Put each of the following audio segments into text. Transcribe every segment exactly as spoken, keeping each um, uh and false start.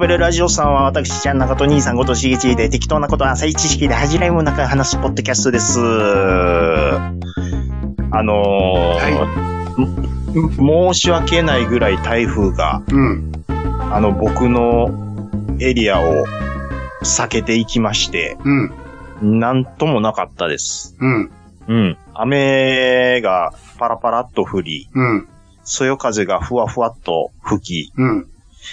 べるラジオさんは私ちゃん中と兄さんごとしげちで適当なこと浅い知識で恥じらいもなく話すポッドキャストです。あのーはい、申し訳ないぐらい台風が、うん、あの僕のエリアを避けていきまして、うん、なんともなかったです。うん。うん。雨がパラパラっと降り、うん。そよ風がふわふわっと吹き、うん。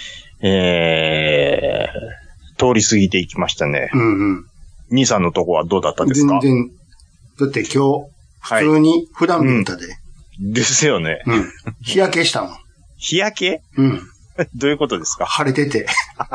えー、通り過ぎていきましたね。うんうん。兄さんのとこはどうだったんですか？ 全然。だって今日、普通に普段見たで、はいうん。ですよね。 うん。日焼けしたもん。 日焼け？ うん。 どういうことですか？ 晴れてて。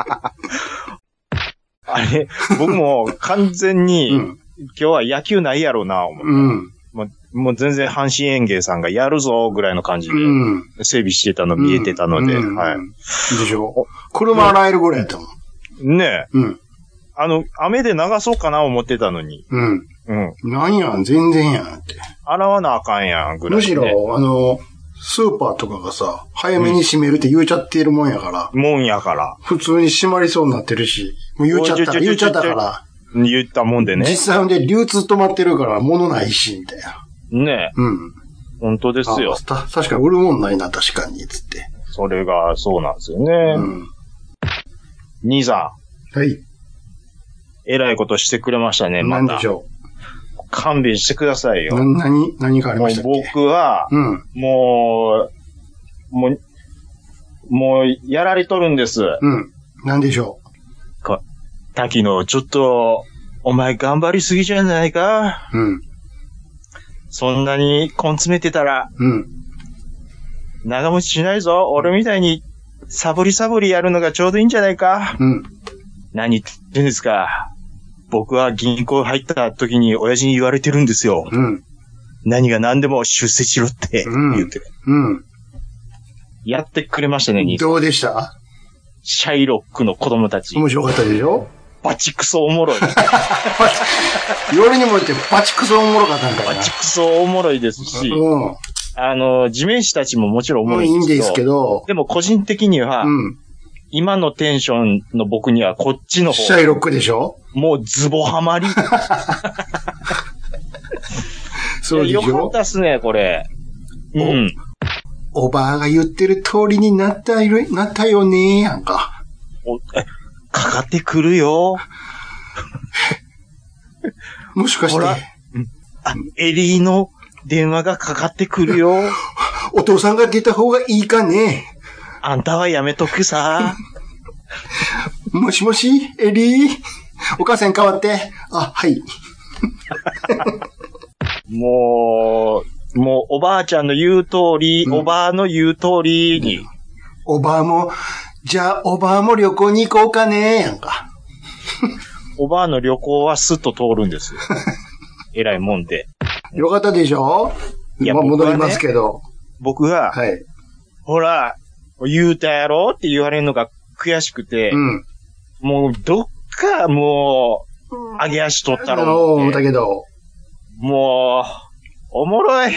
あれ、僕も完全に、うん、今日は野球ないやろうな、思って。うん。もう、もう全然阪神園芸さんがやるぞ、ぐらいの感じで、整備してたの見えてたので、うんうん、はい。 でしょ？車洗えるぐらいやったもん。ねえ。うん。あの、雨で流そうかな、思ってたのに。うん。 うん。なんやん、全然やんって。 洗わなあかんやん、ぐらい、ね。 むしろ、あの、スーパーとかがさ、早めに閉めるって言うちゃってるもんやから。 うん、もんやから。 普通に閉まりそうになってるし。もう言っちゃった、言っちゃったから。 言ったもんでね。 実際で流通止まってるから物ないし、みたいな。 ねえ。うん。本当ですよ。 た、確か売るもんないな、確かに、つって。 それが、そうなんですよね。うん。兄さん。はい。 えらいことしてくれましたね、また。 何でしょう。 勘弁してくださいよ。 な、何、何かありましたっけ？ もう僕は、うん。もう、もう、もう、やられとるんです。 うん。何でしょう。こ滝野、ちょっと、お前頑張りすぎじゃないか？うん。そんなに根詰めてたら、うん。長持ちしないぞ。俺みたいに、サボりサボりやるのがちょうどいいんじゃないか？うん。何言ってんですか？僕は銀行入った時に親父に言われてるんですよ。うん。何が何でも出世しろって言って。うん。うん、やってくれましたね、兄さん。 どうでした？ シャイロックの子供たち。 面白かったでしょ？ バチクソおもろい。 よりにも言ってバチクソおもろかったんだから。 バチクソおもろいですし、うん、あの、地面師たちももちろんおもろいんですけど、いいんですけど、でも個人的には、うん、今のテンションの僕にはこっちの方。 シャイロックでしょ？ もうズボハマり。そうでしょ？よかったっすね、これ。うん。 おばあが言ってる通りになったよ、なったよねやんか。 おえかかってくるよ。 もしかして。あ、 エリーの電話がかかってくるよ。 お父さんが出た方がいいかね。 あんたはやめとくさ。 もしもし、エリー。お母さん変わって。あ、はい。 もう、もうおばあちゃんの言う通り、うん、おばあの言う通りに。 おばあも、じゃあおばあも旅行に行こうかねやんか。 おばあの旅行はスッと通るんですよ。えらいもんで。 よかったでしょ？いや、まあ、戻りますけど。 僕は、はい。ほら、言うたやろって言われるのが悔しくて、うん、もうどっかもう、上げ足取ったろう思って。だけど。 もう、おもろい。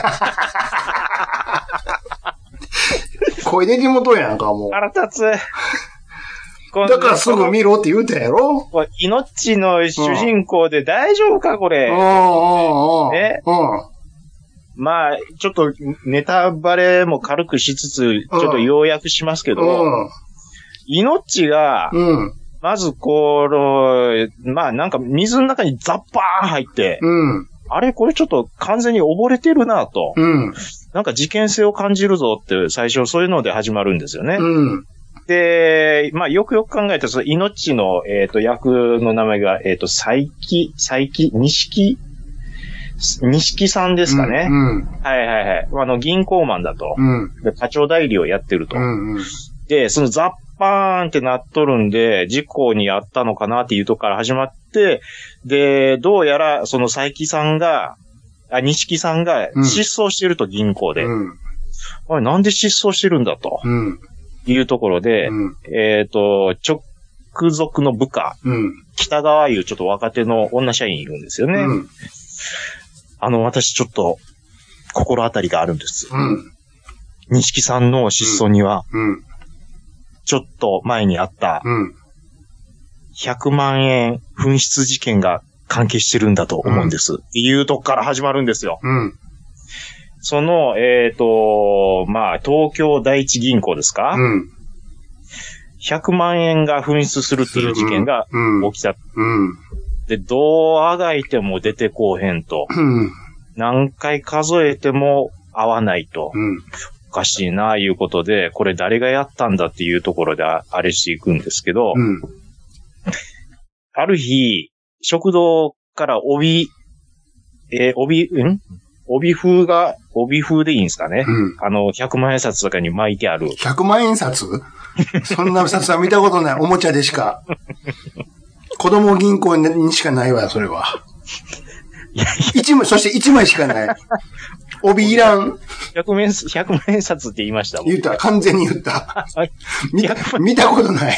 声出てもとやんか、もう。 腹立つ。 だからすぐ見ろって言うたやろ？ 命の主人公で大丈夫か、これ。 うん。え？うん。 まあ、ちょっとネタバレも軽くしつつ、ちょっと要約しますけど、うん、命が、うん、まずこの、まあなんか水の中にザッパーン入って、うん、あれこれちょっと完全に溺れてるなと、うん、なんか事件性を感じるぞって最初そういうので始まるんですよね。うん、で、まあよくよく考えたら、その命の、えっと、役の名前が、えっと、佐伯、佐伯、錦錦さんですかね。うんうん、はいはいはい。あの、銀行マンだと。うん、で課長代理をやってると。うんうん、で、そのザッパーンってなっとるんで、事故にあったのかなっていうとこから始まって、で、どうやら、その佐伯さんが、あ、錦さんが失踪してると、銀行で。うん、あれ、なんで失踪してるんだと。うん、いうところで、うん、えっと、直属の部下、うん、北川いうちょっと若手の女社員いるんですよね。うん、あの、私ちょっと、心当たりがあるんです。うん。錦さんの失踪には、うん。 ちょっと前にあった、うん。ひゃくまんえん紛失事件が関係してるんだと思うんです。うん、っていうとこから始まるんですよ。うん。その、えっ、ー、と、まあ、東京第一銀行ですか？うん。ひゃくまんえんが紛失するっていう事件が起きた。うん。うん、で、どうあがいても出てこうへんと。うん。何回数えても合わないと。うん。おかしいな、いうことで、これ誰がやったんだっていうところであれしていくんですけど、うん。ある日、食堂から帯、えー、帯、ん帯風が、帯風でいいんですかね、うん、あの、ひゃくまんえん札とかに巻いてある。 ひゃくまんえん札そんな札は見たことない。おもちゃでしか。子供銀行にしかないわ、それは。一枚、そして一枚しかない。帯いらん。 ひゃくまんえん、ひゃくまんえん札って言いました。 言った、完全に言った。見た、見たことない。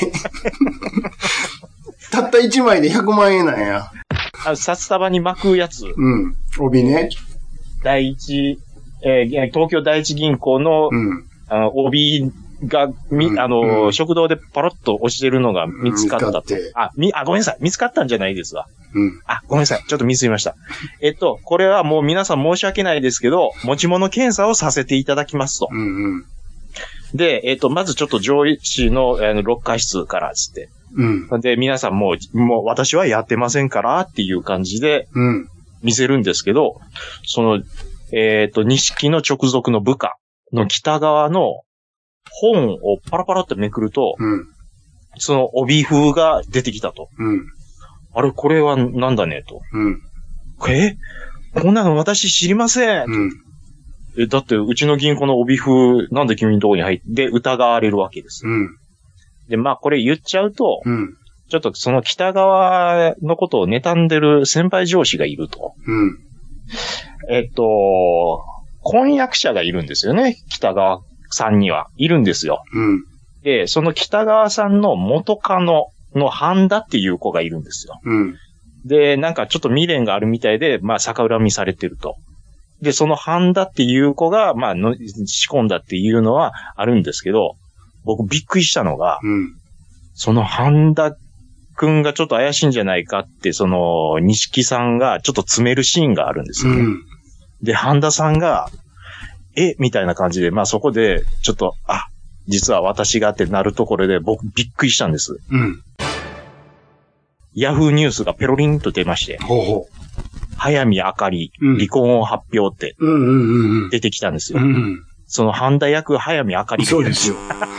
たった一枚でひゃくまんえんなんや。 あ、札束に巻くやつ。 うん。帯ね。 第一、えー、東京第一銀行の、うん、あの、帯が、み、うん、あの、うん、食堂でパロッと落ちてるのが見つかったと。あ、み、あ、ごめんなさい。見つかったんじゃないですわ。うん。あ、ごめんなさい。ちょっとミスりました。えっと、これはもう皆さん申し訳ないですけど、持ち物検査をさせていただきますと。うんうん。で、えっと、まずちょっと上司の、あの、ロッカー室からつって。うん。で、皆さんもう、もう私はやってませんからっていう感じで、うん。見せるんですけど、その、えっと、錦の直属の部下の北側の本をパラパラってめくると、うん、その帯風が出てきたと。うん、あれ、これはなんだねと。うん、えこんなの私知りません、うん、え。だって、うちの銀行の帯風、なんで君のところに入って疑われるわけです。うん、で、まあ、これ言っちゃうと、うんちょっとその北側のことを妬んでる先輩上司がいると。うん。えっと、婚約者がいるんですよね。北川さんには。いるんですよ。うん。で、その北川さんの元カノの半田っていう子がいるんですよ。うん。で、なんかちょっと未練があるみたいで、まあ逆恨みされてると。で、その半田っていう子が、まあの仕込んだっていうのはあるんですけど、僕びっくりしたのが、うん。その半田くんがちょっと怪しいんじゃないかって、その、錦さんがちょっと詰めるシーンがあるんですよね。うん、で、半田さんが、えみたいな感じで、まあそこで、ちょっと、あ、実は私がってなるところで、僕びっくりしたんです。うん。ヤフーニュースがペロリンと出まして、ほうほう早見あかり、離婚を発表って、出てきたんですよ。うんうん、その半田役、早見あかり。 そうですよ。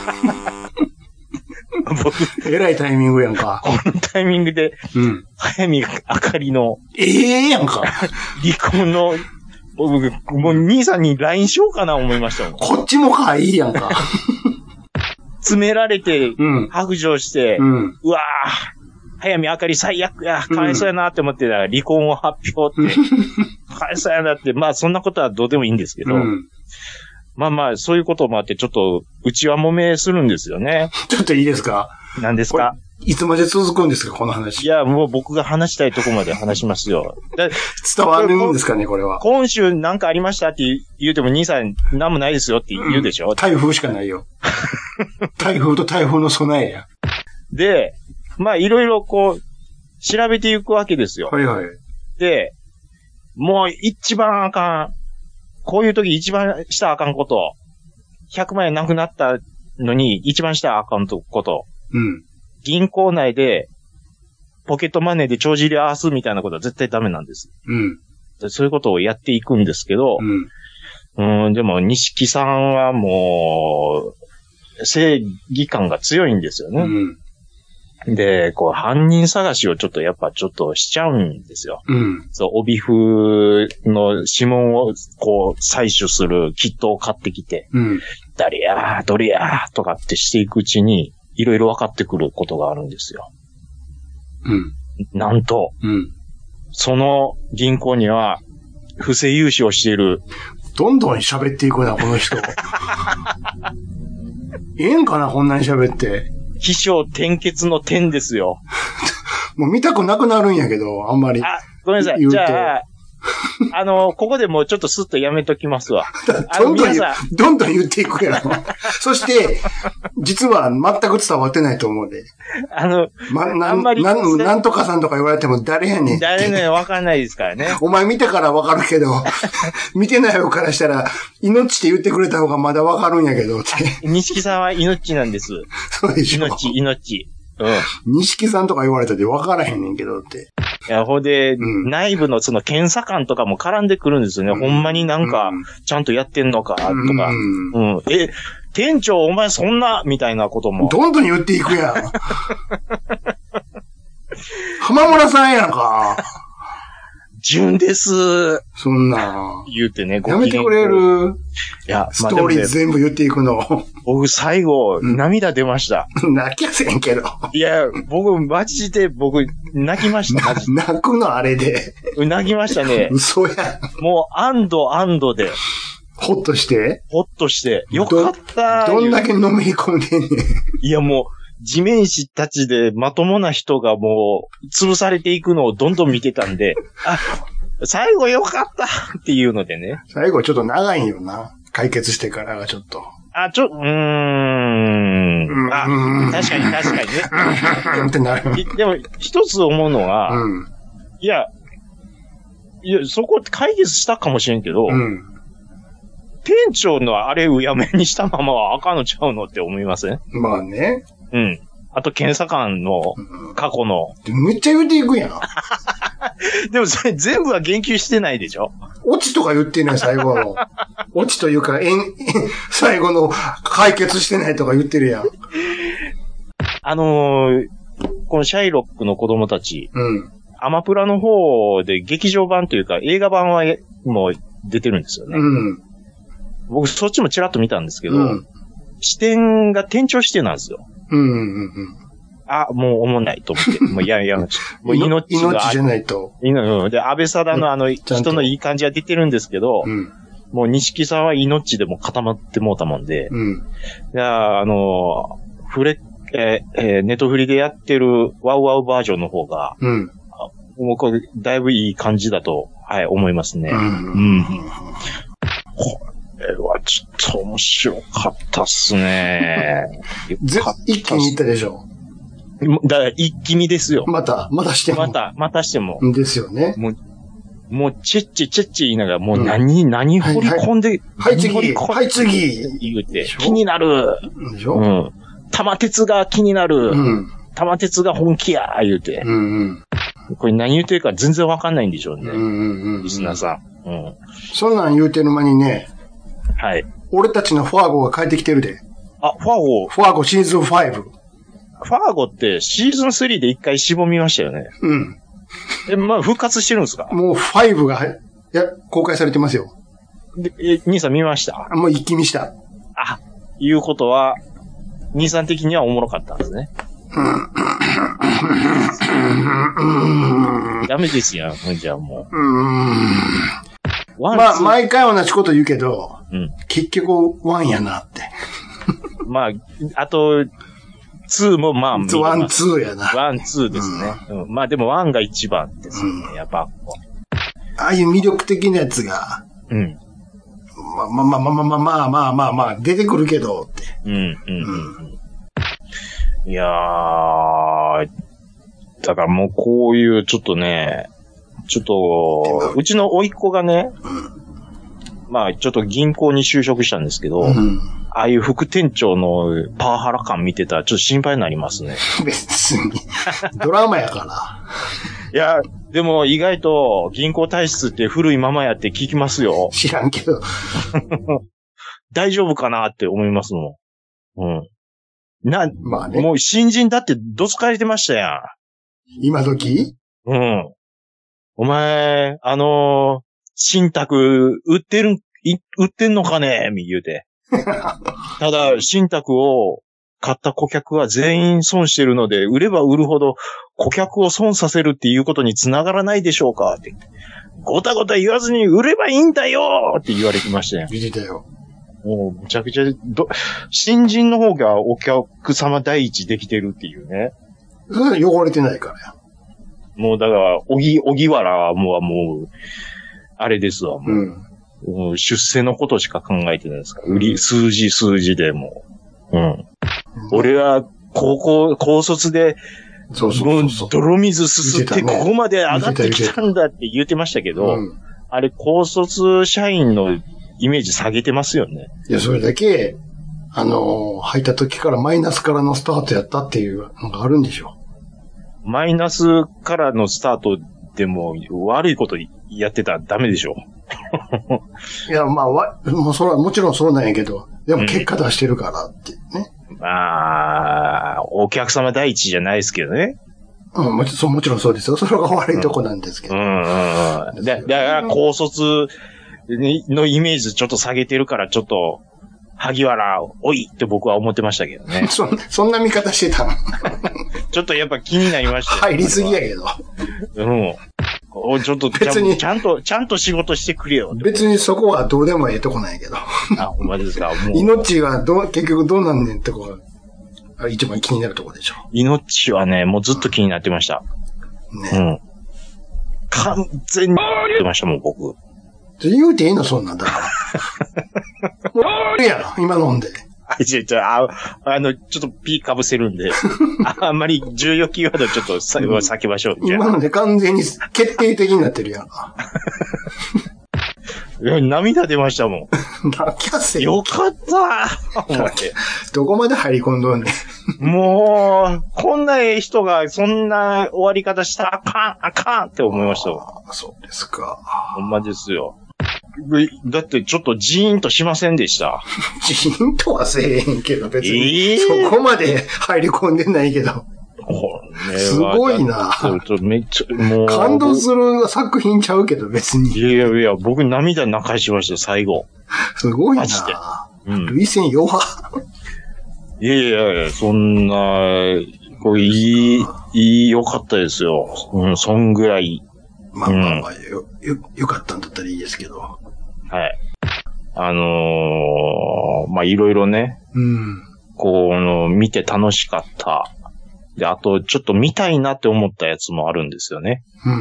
僕、えらいタイミングやんか。 このタイミングで、うん。早見あかりの、 ええー、やんか。 離婚の、僕、もう兄さんに ライン しようかな思いましたもん。 こっちもかいいやんか。 詰められて、うん、白状して、うん、うわぁ、早見あかり最悪や、かわいそうやなって思ってたら、離婚を発表って、かわいそうやなって、まあそんなことはどうでもいいんですけど、うんまあまあ、そういうこともあって、ちょっと、うちは揉めするんですよね。 ちょっといいですか？ 何ですか？ いつまで続くんですか、この話。 いや、もう僕が話したいとこまで話しますよ。 伝わるんですかね、これは。 今週なんかありましたって言うても、兄さん、なんもないですよって言うでしょ、うん、 台風しかないよ。台風と台風の備えや。 で、まあ、いろいろこう、調べていくわけですよ。 はいはい。 で、もう一番あかん。こういう時一番したらあかんこと。ひゃくまんえんなくなったのに一番したらあかんこと。うん。銀行内でポケットマネーで帳尻合わすみたいなことは絶対ダメなんです。うん。でそういうことをやっていくんですけど、うん。うん、でも錦さんはもう正義感が強いんですよね。うん。で、こう、犯人探しをちょっとやっぱちょっとしちゃうんですよ。うん。そう、帯風の指紋をこう、採取するキットを買ってきて、うん。誰やー、どれやーとかってしていくうちに、いろいろ分かってくることがあるんですよ。うん。なんと、うん。その銀行には、不正融資をしている。 どんどん喋っていくな、この人。ええんかな、こんなに喋って。 起承転結の点ですよ。 もう見たくなくなるんやけど、あんまり。 あ、ごめんなさい。じゃあ、 あの、ここでもうちょっとスッとやめときますわ。 どんどん言、どんどん言っていくやろ。そして、実は全く伝わってないと思うで。 あの、 ま、なあんまりな、なんとかさんとか言われても誰やねん。 誰ねんわかんないですからね。 お前見たからわかるけど、見てない方からしたら、命って言ってくれた方がまだわかるんやけどって。 錦さんは命なんです。 そうでしょ。 命、命。うん。 錦さんとか言われたって分からへんねんけどって。 いや、ほんで、うん、内部のその検査官とかも絡んでくるんですよね。うん、ほんまになんか、ちゃんとやってんのか、とか。うん。うん、え、店長お前そんな、みたいなことも。 どんどん言っていくやん。浜村さんやんか。 純です。 そんな。 言うてね、 ごやめてくれる。 いや、 ストーリー全部言っていくの。 僕最後、涙出ました。 泣きやせんけど。 いや、僕、マジで僕、泣きました。 泣くのあれで。 泣きましたね。 嘘や。 もう、安堵安堵で。 ほっとしてほっとして。よかったど。どんだけのめり込んでんねん。 いや、もう、地面師たちでまともな人がもう、潰されていくのをどんどん見てたんで、あ、最後よかったっていうのでね。 最後ちょっと長いんよな。解決してからがちょっと。 あ、ちょ、うーん。あ、確かに確かにね。 ってなる。 でも、一つ思うのは、うん、いや、いや、そこ解決したかもしれんけど、うん、店長のあれうやめにしたままはあかんのちゃうのって思いません？ まあね。 うん。あと、検査官の過去の。 めっちゃ言っていくやん。 でもそれ全部は言及してないでしょ？ オチとか言ってない、最後の。オチというか、えん、最後の解決してないとか言ってるやん。 あのー、このシャイロックの子供たち。 うん。 アマプラの方で劇場版というか映画版はもう出てるんですよね。 うん。 僕そっちもちらっと見たんですけど、うん、視点が店長視点なんですよ。 うんうんうん。 あ、もう思んないと思って。もういやいや、もう命が。 命じゃないと。 で、安倍貞のあの、人のいい感じは出てるんですけど、うん、もう錦さんは命でも固まってもうたもんで、うん、いや、あの、フレ、えー、えー、ネトフリでやってるワウワウバージョンの方が、うん、もうこれ、だいぶいい感じだと、はい、思いますね。うん。うん、これはちょっと面白かったっすね。 一気にいったでしょ。 だから一気見ですよ。 また、またしても。 また、またしても。 ですよね。 もう、もう、チェッチェチェッチェ言いながら、もう何、うん、何掘り込んで、 はい、はい、次、はい、次。 言うて、気になる。 でしょ？ うん。玉鉄が気になる。うん。玉鉄が本気や、言うて。 うんうん。 これ何言うてるか全然わかんないんでしょうね。 うんうんうん。 リスナーさん。うん。 そんなん言うてる間にね。 はい。 俺たちのファーゴが帰ってきてるで。 あ、ファーゴ。 ファーゴシーズンファイブ。 ファーゴってシーズンスリーで一回しぼみましたよね。 うん。 え、まあ、復活してるんですか？ もうファイブが、いや、公開されてますよ。 で、え、兄さん見ました？ もう一気見した。 あ、いうことは、兄さん的にはおもろかったんですね。ダメですよ、じゃあもう。 うん。まあ、毎回同じこと言うけど、うん、結局、ワンやなって。 まあ、あと、ツーもまあ、 ワン、ツーやな。 ワン、ツーですね。うんうん、まあでもワンが一番ですよね、うん、やっぱ。 ああいう魅力的なやつが、うん。まあまあまあまあまあまあまあまあまあ、出てくるけど、って。 うん、うん、うん。いやー、だからもうこういうちょっとね、ちょっと、うちの甥っ子がね、うん、まあちょっと銀行に就職したんですけど、うん、ああいう副店長のパワハラ感見てたらちょっと心配になりますね。 別に。ドラマやから。 いや、でも意外と銀行体質って古いままやって聞きますよ。 知らんけど。 大丈夫かなって思いますもん。うん。な、 まあね。 もう新人だってどつかれてましたやん。 今時？ うん。お前、あのー、信託売ってる、売ってんのかねみ言うて。ただ、信託を買った顧客は全員損してるので、売れば売るほど顧客を損させるっていうことにつながらないでしょうかって。ごたごた言わずに売ればいいんだよって言われてましたよ。 言ってたよ。 もう、むちゃくちゃ、ど、新人の方がお客様第一できてるっていうね。 それは汚れてないからや。 もう、だから、おぎ、おぎわらはもう、もう、 あれですわ、もう。うん、出世のことしか考えてないですから。売り、数字、数字でもう。うん。うん、俺は、高校、高卒で、そうそうそうそう。泥水すすってここまで上がってきたんだって言ってましたけど、うん、あれ、高卒社員のイメージ下げてますよね。 いや、それだけ、あの、入った時からマイナスからのスタートやったっていうのがあるんでしょ。 マイナスからのスタートでも悪いことやってたらダメでしょ。 いや、まあ、わ、もうそれはもちろんそうなんやけど、でも結果出してるからってね。 うん、まあ、お客様第一じゃないですけどね。 うん、もちろん、もちろんそうですよ。それが悪いとこなんですけど。うん、うん、 うん。だから、高卒のイメージちょっと下げてるから、ちょっと、萩原、おいって僕は思ってましたけどね。 そんな、そんな見方してたのちょっとやっぱ気になりましたよ。 入りすぎやけど。 うん。おちょっと別にちゃんと、ちゃんと仕事してくれよ。 別にそこはどうでもええとこなんやけど。 あ、ほんまですか。もう。 命はどう、結局どうなんねんってとこが、一番気になるとこでしょ。 命はね、もうずっと気になってました。ね。うん。完全に言ってましたもん、僕。 言うていいの、そんなんだから。もう、いや今飲んで。 あ、ちょ、ちょ、あ、あの、ちょっとピーかぶせるんで、あ, あんまり重要キーワードちょっとさ、うん、避けましょう。 今ので完全に決定的になってるやんか。 いや、涙出ましたもん。 泣きゃせよかった思って。 どこまで入り込んどんねん。もう、こんなええ人がそんな終わり方したらあかん、あかんって思いましたわ。 あ、そうですか。 ほんまですよ。だってちょっとジーンとしませんでした。 ジーンとはせえへんけど、別に。えー、そこまで入り込んでないけど。すごいな。 めっちゃ、もう。 感動する作品ちゃうけど、別に。 いやいや、僕涙流しました、最後。 すごいな。マジで。うん。涙腺弱。 いやいやいや、そんな、こういい、いい、良かったですよ。うん、そんぐらい。 まあまあまあ、よ、よ、よかったんだったらいいですけど。はい。 あのー、まあいろいろね。うん。こう、見て楽しかった。で、あと、ちょっと見たいなって思ったやつもあるんですよね。うん。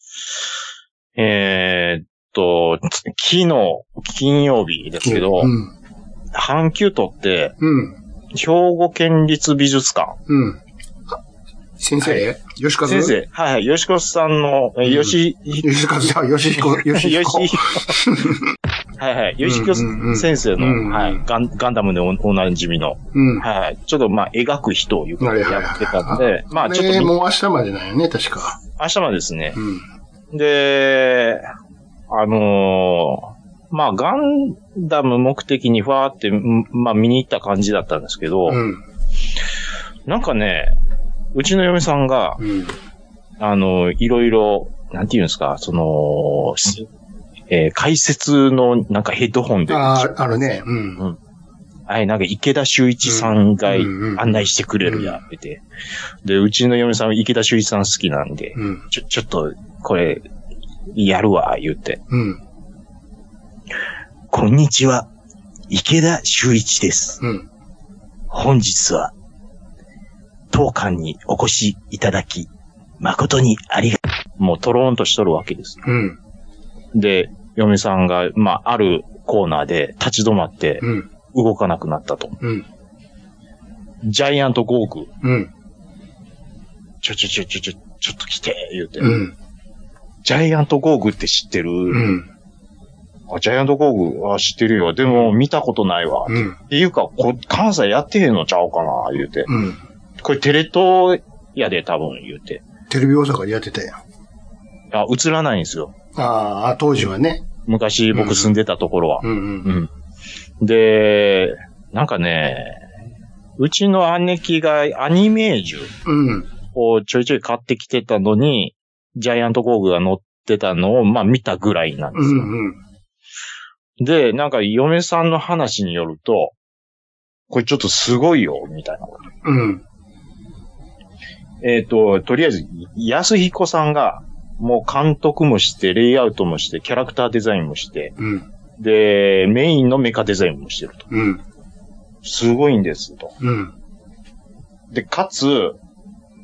えー、っと、昨日、金曜日ですけど、うん、阪急都って、うん、兵庫県立美術館。うん。 先生、はい、吉和先生。はいはい。吉和さんの、うん、吉、 吉和さん、吉彦、吉彦。吉はいはい。吉子先生の、うんうん、はいガン。ガンダムで お, おなじみの、うん、はい。ちょっとまあ、描く人をいうことでやってたんで、まあちょっと。 もう明日までだよね、確か。 明日までですね。うん、で、あのー、まあ、ガンダム目的にファーって、まあ見に行った感じだったんですけど、うん、なんかね、うちの嫁さんが、うん、あの、いろいろ、なんて言うんですか、その、えー、解説のなんかヘッドホンで。 ああ、あるね。うん。うん。 はい、なんか池田修一さんが案内してくれるや、ってて。で、うちの嫁さんは池田修一さん好きなんで、うん、ちょ、ちょっと、これ、やるわ、言って。うん。こんにちは、池田修一です。うん。本日は、当館にお越しいただき、誠にありが、もうトローンとしとるわけです。うん。で、嫁さんが、まあ、あるコーナーで立ち止まって、動かなくなったと。うん。ジャイアントゴーグ。うん。ちょちょちょちょちょ、ちょっと来て、言うて。うん。ジャイアントゴーグって知ってる？うん。あ、ジャイアントゴーグ、あ、知ってるよ。でも、見たことないわ。うん。っていうか、こ関西やってへんのちゃうかな、言うて。うん。これテレ東やで、多分、言うて。 テレビ大阪でやってたやん。 あ、映らないんですよ。 ああ、当時はね。 昔僕住んでたところは。うんうんうん、で、なんかね、うちの姉貴がアニメージュをちょいちょい買ってきてたのに、ジャイアントゴーグが乗ってたのを、まあ見たぐらいなんですよ。うんうん、で、なんか嫁さんの話によると、これちょっとすごいよ、みたいなこと。うん、えっと、とりあえず、安彦さんが、もう監督もして、レイアウトもして、キャラクターデザインもして、うん、で、メインのメカデザインもしてると。うん、すごいんです、と。うん、で、かつ、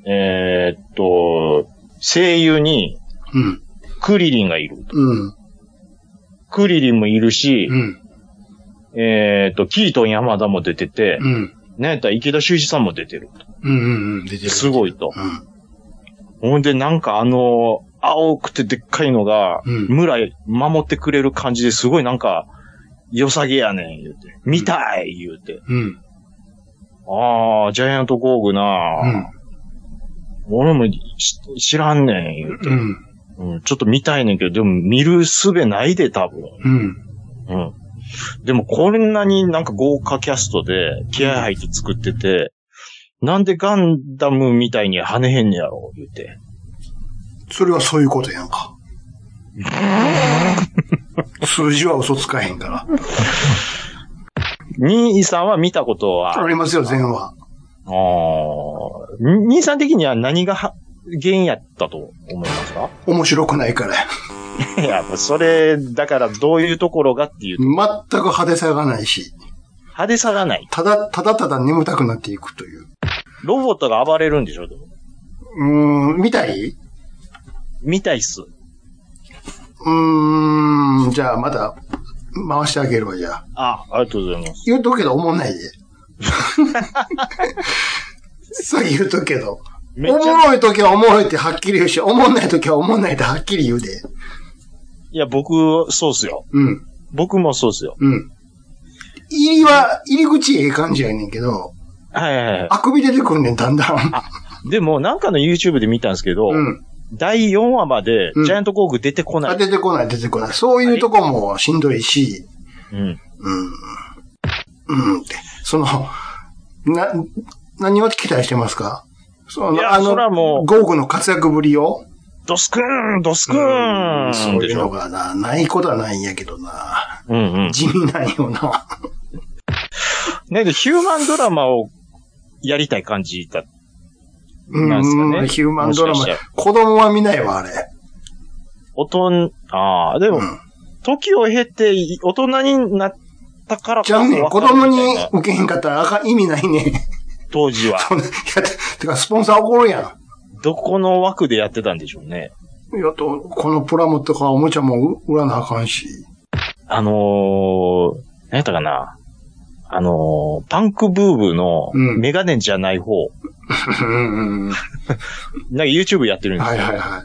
えー、っと、声優に、クリリンがいると。うん、 クリリンもいるし、 うん、 えっ、ー、と、キートン山田も出てて、 うん、 なんやったら池田修一さんも出てる。 うんうんうん、出てる。 すごいと。 うん、 ほんで、なんかあの、青くてでっかいのが、 うん、 村へ守ってくれる感じですごいなんか、良さげやねん、言うて。見たい、言うて。 うん。 ああ、ジャイアントゴーグな、うん、俺も知らんねん、言うて、うんうん。ちょっと見たいねんけど、でも見る術ないで、多分。うん。うん。でもこんなになんか豪華キャストで気合入って作ってて、なんでガンダムみたいに跳ねへんねやろ、言うて。 それはそういうことやんか。数字は嘘つかへんから。兄さんは見たことはありますよ、全話。 ああ。兄さん的には何が原因やったと思いますか？ 面白くないから。 いや、それ、だからどういうところがっていう。 全く派手さがないし。 派手さがない。 ただ、ただただ眠たくなっていくという。 ロボットが暴れるんでしょ？でもうーん、見たい？ 見たいっす。 うーん、じゃあまた回してあげるわ、じゃあ。 あ、ありがとうございます。 言うとくけど、思んないで。さっき言うとくけど。おもろいときはおもろいってはっきり言うし、おもんないときはおもんないってはっきり言うで。 いや、僕、そうっすよ。 うん。 僕もそうっすよ。 うん。入りは、入り口ええ感じやねんけど。 はいはいはい。 あくび出てくんねん、だんだん。 あ、でも、なんかの YouTube で見たんですけど、うん。だいよんわまで、ジャイアント工具出てこない、うん。 あ、出てこない、出てこない。そういうとこもしんどいし。うん。うん。うんって。その、な、何を期待してますか？その、あの、そらもうゴーグの活躍ぶりをドスクーンドスクーン、 そういうのがな、ないことはないんやけどな。 うんうん。 地味なんよな。 なんでヒューマンドラマをやりたい感じだ。 なんすかね。うん、ヒューマンドラマ。子供は見ないわ、あれ。 大人、ああ、でも、うん、時を経て大人になったからこそ。 じゃあね、子供に受けへんかったらあかん意味ないね。 当時は。 いや、てか、スポンサー怒るやん。 どこの枠でやってたんでしょうね。 いやと、このプラモとかおもちゃも売らなあかんし。 あのー、何やったかな。あのー、パンクブーブーのメガネじゃない方。うん、なんか YouTube やってるんですよ。はいはいはい。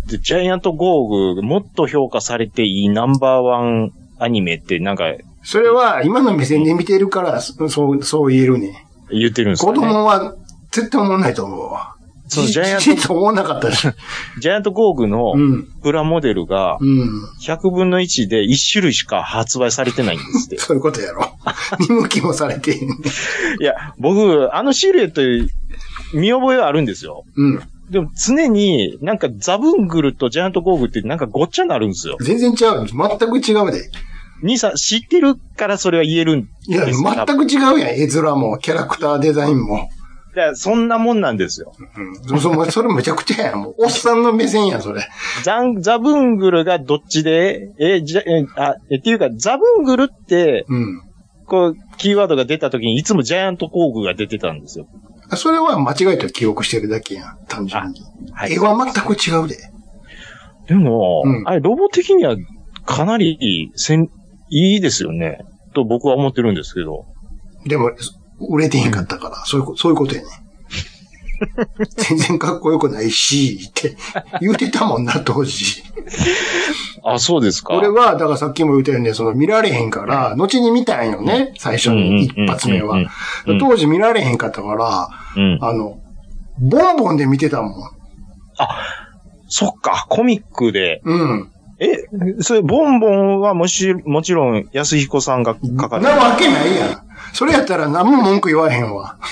で、ジャイアントゴーグもっと評価されていいナンバーワンアニメってなんか。 それは今の目線で見てるから、そう、そう言えるね。 言ってるんですかね。 子供は絶対思わないと思うわ。 そのジャイアント。 じっと思わなかったし。 ジャイアントゴーグのプラモデルがひゃくぶんのいちでいち種類しか発売されてないんですって。 そういうことやろ。見向きもされている。 いや、僕、あのシルエット見覚えはあるんですよ。うん。でも常になんかザブングルとジャイアントゴーグってなんかごっちゃになるんですよ。 全然違う。全く違うで。 兄さん知ってるからそれは言えるんですか？いや、全く違うやん。絵面も、キャラクターデザインも。 いや、そんなもんなんですよ。 うん。そ, それめちゃくちゃやん。もう、おっさんの目線やん、それ。 ザン、ザブングルがどっちで、え、じゃ、え、あ、え、っていうか、ザブングルって、うん。こう、キーワードが出た時にいつもジャイアント工具が出てたんですよ。 それは間違えて記憶してるだけやん、単純に。はい。絵は全く違うで。 でも、うん、あれ、ロボ的にはかなりせん、いいですよね。と僕は思ってるんですけど。 でも、売れてへんかったから、そういう、そういうことやね。全然かっこよくないし、って言うてたもんな、当時。 あ、そうですか。 俺は、だからさっきも言ったように、その見られへんから、後に見たんよね、最初に一発目は。当時見られへんかったから、うん、あの、ボンボンで見てたもん。 あ、そっか、コミックで。 うん。 え、それ、ボンボンはもし、もちろん、安彦さんが書かれてる。 なわけないやん。それやったら何も文句言わへんわ。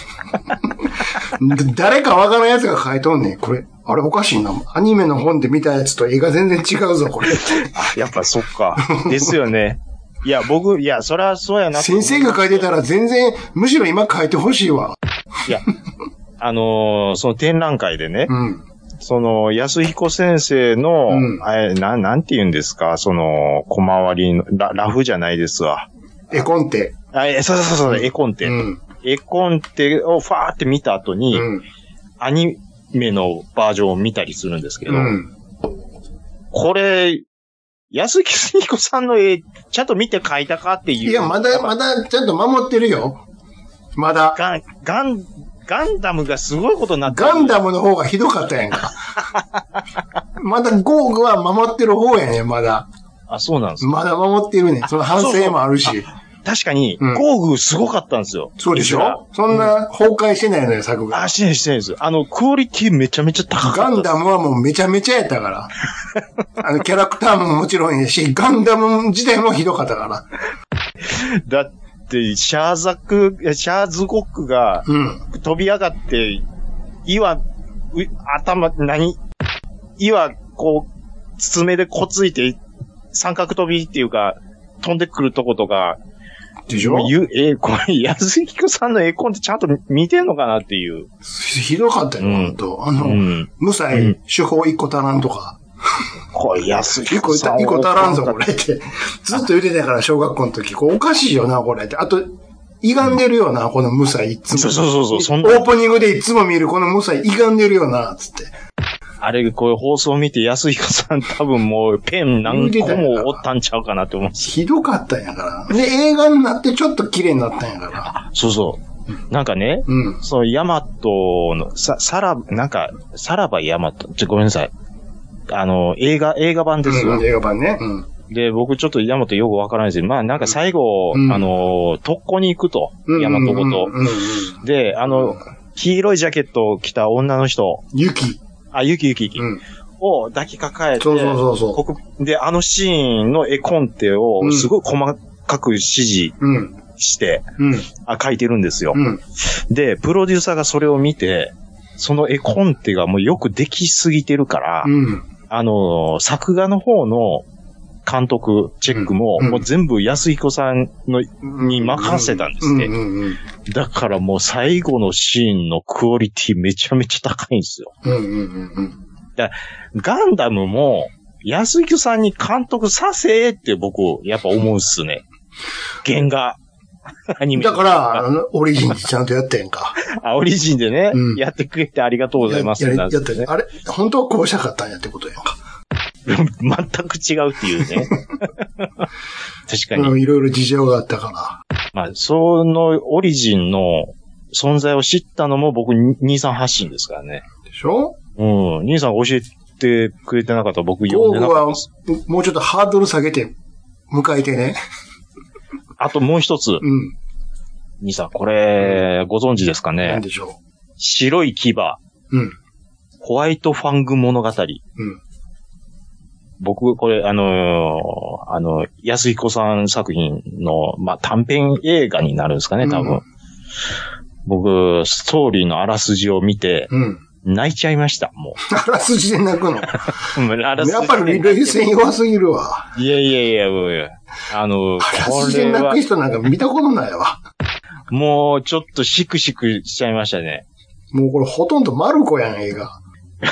誰かわからんやつが書いとんねん。これ、あれおかしいな。アニメの本で見たやつと絵が全然違うぞ、これ。 あ、やっぱそっか。ですよね。いや、僕、いや、そりゃそうやな。 先生が書いてたら全然、むしろ今書いてほしいわ。 いや、あのー、その展覧会でね。うん。その、安彦先生の、うん、あれ、な、なんて言うんですか、その、小回りの、ラ、ラフじゃないですわ。 絵コンテ。 あ、え、そうそうそう、絵コンテ。うん、絵コンテをファーって見た後に、うん、アニメのバージョンを見たりするんですけど、うん、これ、 安木すみこさんの絵、ちゃんと見て描いたかっていう。 いや、まだ、まだ、ちゃんと守ってるよ。まだ。 ガン、ガン、ガンダムがすごいことになってる。 ガンダムの方がひどかったやんか。まだゴーグは守ってる方やねん、まだ。 あ、そうなんですか。 まだ守ってるねん。その反省もあるし。そうそう確かに、うん、ゴーグすごかったんですよ。 そうでしょそんな崩壊してないのよ、作が。 あ、してないしてないです。あの、クオリティめちゃめちゃ高かった。 ガンダムはもうめちゃめちゃやったから。あの、キャラクターももちろんやし、ガンダム自体もひどかったから。 だって、シャーザク、シャーズゴックが、飛び上がって、岩、頭、何岩、こう、爪でこついて、三角飛びっていうか、飛んでくるとことか、 でしょえ、これ、安彦さんの絵コンってちゃんと見てんのかなっていう。 ひどかったよ、うん、ほんと。あの、うん、無才、うん、手法一個足らんとか。 これ、安彦さん。 一個足らんぞ、これって。ずっと言ってたから、小学校の時。こうおかしいよな、これって。あと、歪んでるよな、この無才、いつも。 そうそうそうそう。 オープニングでいつも見るこの無才、歪んでるよな、つって。 あれ、こういう放送を見て、安彦さん多分もうペン何個も折ったんちゃうかなって思うんです。 ひどかったんやから。で、映画になってちょっと綺麗になったんやから。 そうそう。うん、なんかね、うん、そのヤマトの、さ、さら、なんか、さらばヤマト、ちょ、ごめんなさい。あの、映画、映画版ですよ。 うん、映画版ね。うん、 で、僕ちょっとヤマトよくわからないですけど、まあなんか最後、うん、あの、特攻に行くと。ヤマトごと。で、あの、黄色いジャケットを着た女の人。 ユキ。 あ、ゆきゆきゆき。うん。を抱きかかえて、 そうそうそうそう。 ここで、あのシーンの絵コンテを、すごい細かく指示して、うん。あ、書いてるんですよ。うん。で、プロデューサーがそれを見て、その絵コンテがもうよくできすぎてるから、うん。あの、作画の方の監督、チェックも、うん、もう全部安彦さんの、に任せたんですって。うんうんうん、だからもう最後のシーンのクオリティめちゃめちゃ高いんですよ。うんうんうんうん、だガンダムも、安彦さんに監督させって僕、やっぱ思うっすね。原画。アニメ。 だから、あの、オリジンちゃんとやってんか。 あ、オリジンでね、うん、やってくれてありがとうございます。 や, や, やってね。あれ、本当はこうしたかったんやってことやんか。 全く違うっていうね。確かに。 いろいろ事情があったから。 まあ、そのオリジンの存在を知ったのも僕、兄さん発信ですからね。 でしょ？ うん。兄さん教えてくれてなかったら僕読んでなかったです。 ゴーグはもうちょっとハードル下げて迎えてね。 あともう一つ。うん。兄さん、これ、ご存知ですかね？ 何でしょう？ 白い牙。うん。ホワイトファング物語。うん。僕、これ、あのー、あの、安彦さん作品の、まあ、短編映画になるんですかね、多分。うん、僕、ストーリーのあらすじを見て、うん、泣いちゃいました、もう。 あらすじで泣くのあらすじやっぱり類線弱すぎるわ。 いやいやいや、いやあの、 あらすじで泣く人なんか見たことないわ。 もう、ちょっとシクシクしちゃいましたね。 もうこれほとんどマルコやん、映画。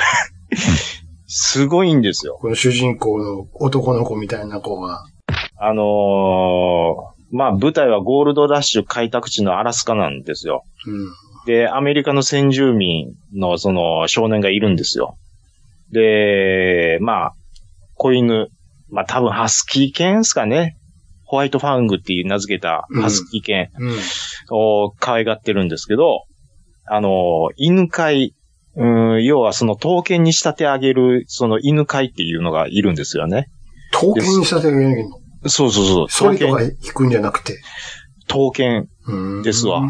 すごいんですよ。 この主人公の男の子みたいな子が。 あのー、まあ、舞台はゴールドラッシュ開拓地のアラスカなんですよ。うん、で、アメリカの先住民のその少年がいるんですよ。で、まあ、子犬、まあ多分ハスキー犬ですかね。ホワイトファングっていう名付けたハスキー犬を可愛がってるんですけど、あの、犬飼い、うん、要はその刀剣に仕立て上げる、その犬飼いっていうのがいるんですよね。 刀剣に仕立て上げるの？ そうそうそう。 それとか引くんじゃなくて。 刀剣ですわ。うん、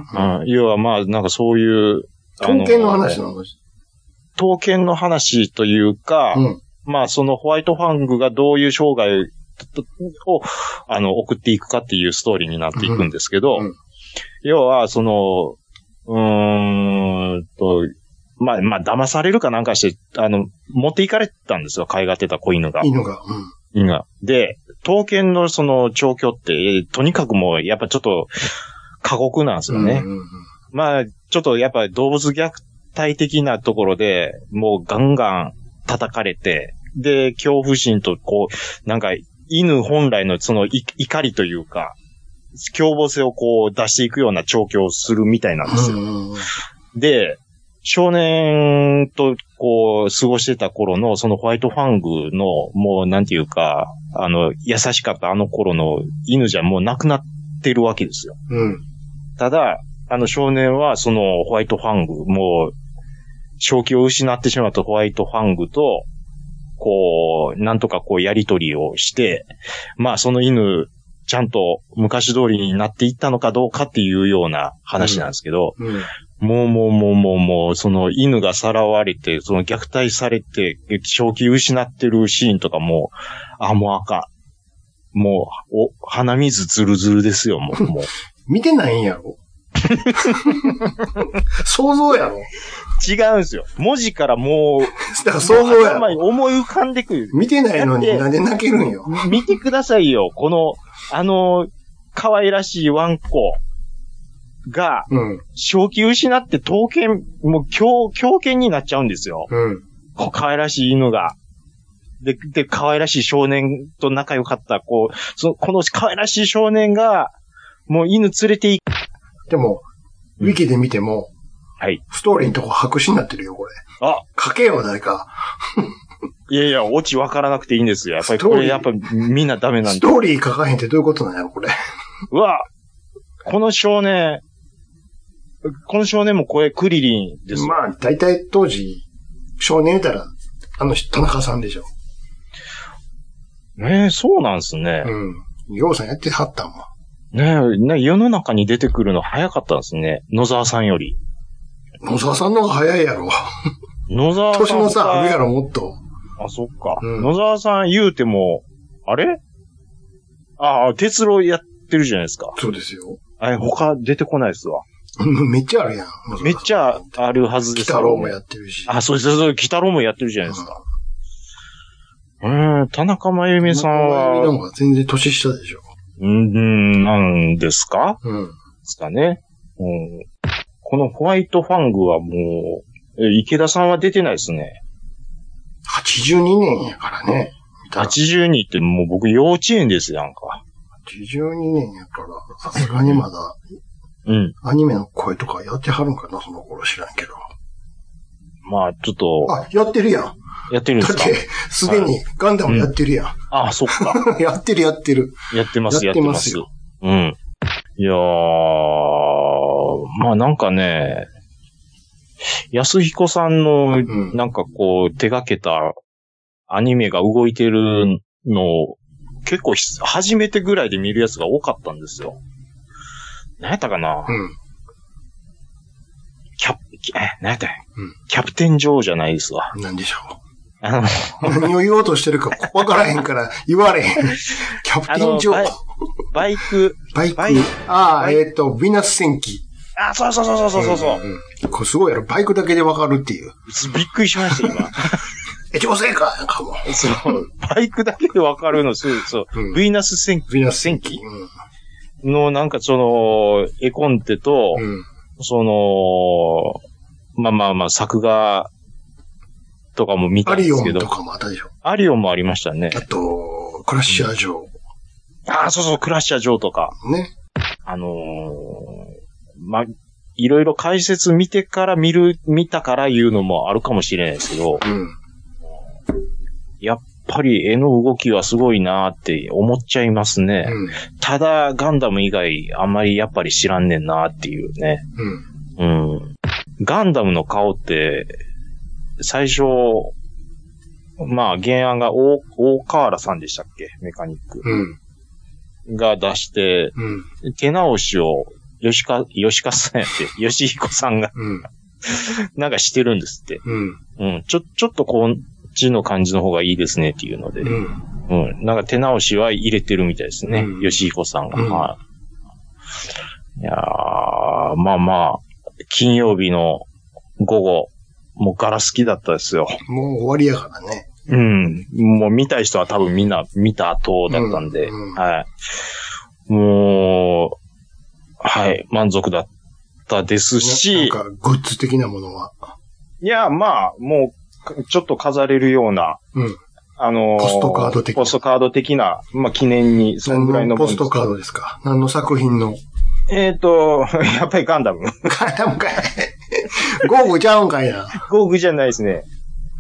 要はまあ、なんかそういう。 刀剣の話なの？ 刀剣の話というか、うん、まあそのホワイトファングがどういう生涯を、あの、送っていくかっていうストーリーになっていくんですけど、うんうん、要はその、うーんと、まあ、まあ、騙されるかなんかして、あの、持っていかれたんですよ、飼いがってた子犬が。 犬が。 うん。犬が。で、刀剣のその調教って、とにかくもう、やっぱちょっと、過酷なんですよね。うんうんうん、まあ、ちょっとやっぱり動物虐待的なところで、もうガンガン叩かれて、で、恐怖心と、こう、なんか、犬本来のその怒りというか、凶暴性をこう出していくような調教をするみたいなんですよ。うんうん、で、少年とこう過ごしてた頃のそのホワイトファングのもうなんていうか、 あの、優しかったあの頃の犬じゃもう亡くなってるわけですよ。 うん。 ただ、あの少年はそのホワイトファング、もう、正気を失ってしまったホワイトファングと、こう、なんとかこうやりとりをして、まあその犬、ちゃんと昔通りになっていったのかどうかっていうような話なんですけど、うんうん、もうもうもうもうもう、その犬がさらわれて、その虐待されて、正気失ってるシーンとかも、あ、もうあかん。もう、お、鼻水ズルズルですよ、もう。もう見てないんやろ想像やろ違うんですよ。文字からもう、 だから想像やろ思い浮かんでくる。 見てないのになんで泣けるんよ。 見てくださいよ。この、あの、可愛らしいワンコが、うん、正気失って刀剣、もう狂、狂犬になっちゃうんですよ。うん。こう可愛らしい犬が。で、で、可愛らしい少年と仲良かった、こう、その、この可愛らしい少年が、もう犬連れていく。 でも、ウィキで見ても、 うん、はい。 ストーリーのとこ白紙になってるよ、これ。あ書けよ、誰か。 いやいや、オチわからなくていいんですよ。やっぱりこれ、やっぱみんなダメなんで。 ストーリー書かへんってどういうことなんやろ、これ。 うわ、この少年、この少年もこれクリリンですよ。 まあ、大体当時、少年言ったら、あの人、田中さんでしょ。 ねえ、そうなんですね。 うん。ようさんやってはったもん。 ねえ、ね、世の中に出てくるの早かったんですね。野沢さんより。 野沢さんの方が早いやろ。 野沢さん。 年の差あるやろ、もっと。 あ、そっか。うん、野沢さん言うても、あれああ、鉄郎やってるじゃないですか。 そうですよ。 あれ、他出てこないですわ。 めっちゃあるやん。 めっちゃあるはずですよ、ね。北郎もやってるし。 あ、そうです、そうです。北郎もやってるじゃないですか。うん、うん田中真由美さんは。 田中真由美の方が全然年下でしょ。 うん、なんですかうん。ですかね。うん。このホワイトファングはもう、え、池田さんは出てないですね。 はちじゅうにねんやからね。 はちじゅうにってもう僕幼稚園ですやんか。はちじゅうにねんやから、さすがにまだ、うん。アニメの声とかやってはるんかな、その頃知らんけど。 まあ、ちょっと。 あ、やってるやん。 やってるんですか？ だって、すでにガンダムやってるやん。うん、 ああ、そっか。 やってるやってる。 やってます、やってますよ。うん。いやー、まあなんかね、安彦さんの、なんかこう、手掛けたアニメが動いてるのを、結構初めてぐらいで見るやつが多かったんですよ。何やったかな、うん、キャプ、え、何やったん、うん、キャプテンジョーじゃないですわ。 何でしょう。あの何を言おうとしてるか分からへんから言われへん。キャプテンジョー。 バイク。 バイク。バイクああ、えっ、ー、と、ヴィナス戦記。 あ、そうそうそうそうそうそう、うんうん。これすごいやろ。バイクだけで分かるっていう。 びっくりしました、今。 え、女性かかも。 そう。バイクだけで分かるの、そうそう。うん、ヴィナス戦記。 ヴィナス戦記。 うん、の、なんかその、絵コンテと、うん、その、まあまあまあ、作画、とかも見たんですけど。 アリオンとかもあったでしょ。 アリオンもありましたね。 あと、クラッシャージョー。 ああ、そうそう、クラッシャージョーとか。 ね。 あのー、まあ、いろいろ解説見てから見る、見たから言うのもあるかもしれないですけど、うん、やっぱり絵の動きはすごいなーって思っちゃいますね。うん、ただ、ガンダム以外あんまりやっぱり知らんねんなーっていうね。うん。うん。ガンダムの顔って、最初、まあ、原案が大、大河原さんでしたっけメカニック。うん。が出して、うん、手直しを、吉川、吉川さんやって、吉彦さんが、うん、なんかしてるんですって。うん。うん。ちょ、ちょっとこっちの感じの方がいいですねっていうので。うん。うん。なんか手直しは入れてるみたいですね。うん、吉彦さんが。うん、はい。いやー、まあまあ、金曜日の午後、もうガラ好きだったですよ。 もう終わりやからね。 うん。もう見たい人は多分みんな見た後だったんで、うんうん、はい。もう、はい、満足だったですし。 な, なんかグッズ的なものは。 いや、まあ、もう、ちょっと飾れるような、うん、あのー、 ポストカード的な。 ポストカード的な、まあ記念に、そのぐらいのポストカードですか？何の作品の？ えっ、ー、と、やっぱりガンダム。 ガンダムかい。ゴーグちゃうんかいな。 ゴーグじゃないですね。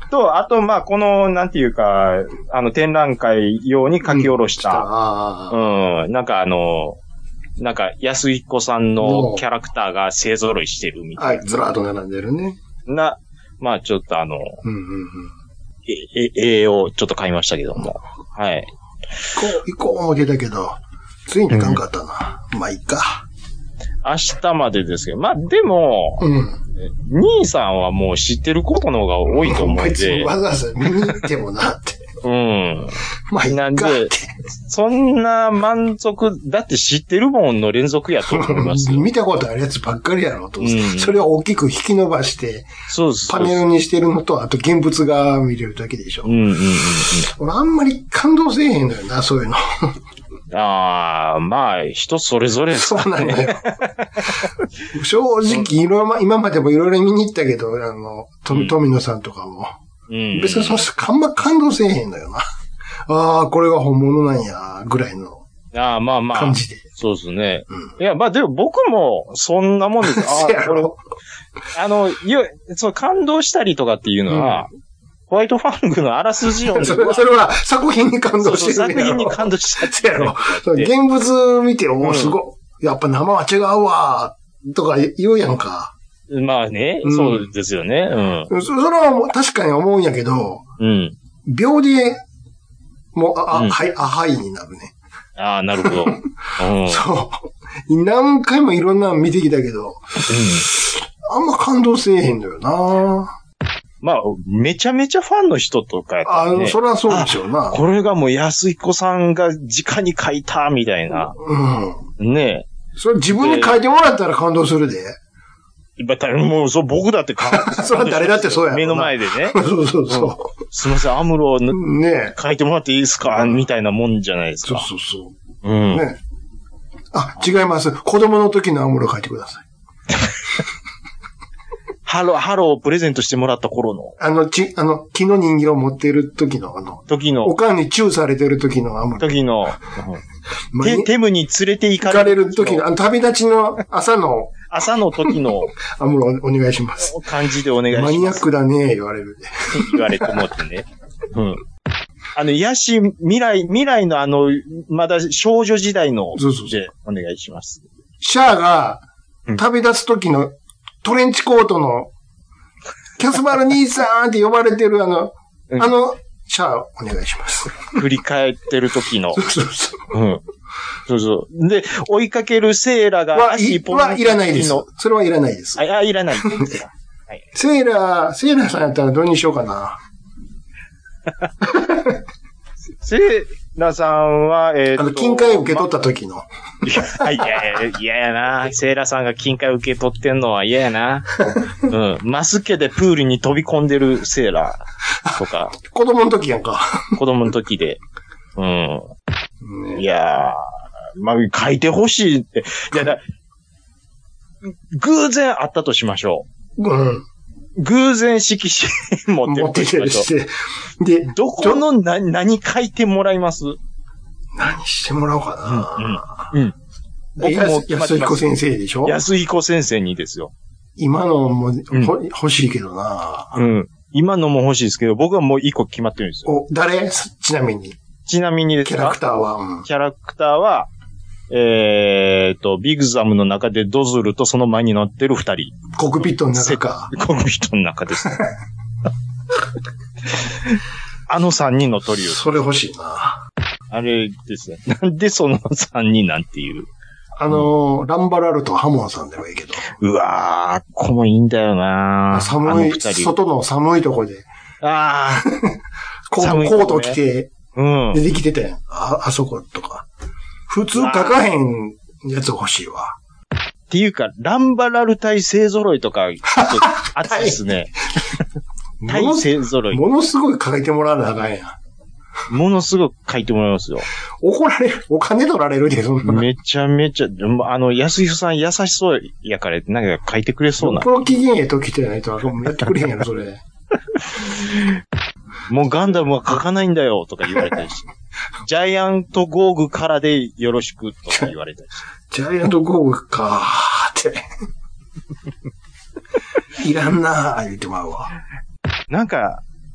と、あと、まあ、この、なんていうか、あの、展覧会用に書き下ろした、うん、うん、なんかあの、なんか、安彦さんのキャラクターが勢揃いしてるみたいな。 はい、ずらーっと並んでるね。 な、まあ、ちょっとあの、うんうんうん、え、え、絵をちょっと買いましたけども。はい。 行こう、行こう思ってたけど、ついにいかんかったな。うん、まあ、いいか。 明日までですけど、まあ、でも、うん、兄さんはもう知ってることの方が多いと思うんで。 わざわざ見に行ってもなって。 うん。まあ、いいかって。なんで、そんな満足、だって知ってるもんの連続やと思いますよ。 見たことあるやつばっかりやろと、うん。それを大きく引き伸ばして、 そうそう。 パネルにしてるのと、あと現物が見れるだけでしょ。うんうんうんうん。俺あんまり感動せえへんのよな、そういうの。 ああ、まあ、人それぞれですね。 そうなんだよ。正直、いろいろ、今までもいろいろ見に行ったけど、あの、富野さんとかも。うん、別にその、あんま感動せえへんのよな。ああ、これが本物なんや、ぐらいの。 ああ、まあまあ。 感じで。 そうですね。うん、いや、まあでも僕も、そんなもんです。ああ、これ、あの、いや、そう、感動したりとかっていうのは、うん、ホワイトファングのあらすじをそれ、それは作品に感動してるそうそう作品に感動したってやろ。現物見て、おすごい、うん。やっぱ生は違うわ、とか言うやんか。 まあね、うん、そうですよね。うん。 そ, それは確かに思うんやけど、うん。秒で、もう、あ、うん、はい、あ、はいになるね。 ああ、なるほど。うん、 そう。何回もいろんなの見てきたけど、うん、あんま感動せえへんのよな。 まあ、めちゃめちゃファンの人とかやったら、ね。 あ、それはそうでしょうな。 これがもう安彦さんが直に書いた、みたいな。うん。ねえ。 それ自分に書いてもらったら感動するで。 もう、そう、僕だって感動それは誰だってそうやろ。 目の前でね。 そうそうそう。うん、 すみません、アムロね書いてもらっていいですか、みたいなもんじゃないですか。 そうそうそう。うん。ね。あ、違います。子供の時のアムロ書いてください。 ハロー、ハローをプレゼントしてもらった頃の。 あの、ち、あの、木の人形を持ってる時の、あの、 時の。 おかんにチューされてる時のアムロ。 時の。テ、テムに連れて行かれる時の、あの、旅立ちの朝の。 朝の時の。 アムロお願いします。 感じでお願いします。 マニアックだね、言われるで。 言われてもってね。うん。あの、癒し、未来、未来のあの、まだ少女時代の。 そうそうそう。 で、お願いします。 シャアが、旅立つ時の、トレンチコートの、キャスバル兄さんって呼ばれてるあの、うん、あの、シャアお願いします。 振り返ってる時の。 そうそうそう。 うん。そうそう。で、追いかけるセーラがは、い、はいらないです。それはいらないです。 あ、あいらないです。はい、 セーラ、セーラさんやったらどうにしようかな。 セーラさんは、えー、と。 あの、金塊受け取った時の。ま、 いやいや、嫌やな。セーラさんが金塊受け取ってんのは嫌やな。うん。マスケでプールに飛び込んでるセーラとか。 子供の時やんか。 子供の時で。うん。ね、いやー、まあ、書いてほしいって。いやだ、偶然あったとしましょう。うん。偶然色紙持ってるとしましょう。持ってて。で、どこのな、何書いてもらいます？ 何してもらおうかな。うん。うん。僕も安彦先生でしょ？ 安彦先生にですよ。 今のも、うん、欲しいけどな。 うん。今のも欲しいですけど、僕はもう一個決まってるんですよ。 お、誰？ちなみに。 ちなみにですか？ キャラクターは。 うん、キャラクターは、えーと、ビグザムの中でドズルとその前に乗ってる二人。 コックピットの中か。 コックピットの中です。あの三人のトリオ。 それ欲しいな。 あれですね。なんでその三人なんていう。 あのー、ランバラルとハモンさんでもいいけど。 うわー、こもいいんだよな寒い、外の寒いとこで。 あー。 コート、コート着て、 うん。 出てきてたやん。あ、あそことか。普通書かへんやつ欲しいわ。 っていうか、ランバラル対勢揃いとか、ちょっと熱いですね。対勢揃い。 ものすごい書いてもらわなあかんやん。 ものすごく書いてもらいますよ。 怒られる、お金取られるで、そんな。 めちゃめちゃ、あの、安井さん優しそうやから、なんか書いてくれそうな。 この期限へと来てないと、やってくれへんやろ、それ。 もうガンダムは書かないんだよ、とか言われたりして。ジャイアントゴーグからでよろしく、とか言われたりして。 ジャイアントゴーグかーって。いらんなー、言ってまうわ。 なんか、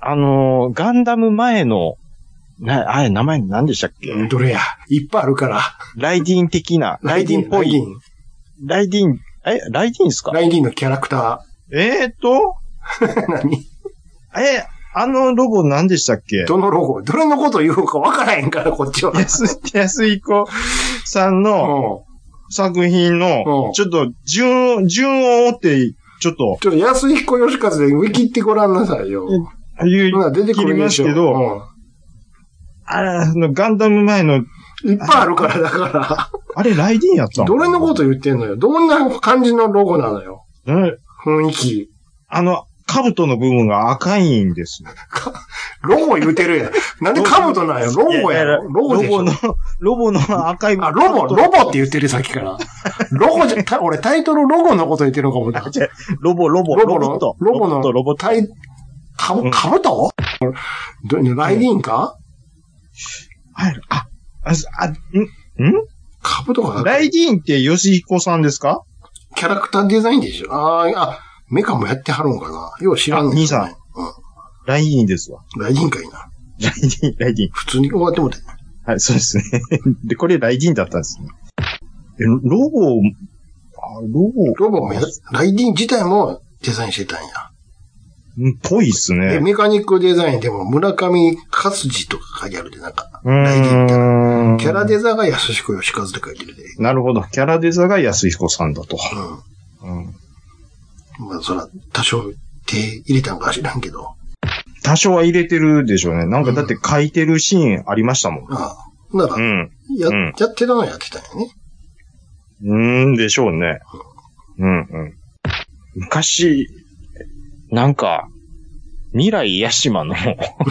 あのー、ガンダム前の、な、あれ、名前何でしたっけ？ どれや？いっぱいあるから。 ライディーン的な。ライディーンっぽい。ライディーン。え、ライディーンですか？ ライディーンのキャラクター。えーっと何？ え、あのロゴ何でしたっけ？ どのロゴ？どれのこと言うか分からへんから、こっちは。 安、安彦さんの作品の、ちょっと順、順を追って、ちょっと。 ちょっと安彦義和でウィキってごらんなさいよ。 言う、出てくるんですけど、うん、あれ、あの、ガンダム前の、 いっぱいあるから、だから。 あれ、ライディーンやったの？ どれのこと言ってんのよ。どんな感じのロゴなのよ。 ね、 雰囲気。 あの、兜の部分が赤いんですよ。 ロゴ言うてるやん。なんで兜なんよ。ロゴやろ。ロゴでしょ。 ロボの、ロボの赤い部分。 あ、ロボ、ロボって言ってるさっきから。ロゴじゃ、た俺タイトルロゴのこと言ってるのかも。 ロボ、ロボ、 ロボの、ロボの、 ロボタイ、かぶ、かぶと、うん、ライディーンか、 うん、あ、あ、あ、んんかぶとかライディーンって吉彦さんですか？ キャラクターデザインでしょ。ああ、メカもやってはるんかな。よう知らんねん、ね。 兄さん。うん。ライディーンですわ。 ライディーンかいな。 ライディーン、ライディーン。 普通に終わってもて。 はい、そうですね。で、これライディーンだったんですね。え、ロゴ、あ、ロゴ。 ロゴもや、ライディーン自体もデザインしてたんや。 うん、ぽいっすね。 メカニックデザインでも村上勝次とか書いてあるで、なんか。ライディーンみたいな。キャラデザが安彦義和って書いてるで。 なるほど。キャラデザが安彦さんだと。うん。うん。 まあ、そら、多少手入れたんか知らんけど。 多少は入れてるでしょうね。なんかだって書いてるシーンありましたもん。 うん、ああ。なら、うん。や、うん、やってたのはやってたんやね。 うーんでしょうね。うん、うん、うん。昔、なんか、未来ヤシマの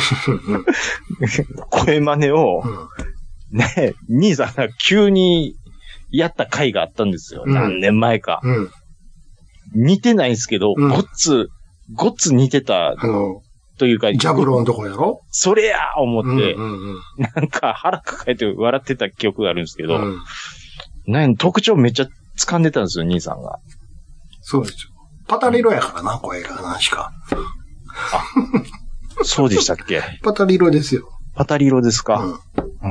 声真似を、うん、ね、兄さんが急にやった回があったんですよ。うん、何年前か。うん、似てないんですけど、うん、ごっつ、ごっつ似てた。あの、というか、 ジャブローのとこやろ？ それや思って、うんうんうん、なんか腹抱えて笑ってた記憶があるんですけど、うん、なん特徴めっちゃ掴んでたんですよ、兄さんが。 そうですよ。パタリロやからな、声が、何しか。 あ、そうでしたっけ？ パタリロですよ。 パタリロですか？うん。うん、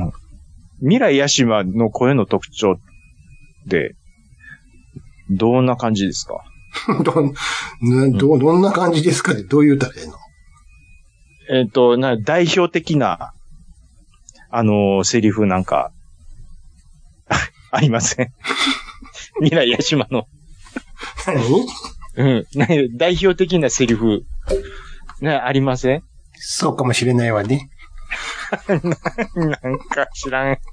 未来ヤシマの声の特徴って、どんな感じですか？ どん、ど、どんな感じですかってどう言うたらええの？ えっと、な、代表的な、あのー、セリフなんか、ありません。未来ヤシマの。 何？ うん。代表的なセリフ、ね、ありません？ そうかもしれないわね。 な, なんか知らん。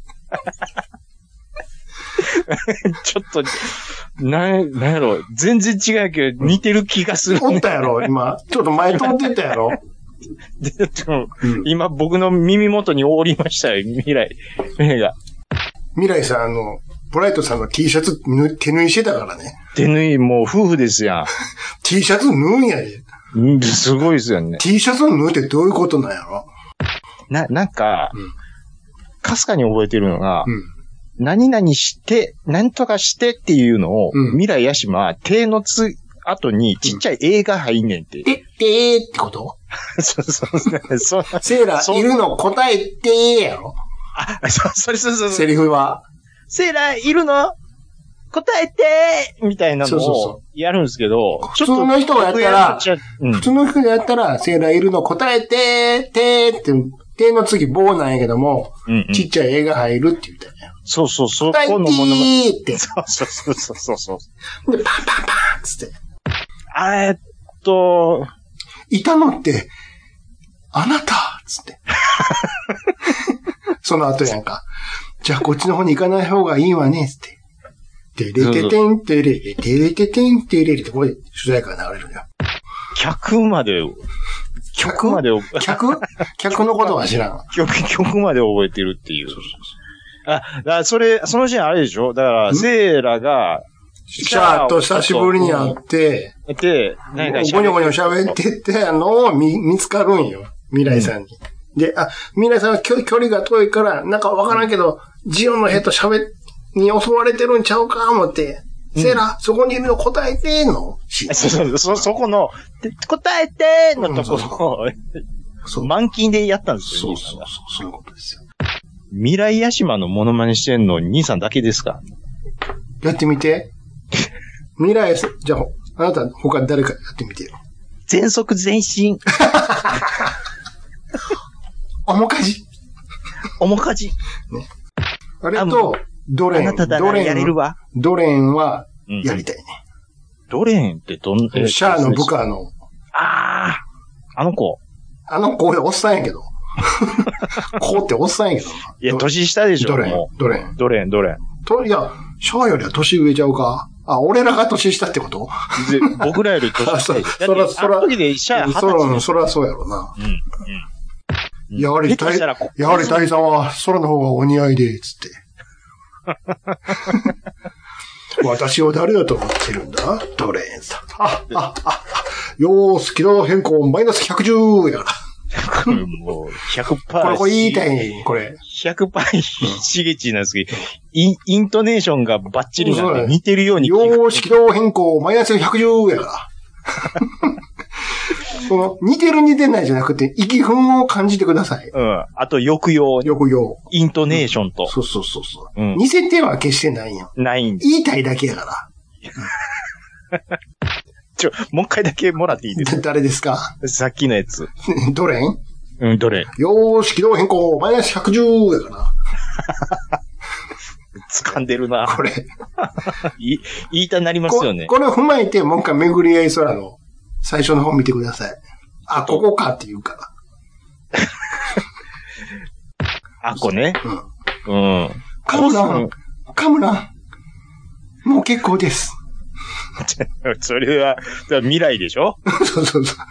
ちょっと、な、なんやろ、全然違うけど、似てる気がする、ね。 おったやろ、今。ちょっと前通ってたやろ。 でうん、今、僕の耳元におりましたよ、未来。未来が。 未来さん、あの、ブライトさんの T シャツ手縫いしてたからね。 手縫い、もう夫婦ですやん。 T シャツ縫うんやで。 うん、すごいですよね。 T シャツ縫うってどういうことなんやろ？ な、なんか、かすかに覚えてるのが、うん、何々して、何とかしてっていうのを、うん、未来ヤシマは手のつ、後にちっちゃい映画入んねんって。 え、てーってことそうそうそう。 セーラーいるの答えてーやろ？ あ、そ、それそうそう。 セリフは。 セーラーいるの答えてーみたいなのをやるんですけど、 普通の人がやったら、うん、普通の人がやったら、セーラーいるの答えてー、てーって、てーの次棒なんやけども、うんうん、ちっちゃい映画入るって言ったよね。 そうそう、そこのものも。答えてーって。 そうそうそうそうそう。 で、パンパンパンつって。 えっと、 いたのって、あなたつって。その後やんか。じゃあこっちの方に行かない方がいいわねつって。てれててんてれれ、てれててんてれれってここで主題歌が流れるんだよ。 客まで、 客まで、客客のことは知らん。 曲、曲まで覚えてるっていう。そうそうそう。あ、だからそれ、そのシーンあれでしょ？だから、セーラが、 シャーと久しぶりに会って、 で、 何かゴニョゴニョ喋ってて、あの、見、見つかるんよ。未来さんに。うん、で、あ、未来さんは距離が遠いから、なんかわからんけど、ジオンのヘッド喋っ、に襲われてるんちゃうか思って、うん、セーラ、そこにいるの答えてーのそうそう、そ、そこの、答えてーのところを、 そう。 満勤でやったんですよ、 そうそうそう、そういうことですよ。 未来屋島のモノマネしてんの兄さんだけですか？ やってみて。未来、じゃあ、あなた他誰かやってみてよ。 全速前進。 おもかじ。 おもかじ。ね。 あれと、ドレン。 あなただらやれるわ。 ドレンは、やりたいね。 うん、ドレンってどん、 えシャアの部下の。 ああ、あの子。 あの子、おっさんやけど。子っておっさんやけど。 いや、年下でしょ。 ドレン。ドレン。 ドレン、ドレン。 と、いや、シャアよりは年上ちゃうか。あ、俺らが年下ってこと？ 僕らより年下。 そら、そら、 そら、シャアそら、そらそうやろな。うん。うん。やはり大、やはり大佐は空の方がお似合いで、つって。私を誰だと思ってるんだドレーンさん。あ、あ、あ、よーし、軌道変更マイナスひゃくじゅうやから。 もう、ひゃくパーセント。 これ、これ言いたいね、これ。 ひゃくパーセントしげちなんですけど、イン、イントネーションがバッチリなんで似てるように。 よーし、軌道変更マイナスひゃくじゅうやから。その、似てる似てないじゃなくて、息憤を感じてください。 うん。あと、抑揚。 抑揚。 イントネーションと。 うん、そうそうそうそう、うん。似せては決してないよ。 ないんです。 言いたいだけやから。 ちょ、もう一回だけもらっていいですか？ 誰ですか？ さっきのやつ。 どれん？ うん、どれ？ よーし、軌道変更、マイナスひゃくじゅうやから。 掴んでるな。 これ。 い、言いたなりますよね。 こ。これを踏まえて、もう一回巡り合い空の最初の方見てください。あ、ここかって言うから。 あ、こね。うん。うん。 カムラン、カムラン、もう結構です。 それは、未来でしょ？ そうそうそう。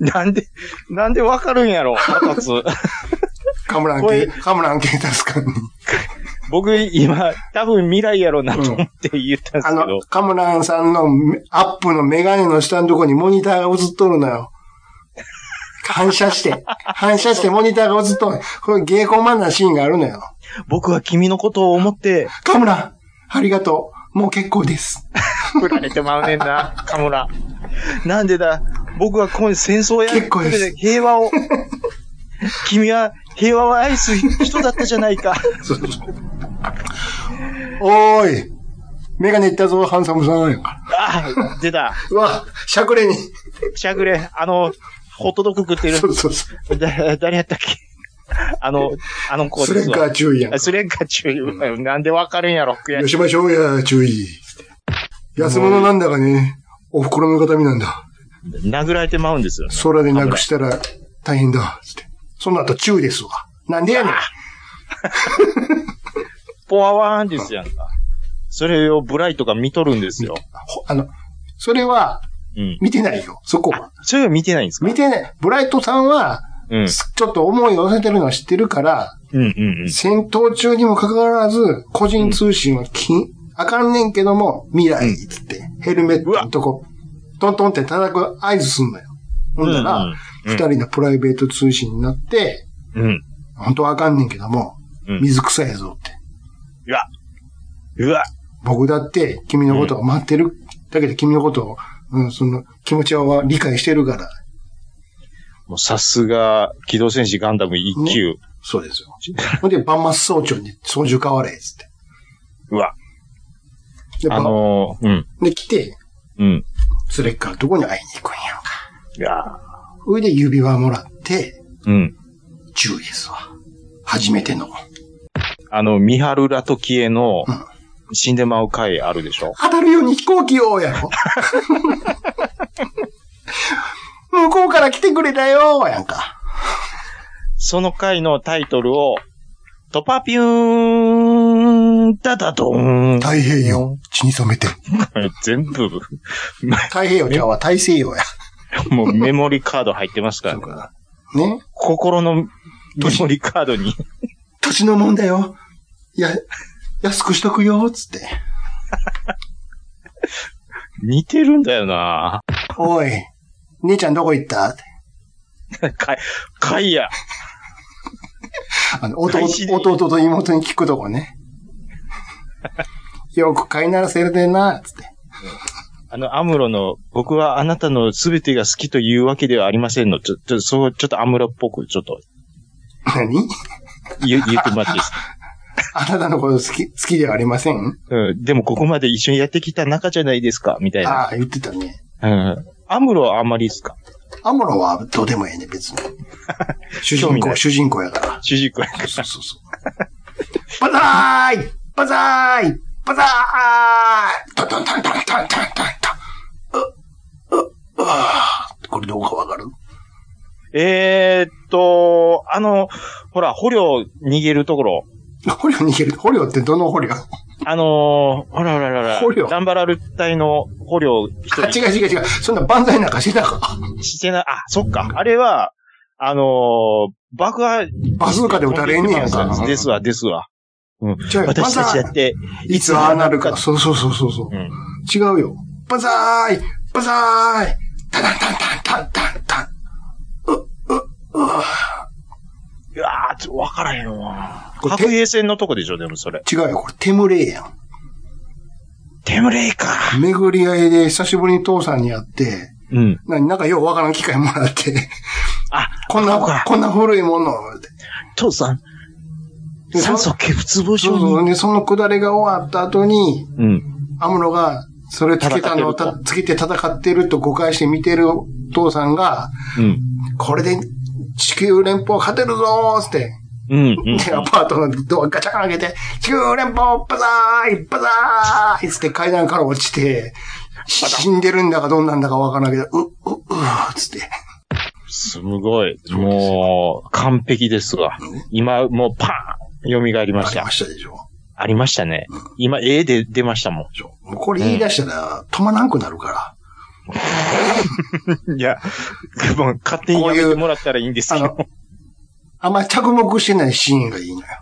なんで、なんでわかるんやろ二つ。 カムランケ、カムランケータスカンに。 僕、今、多分未来やろうなと思って言ったんですけど。うん、あの、 カムランさんのアップのメガネの下のところにモニターが映っとるのよ。反射して、反射してモニターが映っとる。これ芸妓マンなシーンがあるのよ。 僕は君のことを思って。 カムラン、ありがとう。もう結構です。 振られてまうねんな、カムラ。なんでだ、僕はこういう戦争や結構です。 平和を。君は平和を愛す人だったじゃないか。そうそうおーい。メガネいったぞ、ハンサムさん。 ああ、出た。 うわ、しゃくれに。 しゃくれ、あの、ホットドッグ食ってる。 そうそうそう。 だ、誰やったっけ？あの、あの子ですわ。スレッカー注意やん。 スレッカー注意。うん、なんでわかるんやろ。 よしましょうや、注意。安物なんだがね、お袋の形見なんだ。 殴られてまうんですよ、ね。 空でなくしたら大変だ。つって。その後、注意ですわ。なんでやねん。 ポワワーンですやんか。それをブライトが見とるんですよ。 あの、それは、見てないよ、うん、そこは。 それは見てないんですか？ 見てない。ブライトさんは、うん、ちょっと思いを寄せてるのは知ってるから、 うんうんうん、 戦闘中にもかかわらず、個人通信はき、うん、あかんねんけども、未来、つって、うん、ヘルメットのとこ、トントンって叩く合図すんのよ。ほんだら、二、うんうん、人のプライベート通信になって、うん、本当はあかんねんけども、うん、水臭いぞって。 うわうわ僕だって君のことを待ってる、うん、だけど君のことを、うん、その気持ちは理解してるから。 もうさすが、機動戦士ガンダム一級。ね、 そうですよ。ほんで、バンマス総長に操縦変われ、つって。 うわ。あのー、うん。 で、来て、 うん。 スレッカーのとこに会いに行くんやんか。 いやー。それで指輪もらって、 うん。 じゅうですわ。初めての。 あの、ミハルラトキエの、死んでまう回あるでしょ、うん、 当たるように飛行機をやろ。向こうから来てくれたよやんか。 その回のタイトルを、トパピューン、ダダドーン。 太平洋、血に染めて。 全部。 太平洋ちゃうわ、大西洋や。 もうメモリカード入ってますからね。ね。 心のメモリカードに。 年のもんだよ。いや、安くしとくよ、つって。 似てるんだよな。 おい、姉ちゃんどこ行ったって。 かい、かいや。 あの、弟、弟と妹に聞くとこね。よく飼いならせるでな、つって。 あの、アムロの、僕はあなたのすべてが好きというわけではありませんの。ちょ、ちょ、そう、ちょっとアムロっぽく、ちょっと。 何言、言ってもらっていいですか？ あなたのこと好き、好きではありません？ うん。でもここまで一緒にやってきた仲じゃないですか、みたいな。 ああ、言ってたね。 うん。アムロはあんまりですか？ アムロはどうでもええね、別に。主人公、主人公やから。 主人公やから。 そうそうそう。バザーイバザーイバザーイタンタンタンタンタンタンタンタン。う、う、う、これどうかわかる？ えーっと、あの、ほら、捕虜逃げるところ。 捕虜逃げる？捕虜ってどの捕虜？ あのー、ほらほらほら。 捕虜。 ダンバラル隊の捕虜一人。 違う違う違う。そんな万歳なんかしてたか？ してない。あ、そっか。あれは、あのー、爆破。 バズーカで撃たれんねやんか。 ですわ、ですわ。うん。 じゃあ、 私たちだって、 いつああなるか。そうそうそうそうそう、うん。違うよ。バザーイバザーイタタンタンタンタンタンタン。う、う、う。 いやー、わからへんわ。核衛星のとこでしょ、でもそれ。 違うよ、これテムレイやん。 テムレイか。 巡り合いで久しぶりに父さんに会って、うん。なんかようわからん機会もらって、あ、こんな、こんな古いものって。 父さん、酸素欠乏症に。そうそう。で、そのくだりが終わった後に、うん。アムロが、それつけたのをた、つけて戦ってると誤解して見てる父さんが、うん。これで地球連邦勝てるぞーって、うん、うん。で、アパートのドアガチャン開けて、地球連邦バザーイバザーイつって階段から落ちて、死んでるんだかどんなんだかわからないけど、う、う、う、つって。 すごい。もう、完璧ですわ。うん、今、もうパーン蘇りました。 ありましたでしょ。 ありましたね。うん、今、絵で出ましたもん。 もうこれ言い出したら、止まらんくなるから。 いや、もう勝手にやめてもらったらいいんですけど。 あんまり着目してないシーンがいいのよ。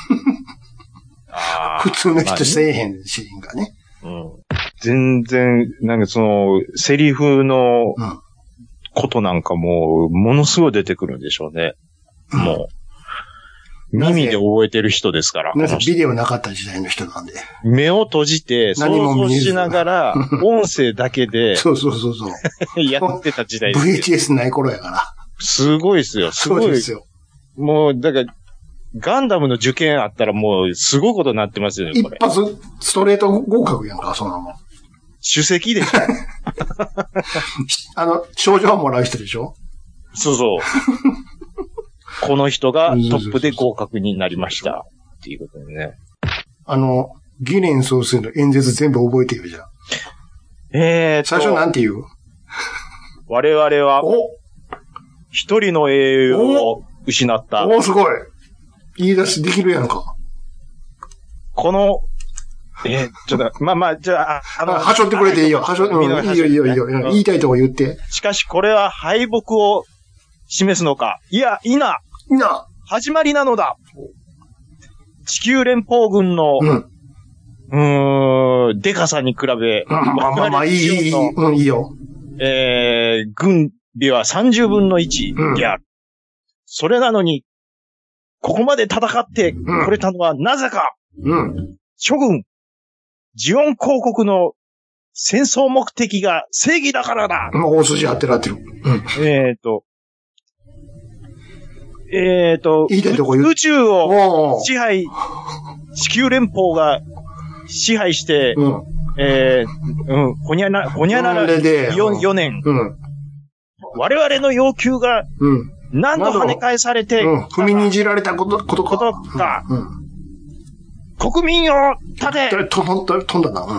あ普通の人せえへんシーンがね。 うん、全然、なんかその、セリフのことなんかもう、ものすごい出てくるんでしょうね。うん、もう、耳で覚えてる人ですから。 なぜビデオなかった時代の人なんで。 目を閉じて、想像しながら、音声だけで、 そうそうそうそう。 やってた時代です。 ブイエイチエス ない頃やから。 すごいですよ。すごい。そうですよ。もう、だから、ガンダムの受験あったらもう、すごいことになってますよね、これ。 一発、ストレート合格やんか、そんなもん。 首席でしょ。 あの、賞状をもらう人でしょ？ そうそう。この人がトップで合格になりました。っていうことでね。 あの、ギレン総帥の演説全部覚えてるじゃん。 えーと。 最初なんて言う？ 我々は、一人の英雄を失った。 おー、すごい。言い出しできるやんか。 この、えー、ちょっと、まあまあ、じゃあ、 あの、はしょってくれていいよ。はしょ、うん、いいよいいよいいよ。言いたいとこ言って。 しかし、これは敗北を示すのか。いや、いな。 いな。 始まりなのだ。地球連邦軍の、うん。うーん、でかさに比べ。 うん、まあまあまあ、いい、いい、うん、いいよ。 えー、軍備はさんじゅうぶんのいちである。うん、それなのに、ここまで戦ってこれたのはなぜか。うん。諸軍、ジオン公国の戦争目的が正義だからだ。 まあ、大筋当てられてる。 うん。えっと、えっと、 言いたいとこ言う。 宇宙を支配、地球連邦が支配して、うん、えー、うん、ほにゃな、ほにゃならよねん。うん。我々の要求が、うん。何度跳ね返されて、 うん、踏みにじられたこと、ことか。 ことか。うん。国民を立て飛んだ、飛んだな。うん。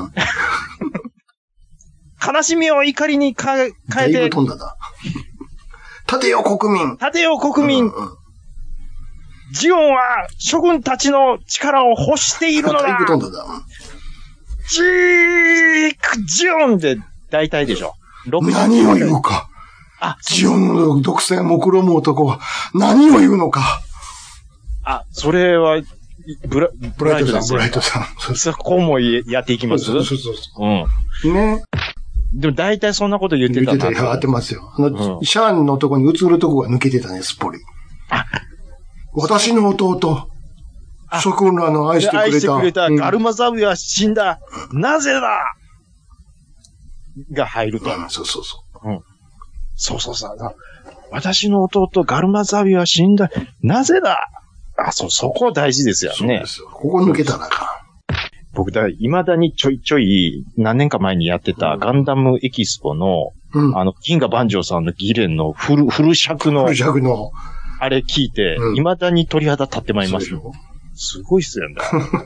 悲しみを怒りに変えて。だいぶ飛んだな。立てよ国民。 立てよ国民。うんうん、ジオンは諸軍たちの力を欲しているのだ。 だいぶ飛んだな。 ジーク、ジオンで大体でしょ。 何を言うか。あ、ジオンの独裁を目論む男は何を言うのか。 あ、それは、ブラ、 ブライトさん、ブライトさん。 そこもやっていきます？ そうそうそうそう。うん。ね。 でも大体そんなこと言ってたな。 言ってた、やってますよ。あの、うん、シャーンのとこに映るとこが抜けてたね、すっぽり。あ、私の弟。諸君らの愛してくれた。 愛してくれた。ガルマザウィは死んだ。なぜだが入ると。 うん、そうそうそう。うん。 そうそうそう。私の弟、ガルマザビは死んだ。なぜだあ、そう、そこ大事ですよね。そうですよ。 ここ抜けたらか。 僕だ、未だにちょいちょい、何年か前にやってたガンダムエキスポの、うん、あの、銀河万丈さんのギレンのフル、フル尺の、 フル尺の、 あれ聞いて、うん、未だに鳥肌立ってまいりますよ。すごいっすよね。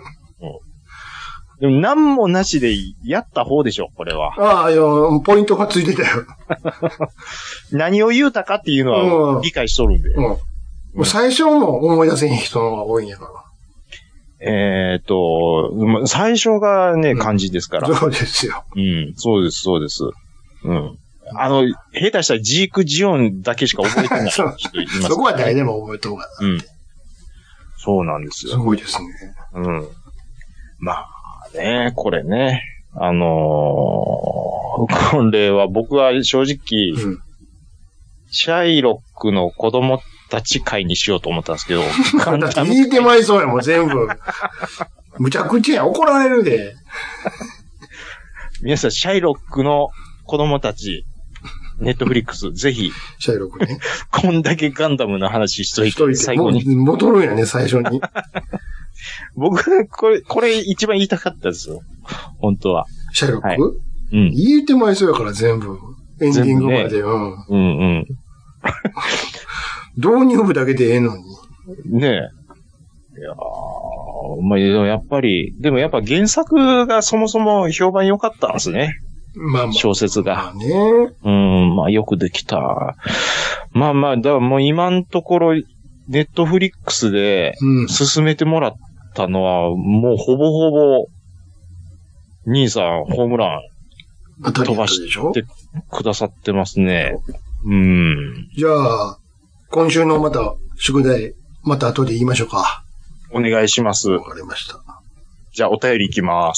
うん、でも何もなしでやった方でしょ、これは。 ああ、いや、ポイントがついてたよ。 何を言うたかっていうのは理解しとるんで。うんうんもう最初も思い出せへん人の方が多いんやから。 えっと、最初がね、漢字ですから、 うん。そうですよ。 うん、そうです、そうです。うん。あの、下手したらジークジオンだけしか覚えてない人います、ねそ。 そこは誰でも覚えとうがな。 うん。そうなんですよ。 すごいですね。 うん。まあね、これね、あのー、これは僕は正直、うん、シャイロックの子供たち会にしようと思ったんですけど。 だって言いてまいそうやもん、全部。むちゃくちゃや、怒られるで。 皆さん、シャイロックの子供たち、ネットフリックス、ぜひ。 シャイロックね。 こんだけガンダムの話しといて、いて最後に。 戻るんやね、最初に。 僕、これ、これ一番言いたかったですよ。本当は。 シャイロック、はい、 うん。 言いてまいそうやから全部。エンディングまで。ね、うん。 うんうん。 導入部だけでええのに。 ねえ。いやー、まあ、やっぱり、でもやっぱ原作がそもそも評判良かったんですね。 まあまあ。 小説が。 まあね。 うん、まあよくできた。まあまあ、だからもう今のところ、ネットフリックスで進めてもらったのは、もうほぼほぼ、兄さんホームラン飛ばしてくださってますね。うん。 じゃあ、今週のまた宿題、また後で言いましょうか。 お願いします。 わかりました。 じゃあお便りいきます。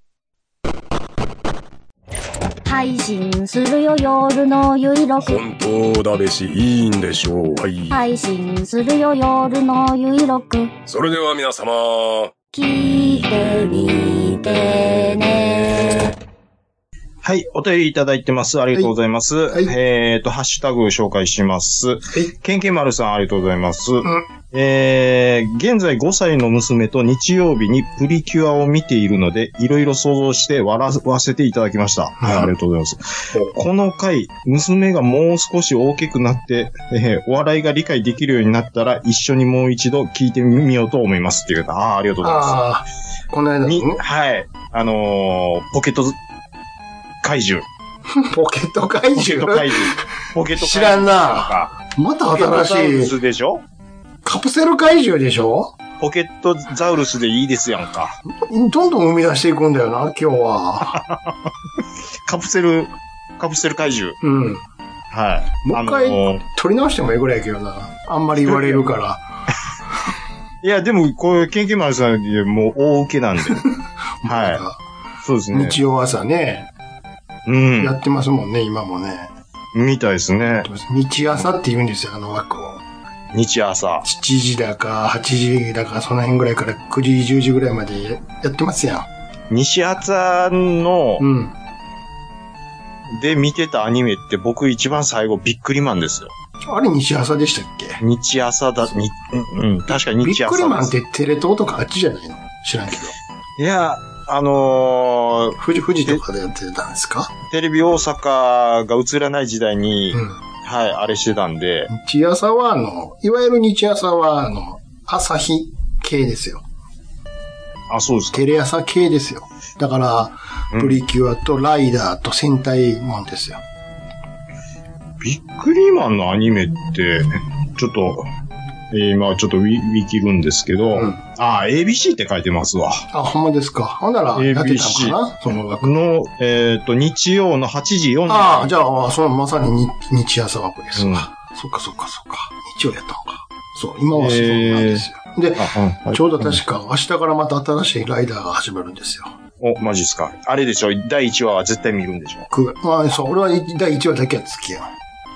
配信するよ夜のゆいろく。 本当だべしいいんでしょう。はい。 配信するよ夜のゆいろく。 それでは皆様、 聞いてみてね。 はい、お便りいただいてます。ありがとうございます。はいはい、えっ、ー、と、ハッシュタグ紹介します。はい。ケンケンマルさん、ありがとうございます。うん、えー、現在ごさいの娘と日曜日にプリキュアを見ているので、いろいろ想像して笑わせていただきました。はい、ありがとうございます。この回、娘がもう少し大きくなって、えー、お笑いが理解できるようになったら、一緒にもう一度聞いてみようと思います。っていうか、ああ、ありがとうございます。ああ、 この間に、はい。あのー、ポケット、怪獣。 ポケット怪獣ポケット怪獣。ポケット怪獣。 知らんな。また新しい。 ポケットザウルスでしょカプセル怪獣でしょポケットザウルスでいいですやんか。 どんどん生み出していくんだよな、今日は。 カプセル、カプセル怪獣。 うん。 はい。 もう一回、あのー、取り直してもいいぐらいやけどな。あんまり言われるから。 いや、でも、こういう研究マンさんでもう大受けなんで。はい。そうですね。 日曜朝ね。 うん。 やってますもんね、今もね。 みたいですね。 日朝って言うんですよ、あの枠を。 日朝。 しちじだか、はちじだか、その辺ぐらいからくじ、じゅうじぐらいまでやってますやん。 西朝の、うん。で見てたアニメって僕一番最後ビックリマンですよ。 あれ西朝でしたっけ？ 日朝だ、に、うん、確かに日朝。 ビックリマンってテレ東とかあっちじゃないの？知らんけど。 いや、あのー、富士、富士とかでやってたんですか？ テレビ大阪が映らない時代に、うん、はい、あれしてたんで。 日朝は、あの、いわゆる日朝は、あの、朝日系ですよ。 あ、そうですか。 テレ朝系ですよ。だから、うん、プリキュアとライダーと戦隊もんですよ。 ビックリマンのアニメって、ちょっと、えー、今ちょっとウィウィキるんですけど、うん、ああ、エービーシー って書いてますわ。 あ、ほんまですか。ほんなら、やってたのかなその枠の、えっ、ー、と、日曜のはちじよんじゅう。 ああ、じゃあ、そのまさに日、日朝枠ですわ、うん。そっかそっかそっか。日曜やったのか。そう、今はそうなんですよ。えー、で、うん、ちょうど確か、明日からまた新しいライダーが始まるんですよ。 お、マジっすか。あれでしょ、だいいちわは絶対見るんでしょ。 くまあ、そう、俺はだいいちわだけは好きやん。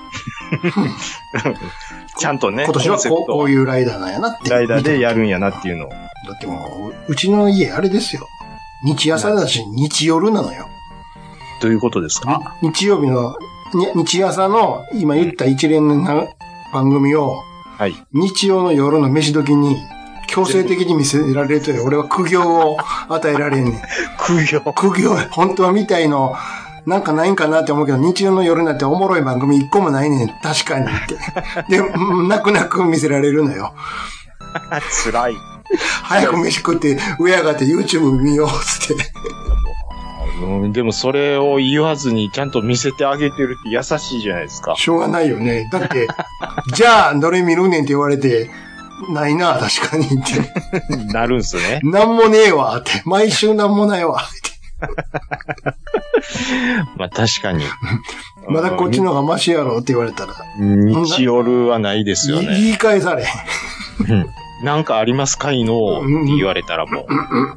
ちゃんとね。 今年はこう、こういうライダーなんやなって。 ライダーでやるんやなっていうのを。 だってもう、うちの家あれですよ。日朝だし、日夜なのよ。 どういうことですか？ 日曜日の、日朝の今言った一連の番組を、はい、日曜の夜の飯時に強制的に見せられるという、俺は苦行を与えられんねん。 苦行苦行、本当はみたいの、なんかないんかなって思うけど、日曜の夜になっておもろい番組一個もないねん。確かにって。で、泣く泣く見せられるのよ。 辛い。 早く飯食って、上上がって YouTube 見ようっつって。 うん、でもそれを言わずにちゃんと見せてあげてるって優しいじゃないですか。 しょうがないよね。だって、じゃあどれ見るねんって言われて、ないな、確かにって。 なるんすね。 なんもねえわって。毎週なんもないわって。 まあ確かに。 まだこっちの方がマシやろって言われたら。 日夜はないですよね。 言い返されへん。なんかありますかいのって言われたらもう。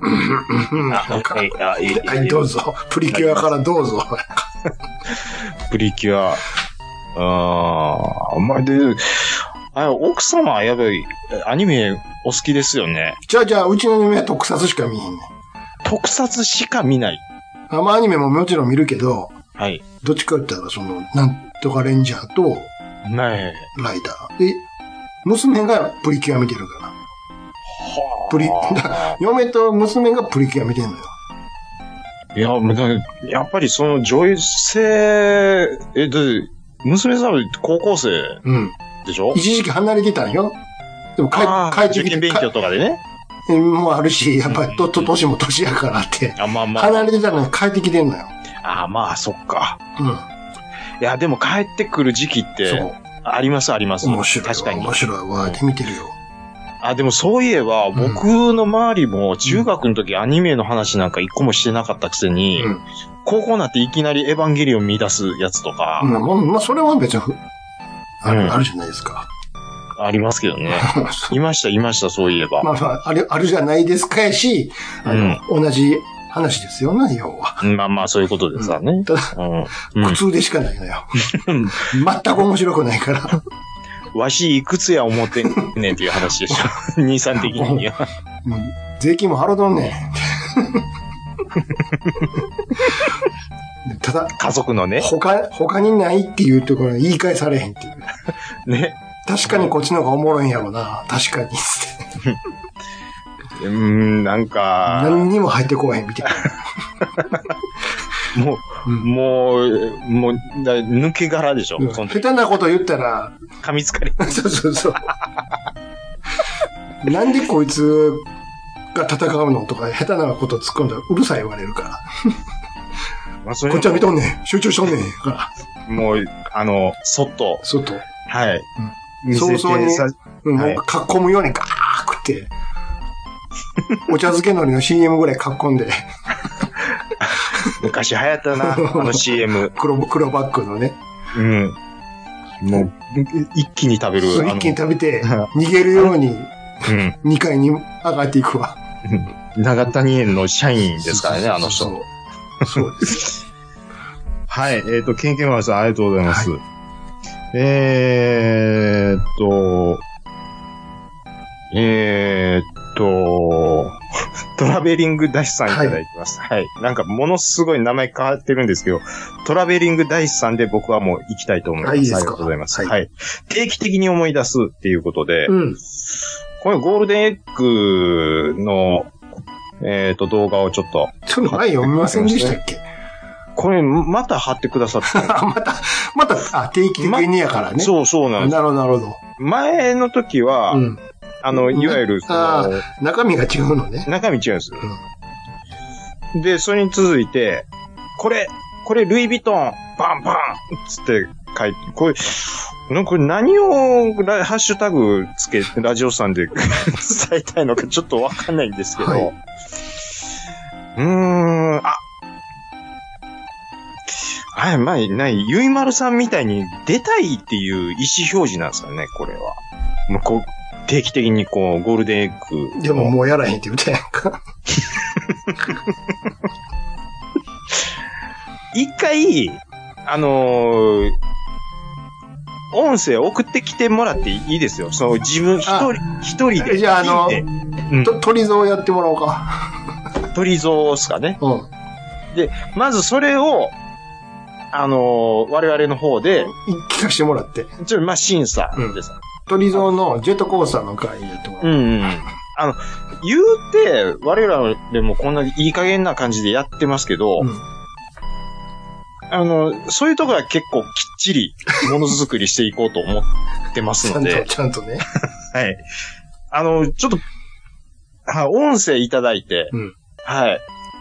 はい、どうぞ。プリキュアからどうぞ。 プリキュア。ああ、まあ、で、あ奥様はやっぱりアニメお好きですよね。 じゃあじゃあ、うちの嫁は特撮しか見へんねん。 特撮しか見ない。 あまあアニメももちろん見るけど、 はい。 どっちかって言ったら、その、なんとかレンジャーと、 はい。 ライダー。で、娘がプリキュア見てるから。プリ、嫁と娘がプリキュア見てんのよ。 いや、やっぱりその女性、え、で、娘さんは高校生でしょ？うん、 一時期離れてたんよ。でも帰ってきて。 受験勉強とかでね。 もうあるし、やっぱりと、と、年も年やからって。 あ、まあまあ。 離れてたのに帰ってきてんのよ。 ああ、まあ、そっか。 うん。いや、でも帰ってくる時期って、そう。ありますあります。 面白い。 確かに。 面白いわ。で見てるよ。 あ、でもそういえば、うん、僕の周りも中学の時アニメの話なんか一個もしてなかったくせに、うん、高校になっていきなりエヴァンゲリオン見出すやつとか。 うん、まあ、まあ、それは別にある、うん、あるじゃないですか。 ありますけどね。いました、いました、そういえば。 まあまあ、ある、あるじゃないですかやし、あの、うん、同じ話ですよね、要は。 まあまあ、そういうことですわね。うん、ただ、 うん、苦痛でしかないのよ。全く面白くないから。 わしいくつや思ってんねんっていう話でしょ。兄さん的には。 もう税金も払うとんねん。ただ、 家族のね。 他、他にないっていうところに言い返されへんっていう。ね。確かにこっちの方がおもろいんやろな。確かに。 うーん、なんか。 何にも入ってこへんみたいな。もう、うん、もう、もう、抜け殻でしょ。うん、 下手なこと言ったら。 噛みつかれ。 そうそうそう。なんでこいつが戦うのとか、下手なこと突っ込んだらうるさい言われるから。まあ、こっちは見とんねん。集中しとんねん。から。 もう、あの、そっと。 そっと。 はい。 うん、早々に、うん、もう、かっこむようにガー食って、お茶漬け海苔の シーエム ぐらいかっこんで。 昔流行ったな、あの シーエム。 黒、黒バッグのね。 うん。もう、一気に食べる。 一気に食べて、逃げるように、にかいに上がっていくわ。 長谷園の社員ですからね、あの人。 そう。そうです。 はい、えっ、ー、と、ケンケンマンさん、ありがとうございます。はい、えーっと、えーっと、トラベリングダッシュさんいただいてます。はい。はい、なんか、ものすごい名前変わってるんですけど、トラベリングダッシュさんで僕はもう行きたいと思います。はい、いいですか。ありがとうございます。はい。はい、定期的に思い出すっていうことで、うん、これゴールデンエッグの、えーっと、動画をちょっと。 ちょっと前読みませんでしたっけ？ これ、また貼ってくださって。 また、また、あ、定期的にやからね。ま、 そうそうなんです。 なるほど、なるほど。 前の時は、うん、あの、いわゆるその、 中身が違うのね。 中身違うんです。うん、で、それに続いて、これ、これ、ルイ・ヴィトン、バンバンつって書いて、これ、なんかこれ何をハッシュタグつけて、ラジオさんで伝えたいのかちょっとわかんないんですけど、はい、うーん、あ、はい、まあ、ない、ゆいまるさんみたいに出たいっていう意思表示なんですかね、これは。もうこう定期的にこう、ゴールデンエッグ。 でももうやらへんって言うたやんか。 一回、あのー、音声送ってきてもらっていいですよ。その自分一人、一人で。 じゃあ、あの、うん、と鳥蔵やってもらおうか。 鳥蔵っすかね。 うん。 で、まずそれを、 あのー、我々の方で、 聞かせてもらって。 ちょっと、まあ、審査でさ。 鳥蔵のジェットコースターの回やってもらって。うんうん。 あの、言うて、我々でもこんないい加減な感じでやってますけど、うん、あの、そういうところは結構きっちりものづくりしていこうと思ってますので。 ちゃんと、ちゃんとね。 はい。あの、ちょっと、はい、音声いただいて、うん、はい。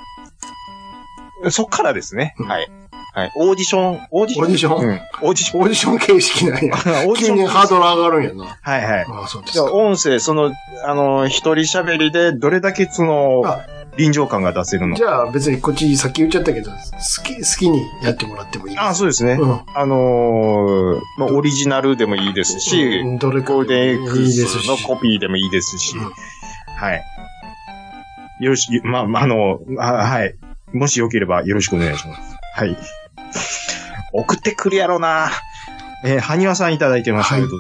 そっからですね。うん、はい。はい。オーディション、オーディション。 オーディション、うん、 オーディション。 オーディション形式なんや。オーディション。急にハードル上がるんやな。 はいはい。ああ、そうですか。音声、その、あの、一人喋りでどれだけその、臨場感が出せるの。 じゃあ別にこっちさっき言っちゃったけど、好き、好きにやってもらってもいいですか？ ああ、そうですね。うん、あのー、まあ、オリジナルでもいいですし、うん、どれかゴールデン X のコピーでもいいですし、うん、はい。よろしく、まあ、まあ、あの、あ、はい。もしよければよろしくお願いします。はい。送ってくるやろな。えー、はにわさんいただいてましたけど、はい、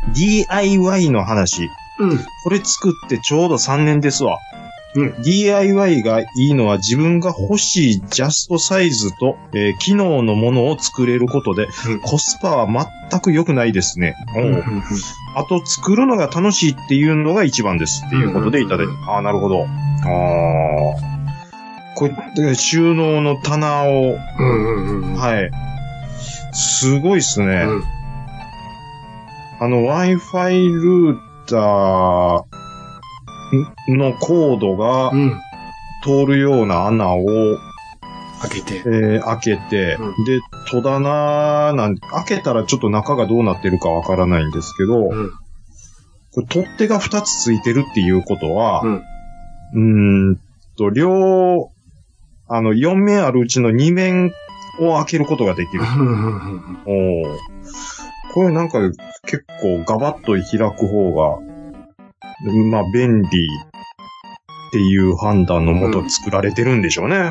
ディーアイワイ の話。うん。これ作ってちょうどさんねんですわ。うん。ディーアイワイ がいいのは自分が欲しいジャストサイズと、えー、機能のものを作れることで、うん、コスパは全く良くないですね。うんうんうん、あと作るのが楽しいっていうのが一番ですっていうことでいただいて。うんうんうん、ああ、なるほど。ああ。これ、収納の棚を、うんうんうん、はい。すごいっすね。うん、あの、Wi-Fi ルーターのコードが通るような穴を開けて、 えー、開けて、うん、で、戸棚なん開けたらちょっと中がどうなってるかわからないんですけど、うん、これ取っ手がふたつついてるっていうことは、うん、うーんと、両、あの、よん面あるうちのに面を開けることができる。おこれなんか結構ガバッと開く方が、まあ便利っていう判断のもと作られてるんでしょうね。うん、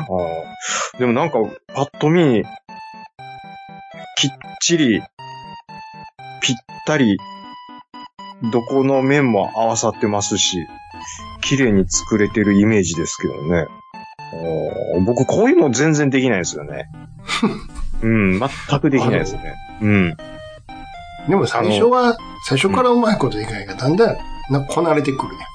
でもなんかパッと見、きっちり、ぴったり、どこの面も合わさってますし、綺麗に作れてるイメージですけどね。僕こういうの全然できないですよね。うん、全くできないですね。うん。 でも最初は、最初からうまいこといかないが、だんだん、なんかこなれてくるね。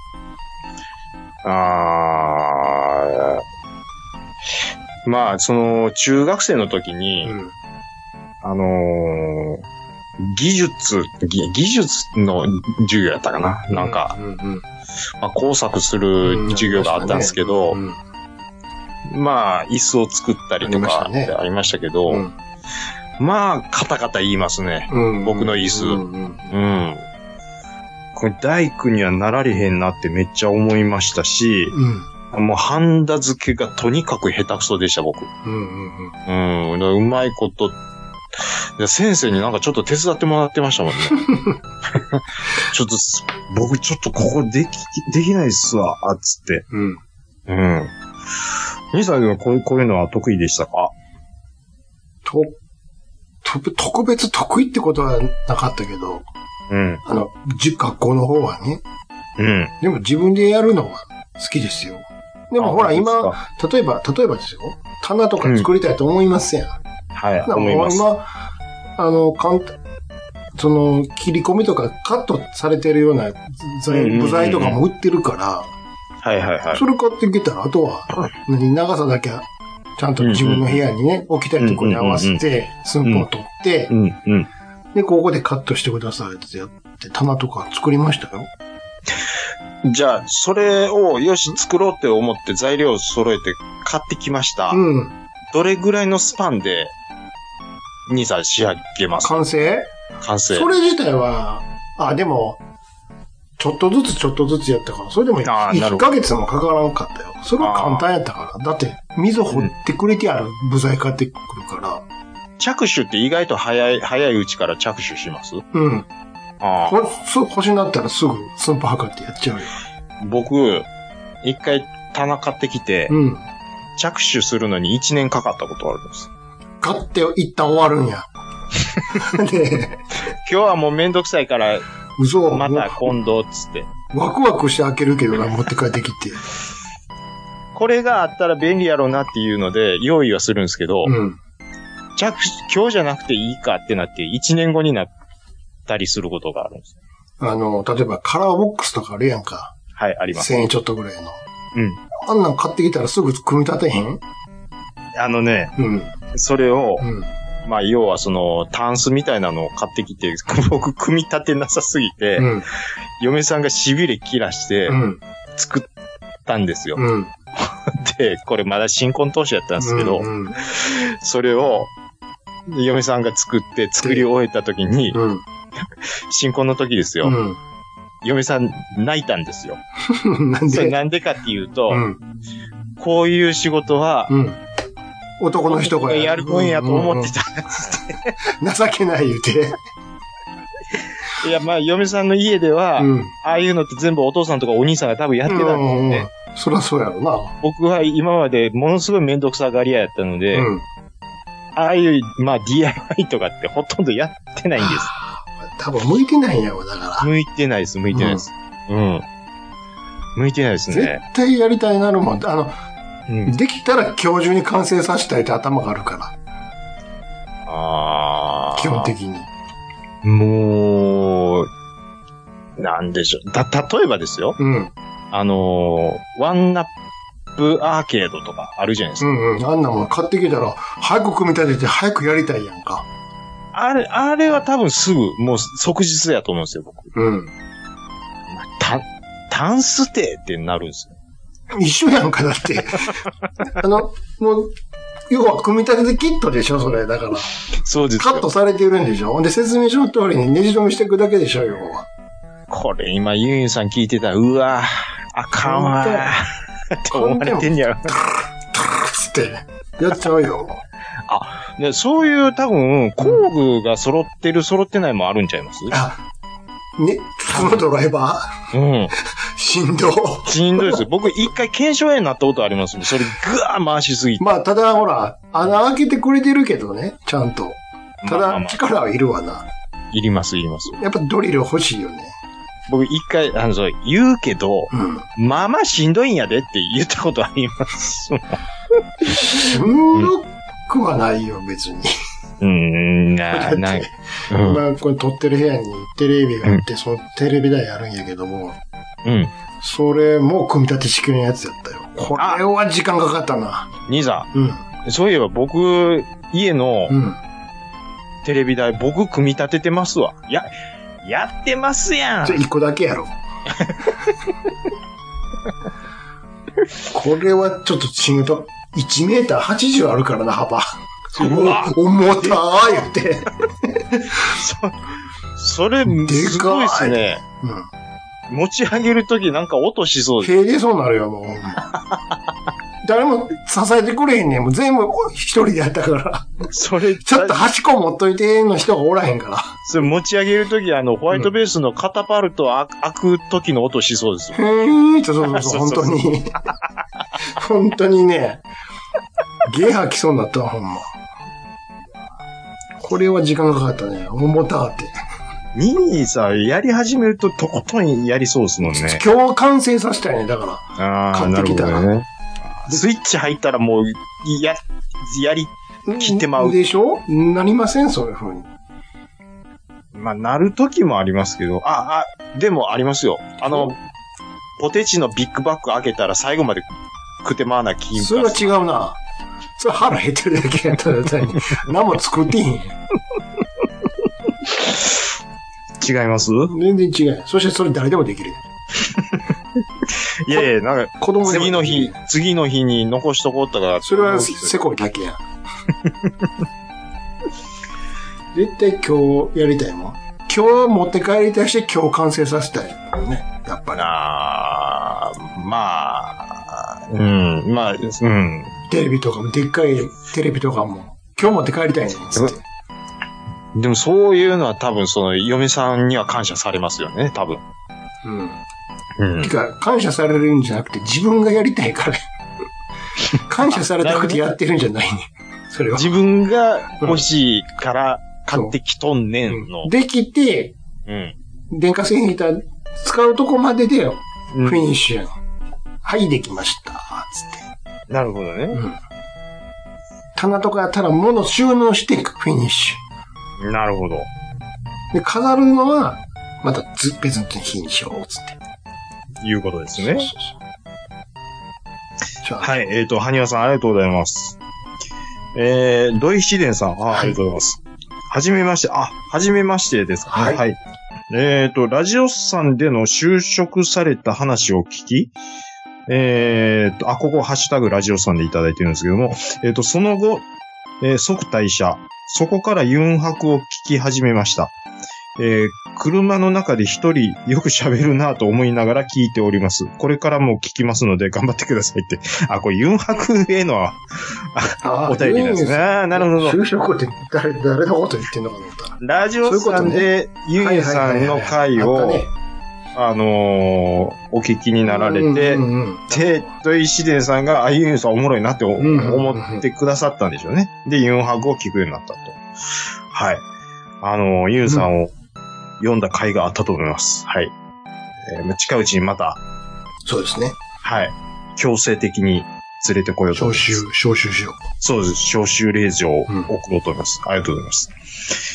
あー。まあ、その、中学生の時に、うん、あのー、技術、技、技術の授業やったかな、うん、なんか、うんうん、まあ、工作する授業があったんですけど、うんまあ、椅子を作ったりとかってありましたけど、ま, ねうん、まあ、カタカタ言いますね。うん、僕の椅子、うんうん。うん。これ大工にはなられへんなってめっちゃ思いましたし、うん、もうハンダ付けがとにかく下手くそでした、僕。うんうんうん。うん。うまいこと、先生になんかちょっと手伝ってもらってましたもんね。ちょっと、僕ちょっとここでき、できないっすわ、あっつって。うん。うん。兄さんはこういう、こういうのは得意でしたか？ と、と、特別得意ってことはなかったけど、うん。あの、じ、学校の方はね。うん。でも自分でやるのは好きですよ。でもほら今、例えば、例えばですよ。棚とか作りたいと思いますやん。うん、はい、思います。今、あの、簡単、その、切り込みとかカットされてるような部材とかも売ってるから、 はいはいはい。 それ買ってきたら、あとは、長さだけ、ちゃんと自分の部屋にね、置きたいところに合わせて、寸法を取って、で、ここでカットしてくださいってやって、棚とか作りましたよ。 じゃあ、それを、よし、作ろうって思って材料を揃えて買ってきました。うん。どれぐらいのスパンで、兄さん仕上げますか？ 完成？ 完成。 それ自体は、あ、でも、ちょっとずつちょっとずつやったから、それでもいっかげつもかからんかったよ。それは簡単やったから。だって、水掘ってくれてある部材買ってくるから。 着手って意外と早い、早いうちから着手します？うん。 ああ。星になったらすぐ寸法測ってやっちゃうよ。 僕、一回棚買ってきて、うん、着手するのにいちねんかかったことがあるんです。 買って一旦終わるんや。 で今日はもうめんどくさいから、嘘また今度っつって。 ワクワクして開けるけどな、持って帰ってきて。 これがあったら便利やろうなっていうので、用意はするんですけど、うん、 じゃあ今日じゃなくていいかってなっていちねんごになったりすることがあるんです。 あの、例えばカラーボックスとかあるやんか。 はい、あります。 せんえんちょっとぐらいの。 うん。 あんなん買ってきたらすぐ組み立てへん？ あのね、 うん。 それを、 うん、 まあ、要はその、タンスみたいなのを買ってきて、僕、組み立てなさすぎて、うん、嫁さんが痺れ切らして、作ったんですよ。うん、で、これまだ新婚当初やったんですけど、うんうん、それを、嫁さんが作って作り終えた時に、うん、新婚の時ですよ。うん、嫁さん泣いたんですよ。なんで？それなんでかっていうと、うん、こういう仕事は、うん男の人がやるもんやと思ってた。 うんうん、情けない言うて。 いや、まあ、嫁さんの家では、うん、ああいうのって全部お父さんとかお兄さんが多分やってたんですよね。うんうん、 そりゃそうやろな。 僕は今までものすごいめんどくさがり屋やったので、うん、ああいう、まあ ディーアイワイ とかってほとんどやってないんです。 多分向いてないんやろ、だから。 向いてないです、向いてないです。うん。うん、向いてないですね。 絶対やりたいなるもん。あの、うん、できたら今日中に完成させたいって頭があるから。 ああ。 基本的に。 もう、なんでしょう。だ、例えばですよ。うん。あのー、ワンナップアーケードとかあるじゃないですか。 うんうん。あんなもん買ってきたら、早く組み立てて早くやりたいやんか。 あれ、あれは多分すぐ、もう即日やと思うんですよ、僕。うん。た、タンステってなるんですよ。 一緒やんか、だって。あの、もう、要は組み立ててキットでしょ、それ。だから。 そうですカットされてるんでしょ。で、説明書の通りにねじ止めしていくだけでしょ、要は。 これ今、ユンユンさん聞いてたら、うわあかんわって思われてんやろ。 つって、やっちゃうよ。 あ、ね、そういう多分、工具が揃ってる、揃ってないもあるんちゃいます？ あ、ね、そのドライバー？うん。しんど。 しんどいですよ。僕一回腱鞘炎になったことありますもん。それぐわー回しすぎて。 まあ、ただほら、穴開けてくれてるけどね、ちゃんと。ただ、まあまあまあ、力はいるわな。 いります、いります。 やっぱドリル欲しいよね。 僕一回、あの、そう、言うけど、うん、まあまあしんどいんやでって言ったことあります。 しんどくはないよ、別に。 うーん、な、ない。 うん、まあ、これ撮ってる部屋にテレビがあって、うん、そのテレビ台あるんやけども、うん。それも組み立て式のやつやったよ。これは時間かかったな。 兄さん。うん。そういえば僕、家の、テレビ台、僕組み立ててますわ。や、やってますやん。 じゃ、一個だけやろ。これはちょっと違うと、いちメーターはちじゅうあるからな、幅。うわ、重たー言って。 そ、それ、すごいっすね。うん。持ち上げるときなんか音しそうです。 へえでそうなるよ、もう。誰も支えてくれへんねん。もう全部一人でやったから。それ、ちょっと端っこ持っといての人がおらへんから。 それ持ち上げるとき、あの、ホワイトベースのカタパルト開くときの音しそうですよ。 へーってそうそうそう、本当に。本当にね、ゲ吐きそうになったわ、ほんま。これは時間かかったね。重たって。 ミニーさ、やり始めるととことんやりそうですもんね。 今日完成させたいね、だから。ああ、買ってきたら。ね。 スイッチ入ったらもう、や、やりきってまう。 でしょ？なりません？そういう風に。 まあ、なる時もありますけど、あ、あ、でもありますよ。あの、ポテチのビッグバッグ開けたら最後まで食ってまわなきん。 それは違うな。それ腹減ってるだけやったら絶対に。何も作ってへん。 違います全然違う。そしてそれ誰でもできる。 いやいや、なんか、子供次の日、次の日に残しとこうとか。 それはセコイだけや。絶対今日やりたいもん。今日持って帰りたいし、今日完成させたいよね。やっぱり。 ああ、まあ、うん、まあ、うん。 テレビとかも、でっかいテレビとかも、今日持って帰りたいねん、つって。 でもそういうのは多分その嫁さんには感謝されますよね、多分。 うん。うん。てか、感謝されるんじゃなくて自分がやりたいから。感謝されたくてやってるんじゃないね。それは。 自分が欲しいから買ってきとんねんの。 うん、できて、うん。電化製品ヒーター使うとこまででよ。うん、フィニッシュやの。はい、できました。つって。 なるほどね。うん。 棚とかやったら物収納してフィニッシュ。なるほど。 で、飾るのは、またず別の日にしよう、つって。 いうことですね。そうそうそう。 はい、えっ、ー、と、はにわさんありがとうございます。えー、土井七伝さん、あ、はい、ありがとうございます。はじめまして、あ、はじめましてですか。はい。はい、えっ、ー、と、ラジオさんでの就職された話を聞き、えっ、ー、と、あ、ここハッシュタグラジオさんでいただいてるんですけども、えっ、ー、と、その後、えー、即退社、そこからユンハクを聞き始めました。えー、車の中で一人よく喋るなぁと思いながら聞いております。これからも聞きますので頑張ってくださいって。あ、これユンハクへのあお便りですね。あ、なるほど。 就職って誰、誰のこと言ってんのかと思った。 ラジオさんでユンさんの回を、あのー、お聞きになられて、で、土井紫伝さんが、あ、ユンさんおもろいなって思ってくださったんでしょうね。で、ユンハクを聞くようになったと。はい。あのー、ユンさんを、うん読んだ回があったと思います。はい。えー、近いうちにまた。 そうですね。 はい。強制的に連れてこようと思います。 招集、招集しよう。 そうです。招集令状を送ろうと思います。うん、ありがとうございます。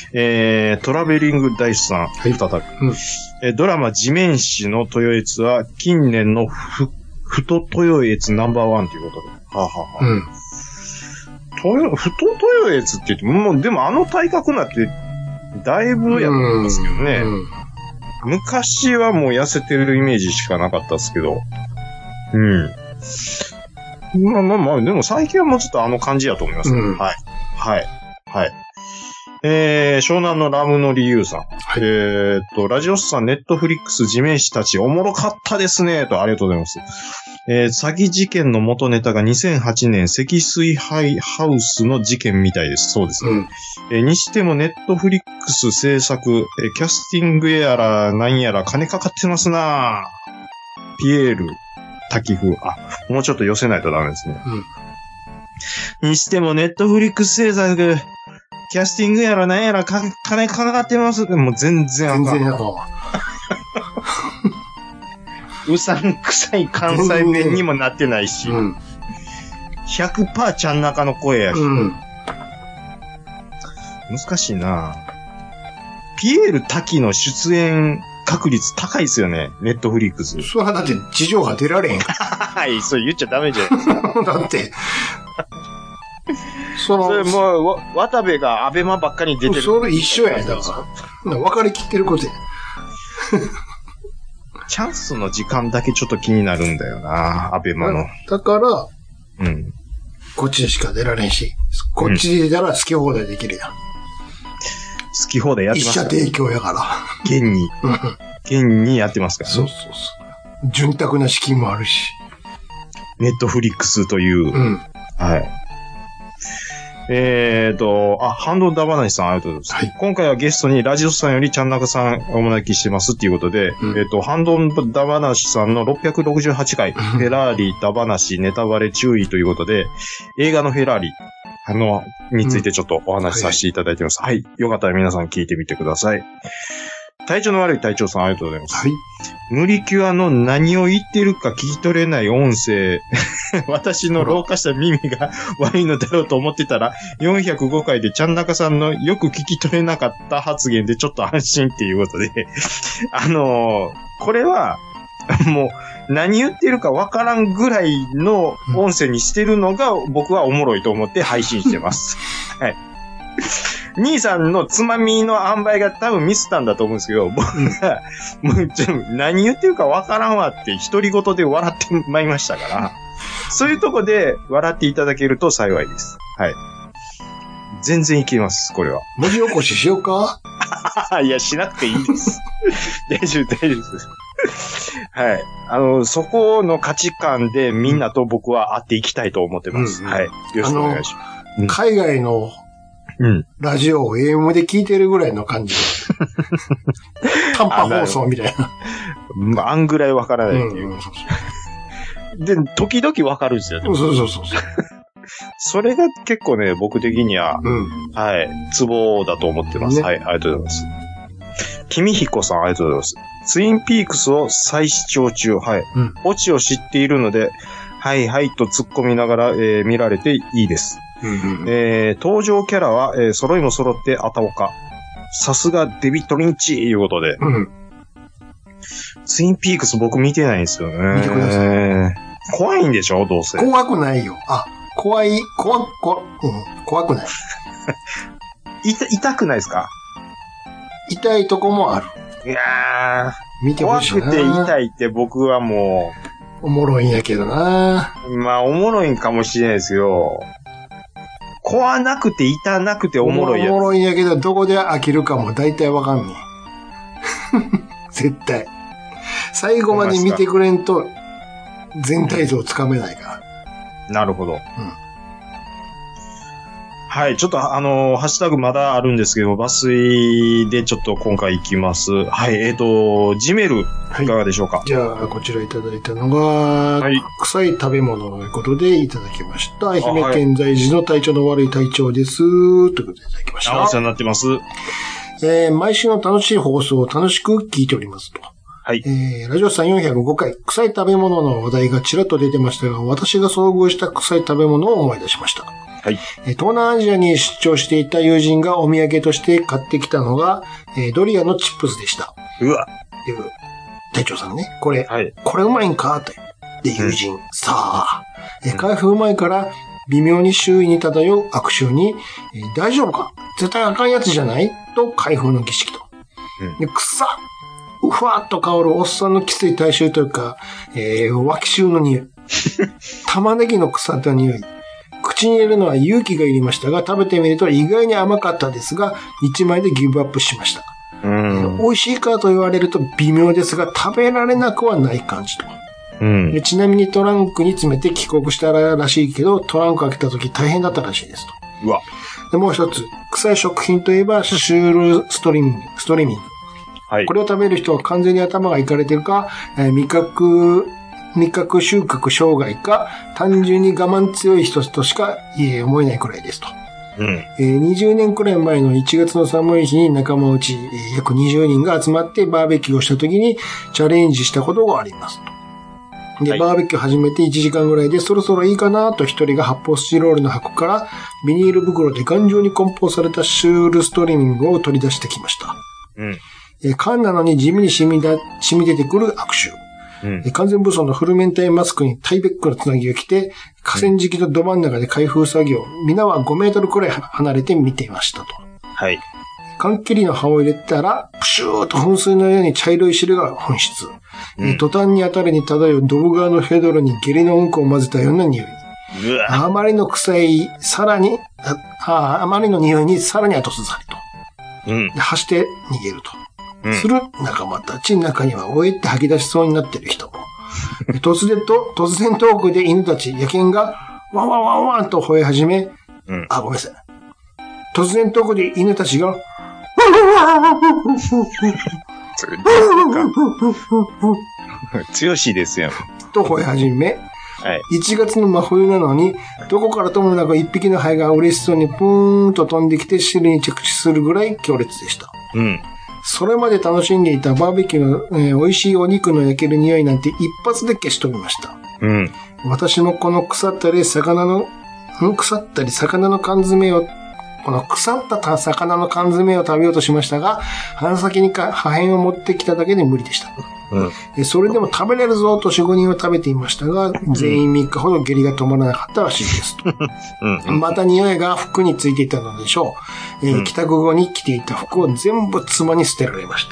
えー、トラベリングダイスさん、はい、再び、うんえー。ドラマ地面師の豊悦は近年のふ、ふと豊悦ナンバーワンということで。はあ、はあはあ、うん。豊、ふと豊悦って言っても、もうでもあの体格になって、だいぶやってますけどね、うんうん。昔はもう痩せてるイメージしかなかったですけど。うん。まあまあまあ、でも最近はもうちょっとあの感じやと思います、ねうん。はい。はい。はい。えー、湘南のラムの理由さん。はい、えーっと、ラジオスさん、ネットフリックス地面師たちおもろかったですね、とありがとうございます。えー、詐欺事件の元ネタがにせんはちねん積水ハウスの事件みたいです。そうですね。うんえー、にしてもネットフリックス制作、えー、キャスティングやら何やら金かかってますなぁ。ピエール、滝風。あ、もうちょっと寄せないとダメですね。うん、にしてもネットフリックス制作、キャスティングやら何やらか金かかってます。もう全然あかん。全然あかんわ。うさんくさい関西弁にもなってないし、うん、ひゃくパーセント ちゃん中の声やし、うん、難しいなピエール滝の出演確率高いですよね、ネットフリックス。 それはだって地上波出られへん。 はい、それ言っちゃダメじゃないですか。 だって、 その、それもう、渡部がアベマばっかり出てる。 それ一緒やん、だから。分かりきってることや。 チャンスの時間だけちょっと気になるんだよな、アベマの。 だから、うん。こっちでしか出られんし、こっちで出たら好き放題できるやん。好き放題やってますから。一社提供やから。 現に。現にやってますからね。 そうそうそう。潤沢な資金もあるし。 ネットフリックスという。うん。はい。えーと、あ、ハンドダバナシさんありがとうございます。はい、今回はゲストにラジオさんよりちゃんなかさんお招きしてますっていうことで、うん、えっ、ー、と、ハンドダバナシさんのろっぴゃくろくじゅうはちかい、フェラーリダバナシネタバレ注意ということで、映画のフェラーリ、あの、についてちょっとお話しさせていただいてます。うん、はい、はい。よかったら皆さん聞いてみてください。体調の悪い隊長さんありがとうございます。はい。無理キュアの何を言ってるか聞き取れない音声。私の老化した耳が悪いのだろうと思ってたら、よんひゃくごかいでちゃんなかさんのよく聞き取れなかった発言でちょっと安心っていうことで、あのー、これは、もう何言ってるかわからんぐらいの音声にしてるのが僕はおもろいと思って配信してます。はい。兄さんのつまみの塩梅が多分ミスったんだと思うんですけど、僕が、もうちょ何言ってるかわからんわって独り言で笑ってまいりましたから、そういうとこで笑っていただけると幸いです。はい。全然いけます、これは。 文字起こししようかいや、しなくていいです。大丈夫、大丈夫です。はい。あの、そこの価値観でみんなと僕は会っていきたいと思ってます。うんうん、はい。よろしくお願いします。 うん、海外のうん。ラジオを エーエム で聞いてるぐらいの感じ。短波放送みたいな。 まあ、あんぐらいわからないっていう。うんうん、そうそうで、時々わかるんですよ。 そうそうそうそう。 それが結構ね、僕的には、うん、はい、ツボだと思ってます、ね。はい、ありがとうございます。君彦さん、ありがとうございます。ツインピークスを再視聴中、はい。うん、オチを知っているので、はいはいと突っ込みながら、えー、見られていいです。 うんうん、 えー、登場キャラは、えー、揃いも揃ってあたおか。さすがデビッド・リンチいうことで。 うん。 ツインピークス僕見てないんですよね。 見てください。 怖いんでしょどうせ。 怖くないよ。あ、怖い、怖、怖、うん、怖くない。 痛、痛くないですか？ 痛いとこもある。 いやー。 見てほしいな。 怖くて痛いって僕はもう。おもろいんやけどな。 まあ、おもろいんかもしれないですよ。怖なくて痛なくておもろいやつ。 おもろいんやけど、どこで飽きるかも大体わかんねえ。絶対。最後まで見てくれんと、全体像つかめないから。 なるほど。うん。はい、ちょっとあのー、ハッシュタグまだあるんですけど、抜粋でちょっと今回行きます。はい、えっと、ジメル、いかがでしょうか？ はい、じゃあ、こちらいただいたのが、はい、臭い食べ物ということでいただきました。愛媛県在住の体調の悪い隊長です。ということでいただきました。 お世話になってます。 えー、毎週の楽しい放送を楽しく聞いておりますと。 はい。 えー、ラジオさんよんひゃくごかい、臭い食べ物の話題がちらっと出てましたが、私が遭遇した臭い食べ物を思い出しました。 はい。 東南アジアに出張していた友人がお土産として買ってきたのが、えー、ドリアのチップスでした。 うわ。 っていう、隊長さんね。これ、 はい、 これうまいんかって。で、友人、うん、さあ、えー、開封前から微妙に周囲に漂う悪臭に、えー、大丈夫か？絶対あかんやつじゃない？と開封の儀式と。うん、で、くっさふわっと香るおっさんのきつい体臭というか、えー、脇臭の匂い。玉ねぎの腐った匂い。口に入れるのは勇気がいりましたが、食べてみると意外に甘かったですが、一枚でギブアップしました。 うん、 美味しいかと言われると微妙ですが、食べられなくはない感じと。 うん、 でちなみにトランクに詰めて帰国したらしいけど、トランク開けた時大変だったらしいですと。 うわ。 でもう一つ、臭い食品といえば、シュールストリーミング。ストリーミング。 はい。 これを食べる人は完全に頭がいかれてるか、えー、味覚、味覚収穫障害か、単純に我慢強い人としか、えー、思えないくらいですと。 うん。 えー、にじゅうねんくらい前のいちがつの寒い日に仲間内、えー、約にじゅうにんが集まってバーベキューをした時にチャレンジしたことがありますと。で、はい、バーベキュー始めていちじかんぐらいでそろそろいいかなと一人が発泡スチロールの箱からビニール袋で頑丈に梱包されたシュールストリーミングを取り出してきました。 うん。 えー、缶なのに地味に染みだ、染み出てくる悪臭。うん、完全武装のフルメンタイマスクにタイベックのつなぎを着て、河川敷のど真ん中で開封作業。皆はごメートルくらい離れて見ていましたと。 はい。 缶切りの刃を入れたら、プシューと噴水のように茶色い汁が噴出。うん、途端にあたりに漂うドブ川のフェドロに下痢のうんこを混ぜたような匂い。あまりの臭い、さらに、ああ、あまりの匂いにさらに後ずさりと。うん。で走って逃げると。する仲間たち、中にはおえって吐き出しそうになっている人も。突然と、突然遠くで犬たち、野犬が、ワンワンワンワンと吠え始め、うん、あ、ごめんなさい。突然遠くで犬たちが、ワンワンワンワン強しですよ。 と吠え始め、 はい、 いちがつの真冬なのに、どこからともなく一匹のハエが嬉しそうにプーンと飛んできて汁に着地するぐらい強烈でした。 うん。 それまで楽しんでいたバーベキューの、えー、美味しいお肉の焼ける匂いなんて一発で消し飛びました。 うん。 私もこの腐ったり魚の、ん腐ったり魚の缶詰を、この腐った魚の缶詰を食べようとしましたが、鼻先にか破片を持ってきただけで無理でした。うん、それでも食べれるぞとよん、ごにんは食べていましたが、全員みっかほど下痢が止まらなかったらしいですと。うん、また匂いが服についていたのでしょう。えー、帰宅後に着ていた服を全部妻に捨てられました。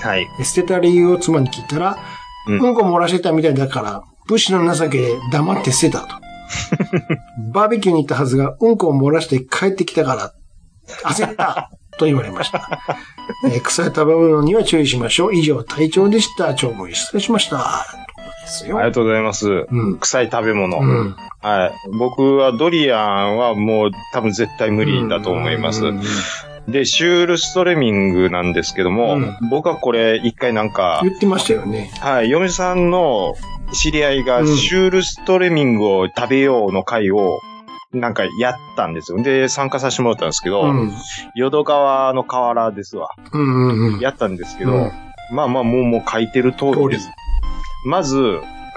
はい。 捨てた理由を妻に聞いたら、うん、うんこ漏らしてたみたいだから、武士の情けで黙って捨てたと。バーベキューに行ったはずが、うんこを漏らして帰ってきたから、焦ったと言われました。えー、臭い食べ物には注意しましょう。以上、隊長でした。長文失礼しました。ですよ。 ありがとうございます。うん、臭い食べ物、うん。はい。僕はドリアンはもう多分絶対無理だと思います。うんうんうん、で、シュールストレミングなんですけども、うん、僕はこれ一回なんか、 言ってましたよね。 はい。嫁さんの知り合いがシュールストレミングを食べようの会を、なんかやったんですよ。で、参加させてもらったんですけど、うん、淀川の河原ですわ。 うんうんうん、 やったんですけど、うん、まあまあもうもう書いてる通りです。まず、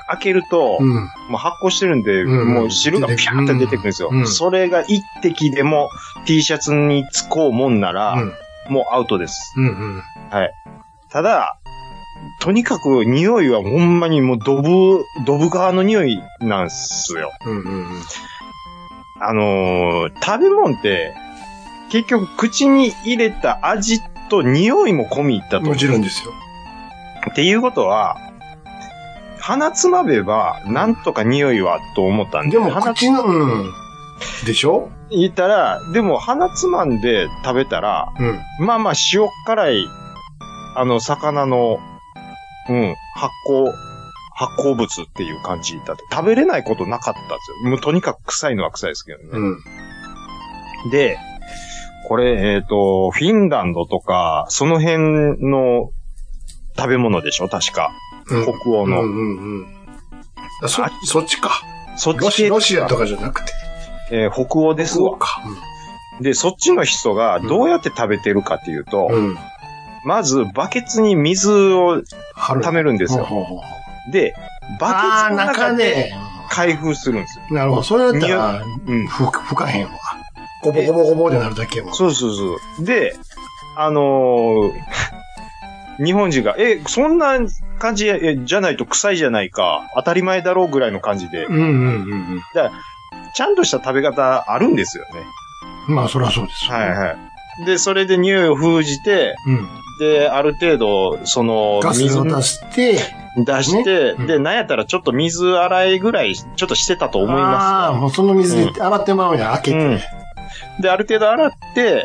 開けると、うん、もう発酵してるんで、うん、もう汁がピャーって出てくるんですよ。うん、それが一滴でも T シャツにつこうもんなら、うん、もうアウトです。うんうん、はい。ただ、とにかく匂いはほんまにもうドブ、ドブ側の匂いなんすよ。うんうんうん、あのー、食べ物って、結局口に入れた味と匂いも込み入ったと。 もちろんですよ。 っていうことは、鼻つまべば、なんとか匂いはと思ったんで。 でも口の、うん。でしょ言ったら、でも鼻つまんで食べたら、うん、まあまあ塩辛い、あの、魚の、うん、発酵、発酵物っていう感じだって。食べれないことなかったんですよ。もうとにかく臭いのは臭いですけどね。うん、で、これ、えっと、フィンランドとか、その辺の食べ物でしょ確か。うん、北欧の。うんうんうん、 そ、そっちか。 そっち系ロシアとかじゃなくて。 えー、北欧ですわ。か、うん。で、そっちの人がどうやって食べてるかっていうと、うん、まずバケツに水を溜めるんですよ。で、バケツの中で開封するんですよ。 なるほど。それだったら、うん、ふ、吹かへんわ。ゴボゴボゴボでなるだけも。 そうそうそう。で、あのー、日本人が、え、そんな感じえじゃないと臭いじゃないか、当たり前だろうぐらいの感じで。うんうんうんうん。だからちゃんとした食べ方あるんですよね。 まあ、そりゃそうです。 はいはい。で、それで匂いを封じて、うん、で、ある程度、その、 ガスを出して、 出して、ねうん、で、なんやったらちょっと水洗いぐらい、ちょっとしてたと思います。 ああ、もうその水で洗ってまうや、開けて、うん。 で、ある程度洗って、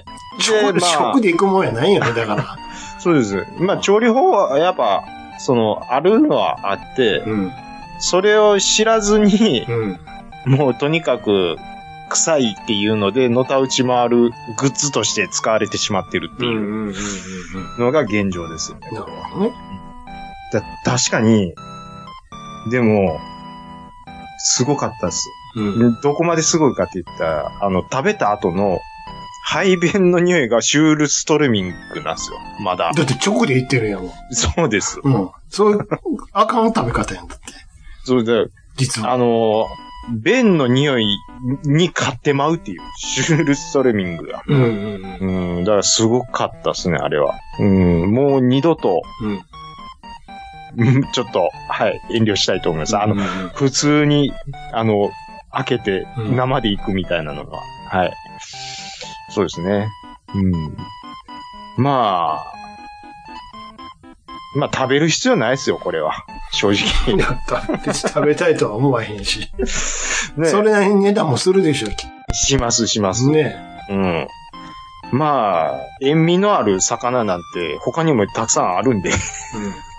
で、まあ、食でいくもんやないよね、だから。 そうです。まあ、調理法は、やっぱ、その、あるのはあって、うん、それを知らずに、うんもうとにかく臭いっていうので、のたうち回るグッズとして使われてしまってるっていうのが現状ですよね。なるほどね。だ確かに、でも、すごかったです、うん。どこまですごいかって言ったら、あの、食べた後の排便の匂いがシュールストレミングなんですよ。まだ。 だって直で言ってるやん。 そうです。 うん。そういう、あかん食べ方やんだって。 それで、実は。あの、便の匂いに勝ってまうっていう、シュールストレミングが。うんうんうん。うん、だからすごかったですね、あれは。うん、もう二度と、うん、ちょっと、はい、遠慮したいと思います。あの、うんうん、普通に、あの、開けて生で行くみたいなのが、うん、はい。そうですね。うん。まあ、まあ食べる必要ないですよ、これは。正直。 だって食べたいとは思わへんし。ね、それなりに値段もするでしょ。 します、します。ね。うん。まあ、塩味のある魚なんて他にもたくさんあるんで。うん。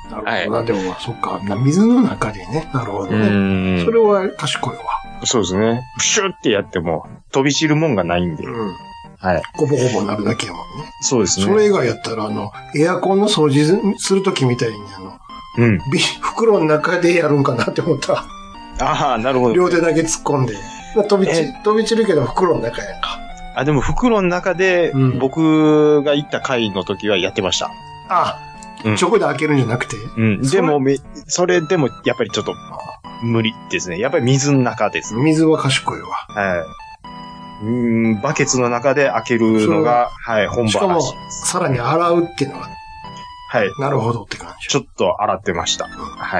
なるほどな。はい、でも、そっか。水の中でね。なるほどね。うんそれは賢いわ。 そうですね。プシュってやっても飛び散るもんがないんで。うん。はい。 ゴボゴボなるだけやもんね。 そうですね。 それ以外やったら、あの、エアコンの掃除するときみたいに、あの、うん。袋の中でやるんかなって思った。 ああ、なるほど。 両手だけ突っ込んで。飛び散、飛び散るけど袋の中やんか。 あ、でも袋の中で、僕が行った回の時はやってました。 ああ、うん、チョコで開けるんじゃなくて。 うん。でも、それでも、やっぱりちょっと、無理ですね。やっぱり水の中です、ね。 水は賢いわ。 はい。うん、バケツの中で開けるのが、はい、本場らしい。しかも、 さらに洗うっていうのは、 はい。 なるほどって感じ。 ちょっと洗ってました。うん、はい。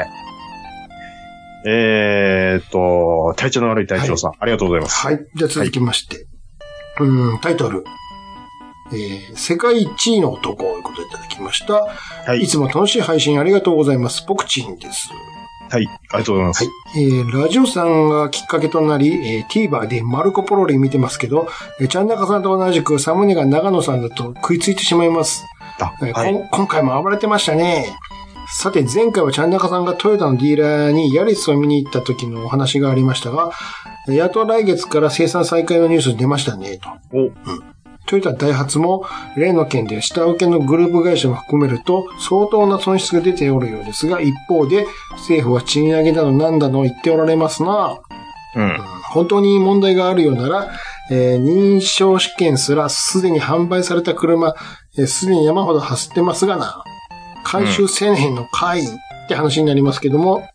えーっと、体調の悪い隊長さん、はい、ありがとうございます。 はい。じゃあ続きまして。はい、うん、タイトル。えー、世界一位の男ということでいただきました。はい。いつも楽しい配信ありがとうございます。ポクチンです。 はい。ありがとうございます。はい。えー、ラジオさんがきっかけとなり、えー、TVer でマルコポロリ見てますけど、えー、ちゃんなかさんと同じくサムネが長野さんだと食いついてしまいます。はい、今回も暴れてましたね。さて、前回はちゃんなかさんがトヨタのディーラーにヤリスを見に行った時のお話がありましたが、やっと来月から生産再開のニュース出ましたね、と。おうん、トヨタダイハツも例の件で下請けのグループ会社も含めると相当な損失が出ておるようですが、一方で政府は賃上げだのなんだの言っておられますな。うん、本当に問題があるようなら、えー、認証試験すらすでに販売された車、すでに山ほど走ってますがな。回収せえへんのかいって話になりますけども、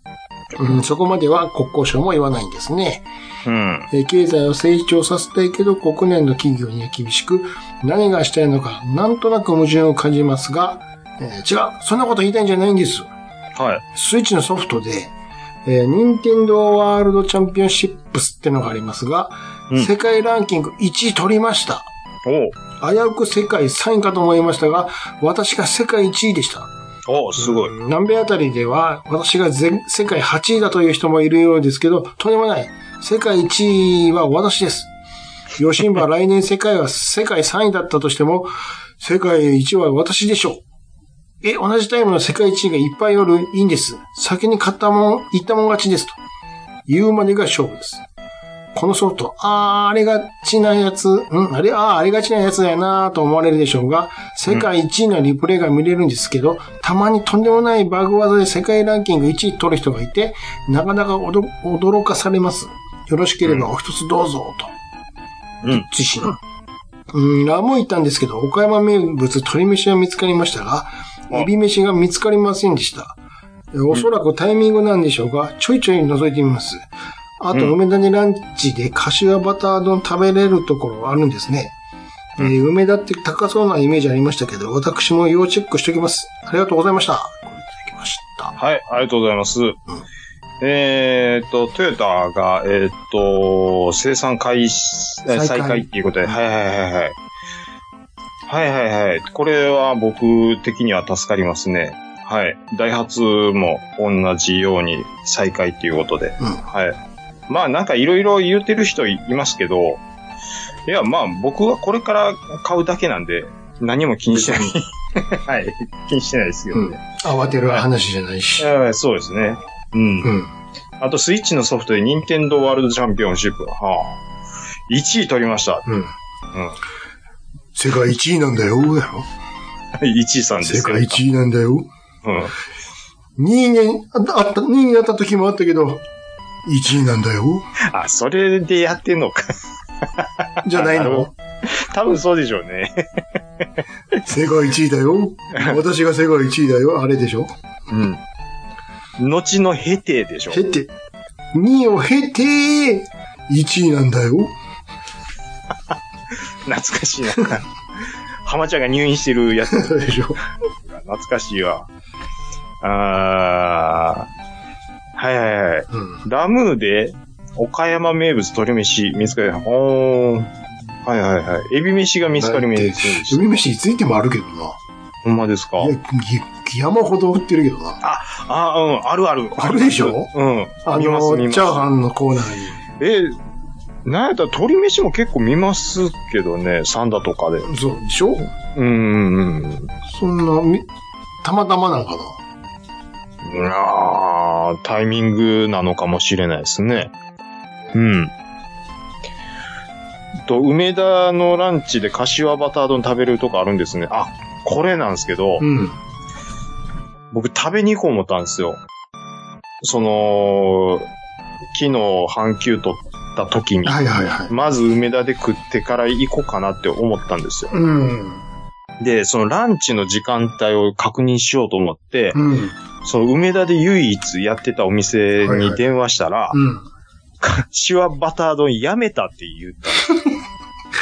うん、そこまでは国交省も言わないんですね。 うん。 えー、経済を成長させたいけど、国内の企業には厳しく、何がしたいのか、なんとなく矛盾を感じますが、えー、違う、そんなこと言いたいんじゃないんです。 はい。 スイッチのソフトで、えー、任天堂ワールドチャンピオンシップスってのがありますが、うん、世界ランキングいちい取りました。 お危うく世界さんいかと思いましたが、私が世界いちいでした。 おすごい。 南米あたりでは、私が全世界はちいだという人もいるようですけど、とんでもない。世界いちいは私です。ヨシンバ来年世界は世界さんいだったとしても、世界いちいは私でしょう。え、同じタイムの世界いちいがいっぱいおる、いいんです。先に買ったもん、言ったもん勝ちです。と言うまでが勝負です。このソフト、あー、あれがちなやつ、んあれ、あー、あれがちなやつだよなーと思われるでしょうが、世界いちいのリプレイが見れるんですけど、うん、たまにとんでもないバグ技で世界ランキングいちい取る人がいて、なかなか驚かされます。よろしければお一つどうぞ、と。うん。自信。うん、ラム行ったんですけど、岡山名物鶏飯は見つかりましたが、エビ飯が見つかりませんでした。おそらくタイミングなんでしょうが、ちょいちょい覗いてみます。あと、梅田にランチで柏バター丼食べれるところあるんですね。うんえー、梅田って高そうなイメージありましたけど、私も要チェックしておきます。ありがとうございました。これいただきました。 はい、ありがとうございます。うん、えーっと、トヨタが、えーっと、生産開始、再開っていうことで、はいはいはいはい。はいはいはい。これは僕的には助かりますね。はい。ダイハツも同じように再開っていうことで。うん、はい。まあなんかいろいろ言ってる人いますけど、いやまあ僕はこれから買うだけなんで何も気にしてない。はい。気にしてないですけどね。 うん、慌てる話じゃないし。 はい、そうですね。うん。うん。あとスイッチのソフトで任天堂ワールドチャンピオンシップ。はあ。いちい取りました。うん。うん。 世界いちいなんだよ、やろ。 いちいさんですよ。 世界いちいなんだよ。うん。にいにあった、にいになった時もあったけど、いちいなんだよ。 あ、それでやってんのか。 じゃないの？ 多分そうでしょうね。 世界いちいだよ。私が世界いちいだよ。あれでしょ？ うん。後の経てでしょ？ 経て。にいを経て、いちいなんだよ。 懐かしいな。浜ちゃんが入院してるやつでしょ。 懐かしいわ。あー。はいはいはい。うん、ラムーで、岡山名物鶏飯見つかり、おー。はいはいはい。エビ飯が見つかり名物。 エビ飯いついてもあるけどな。 ほんまですか？いや、 山ほど売ってるけどな。 あ、あ、うん、あるある。 あるでしょ？ うん。 あの、チャーハンのコーナーに。 え、なんやったら鶏飯も結構見ますけどね、サンダとかで。 そうでしょ？ うんうんうん。 そんな、たまたまなんかな。 ああ、タイミングなのかもしれないですね。うん。と、梅田のランチで柏バター丼食べるとこあるんですね。あ、これなんですけど、うん、僕食べに行こう思ったんですよ。その、昨日半休取った時に、 はいはいはい、 まず梅田で食ってから行こうかなって思ったんですよ。 うん、 で、そのランチの時間帯を確認しようと思って、 うん、 その梅田で唯一やってたお店に電話したら、はいはい、うん、柏バター丼やめたって言った。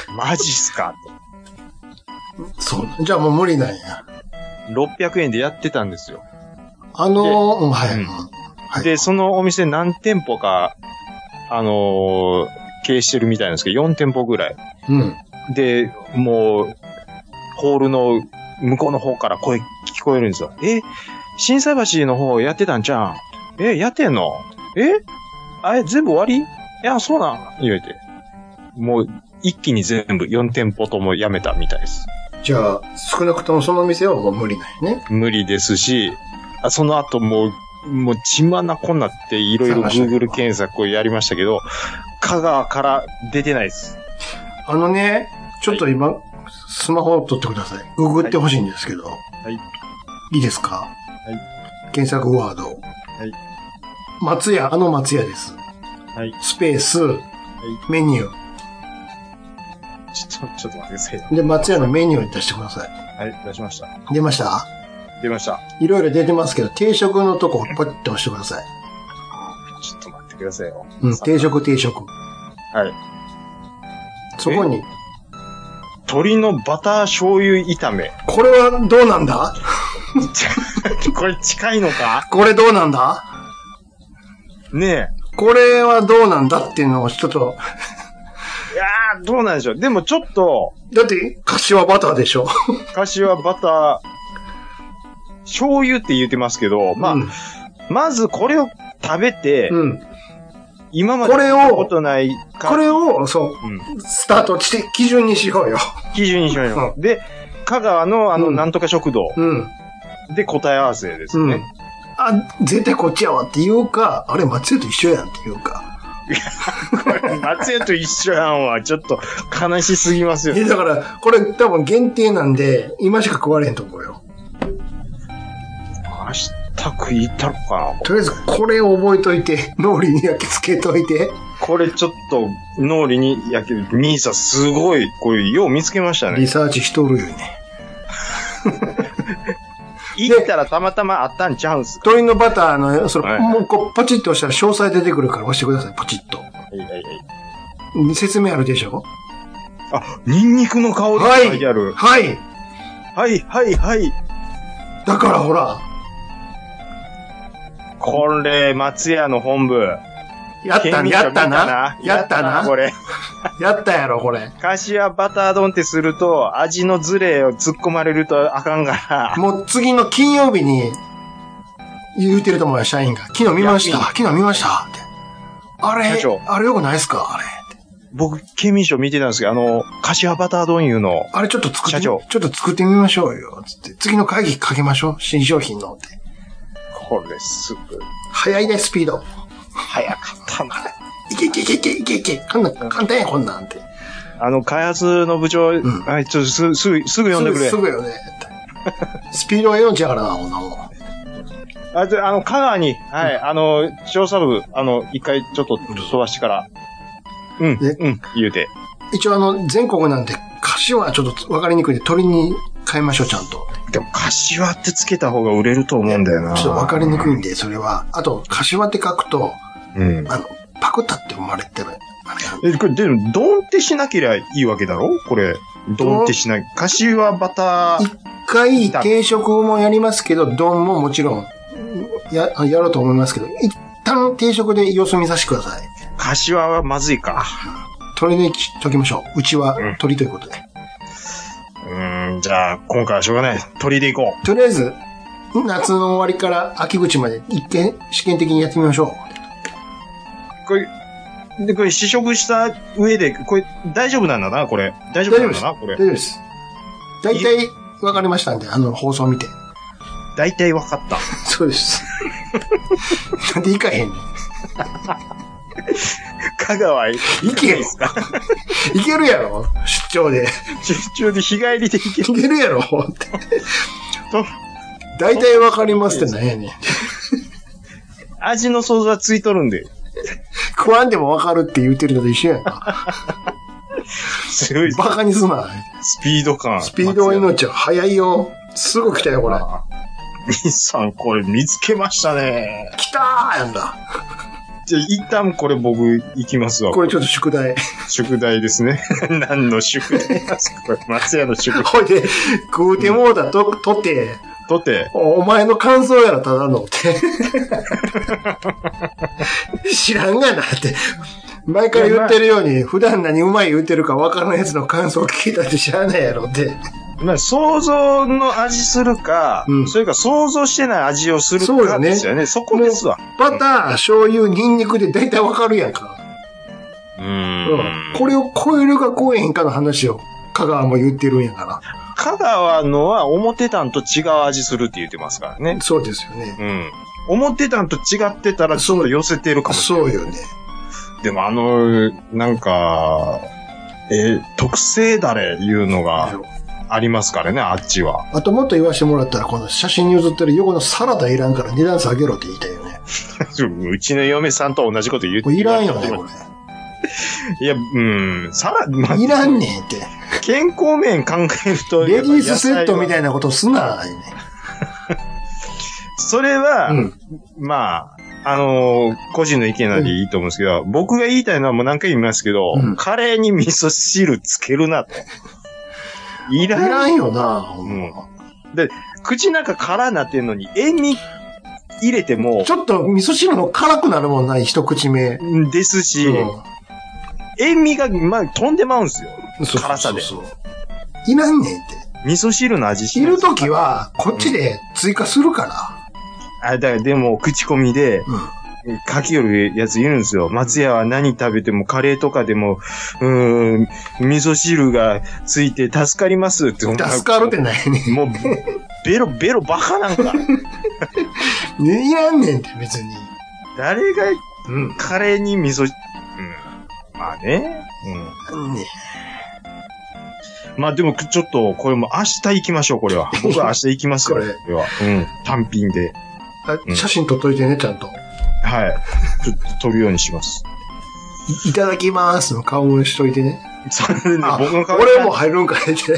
マジっすかと。そう。じゃあもう無理なんや。 ろっぴゃくえんでやってたんですよ。 あのー、うん、はい、 うんはい。で、そのお店何店舗か、あのー、経営してるみたいなんですけど、よん店舗ぐらい。 うん。 で、もう、ホールの向こうの方から声聞こえるんですよ。え、心斎橋の方やってたんじゃん。え、やってんの？えあれ、全部終わり？いや、そうなん言うて。もう、一気に全部よん店舗ともやめたみたいです。 じゃあ、少なくともその店はもう無理なんよね。 無理ですし、その後もう、もう血まなこになっていろいろ Google 検索をやりましたけど、香川から出てないです。 あのね、ちょっと今、はい、スマホを取ってください。ググってほしいんですけど。はい。いいですか？はい。検索ワード。はい。松屋、あの松屋です。はい。スペース、はい。メニュー。 ちょっと、ちょっと待ってください。 で、松屋のメニューに出してください。 はい、出しました。 出ました？ 出ました。 いろいろ出てますけど、定食のとこをポッと押してください。 ってくださいよ。 うん、定食定食。 はい。 そこに。 鶏のバター醤油炒め。 これはどうなんだこれ近いのかこれどうなんだねえ。 これはどうなんだっていうのをちょっと。 いやー、どうなんでしょう。でもちょっと。 だって、柏バターでしょ。 柏バター、醤油って言ってますけど、まあ、うん、まずこれを食べて、うん、今まで見たことないか。これを、そう、うん、スタートして、基準にしようよ。 基準にしようよ。うん、で、香川のあの、なんとか食堂。うん。で、答え合わせですね。 うん、あ、絶対こっちやわって言うか、あれ、松屋と一緒やんって言うか。 いや、これ、松屋と一緒やんは、ちょっと悲しすぎますよ。 いや、だから、これ多分限定なんで、今しか食われへんと思うよ。 明日食いたのかな。 とりあえず、これを覚えといて、脳裏に焼き付けといて。 これちょっと、脳裏に焼き、ミーサすごい、これ、よう見つけましたね。 リサーチしとるよね。 行ったらたまたまあったんちゃうんすか。 鶏のバターの、その、はい、もうこう、ポチッと押したら詳細出てくるから押してください、ポチッと。はいはいはい。説明あるでしょ。 あ、ニンニクの香りが書いてある。 はい。 はい、はい、はい。 だからほら。 これ、松屋の本部。 やったな、やったな。やったな。 これ。 やったやろ、これ。 柏バター丼ってすると、味のズレを突っ込まれるとあかんから。 もう次の金曜日に言うてると思うよ、社員が。昨日見ました。昨日見ましたって。あれ、あれよくないっすかあれ。 僕、県民賞見てたんですけど、あの、柏バター丼いうの。 あれちょっと作って、ちょっと作ってみましょうよ。つって。次の会議かけましょう。新商品のって。 これすぐ。 早いね、スピード。 早かったな。 いけいけいけいけいけいけ。こんなん簡単や、こんなんて。 あの、開発の部長、うん、はい、ちょっとすぐ、すぐ、すぐ呼んでくれ。 すぐよね。スピードが命やからな、こんなもん。 あ、で、あの、香川に、はい、うん、あの、調査部、あの、一回ちょっと飛ばしてから、うん、うん、言うて。 一応あの、全国なんで、柏はちょっと分かりにくいんで、鳥に変えましょう、ちゃんと。 でも、柏ってつけた方が売れると思うんだよな。 ちょっと分かりにくいんで、それは。あと、柏って書くと、うん、あの、パクったって生まれてる。 え、これ、でも、ドンってしなければいいわけだろこれ。ドンってしない。柏バター。 一回、定食もやりますけど、ドンももちろん、や、やろうと思いますけど、一旦定食で様子見させてください。 柏はまずいか。 鳥にしときましょう。うちは鳥ということで。 うーん、じゃあ、今回はしょうがない。鳥でいこう。 とりあえず、夏の終わりから秋口まで一見試験的にやってみましょう。 これ、で、これ試食した上で、これ大丈夫なんだな、これ。大丈夫なんだな、これ。 大丈夫です。大体分かりましたんで、あの放送見て。 大体分かった。 そうです。なんで行かへんねん。 香川行けるか行けるやろ出張で。 出張で日帰りで行ける。 行けるやろって。大体分かりますってなんやねん。 味の想像はついとるんで。 食わんでも分かるって言ってるのと一緒やんか。 すごい。 バカにすな。 スピード感。 スピードは命は早いよ。すぐ来たよ、これ。 ミさん、これ見つけましたね。 来たーやんだ。 じゃあ、一旦これ僕行きますわ。 これちょっと宿題。 宿題ですね。何の宿題ですかこれ、松屋の宿題。 ほいで、食うてもうだと、とって。 とって。 お前の感想やろ、ただのって。知らんがなって。前から言ってるように、普段何うまい言ってるか分からないやつの感想を聞いたって知らないやろって。 まあ、想像の味するか、うん、それか想像してない味をするかですよね。そこですわ。 バター、醤油、ニンニクで大体わかるやんか。 うーん、うん。 これを超えるか超えへんかの話を香川も言ってるんやから。 香川のは思ってたんと違う味するって言ってますからね。 そうですよね。 うん。思ってたんと違ってたらちょっと寄せてるかもしれない。 そうよね。 でもあの、なんか、えー、特製だれいうのが、ありますからね、あっちは。 あともっと言わせてもらったら、この写真に写ってる横のサラダいらんから値段下げろって言いたいよね。 うちの嫁さんと同じこと言っていらんよね、これ。 いや、うん、サラダ、 まあ、いらんねんって。 健康面考えると。 レディースセットみたいなことすな、ね。 それは、うん、まあ、 あのー、個人の意見なんでいいと思うんですけど、うん、僕が言いたいのはもう何回言いますけど、うん、カレーに味噌汁つけるなと。いらん。 いらんよな、 うん。で、口なんか辛なってんのに、塩味入れても。 ちょっと味噌汁も辛くなるもんない、一口目。 ですし、うん、塩味が、まあ、飛んでまうんすよ。辛さで。そうそうそう。 いらんねんって。 味噌汁の味しない。いるときは、こっちで追加するから。 うん、あ、だからでも、口コミで、うん、書きよるやついるんですよ。松屋は何食べても、カレーとかでも、うーん、味噌汁がついて助かりますって。助かるってないね。 もう、ベロ、ベロバカなんか。 いらんねんって別に。 誰が、うん、カレーに味噌、うん、まあね。うん。ね。まあでも、ちょっと、これも明日行きましょう、これは。僕は明日行きますよ。これ。これは。うん。単品で。 うん、写真撮っといてね、ちゃんと。 はい。ちょっと撮るようにします。 い, いただきますの顔をしといてね。 それね、僕の顔。 俺も入るんかいって。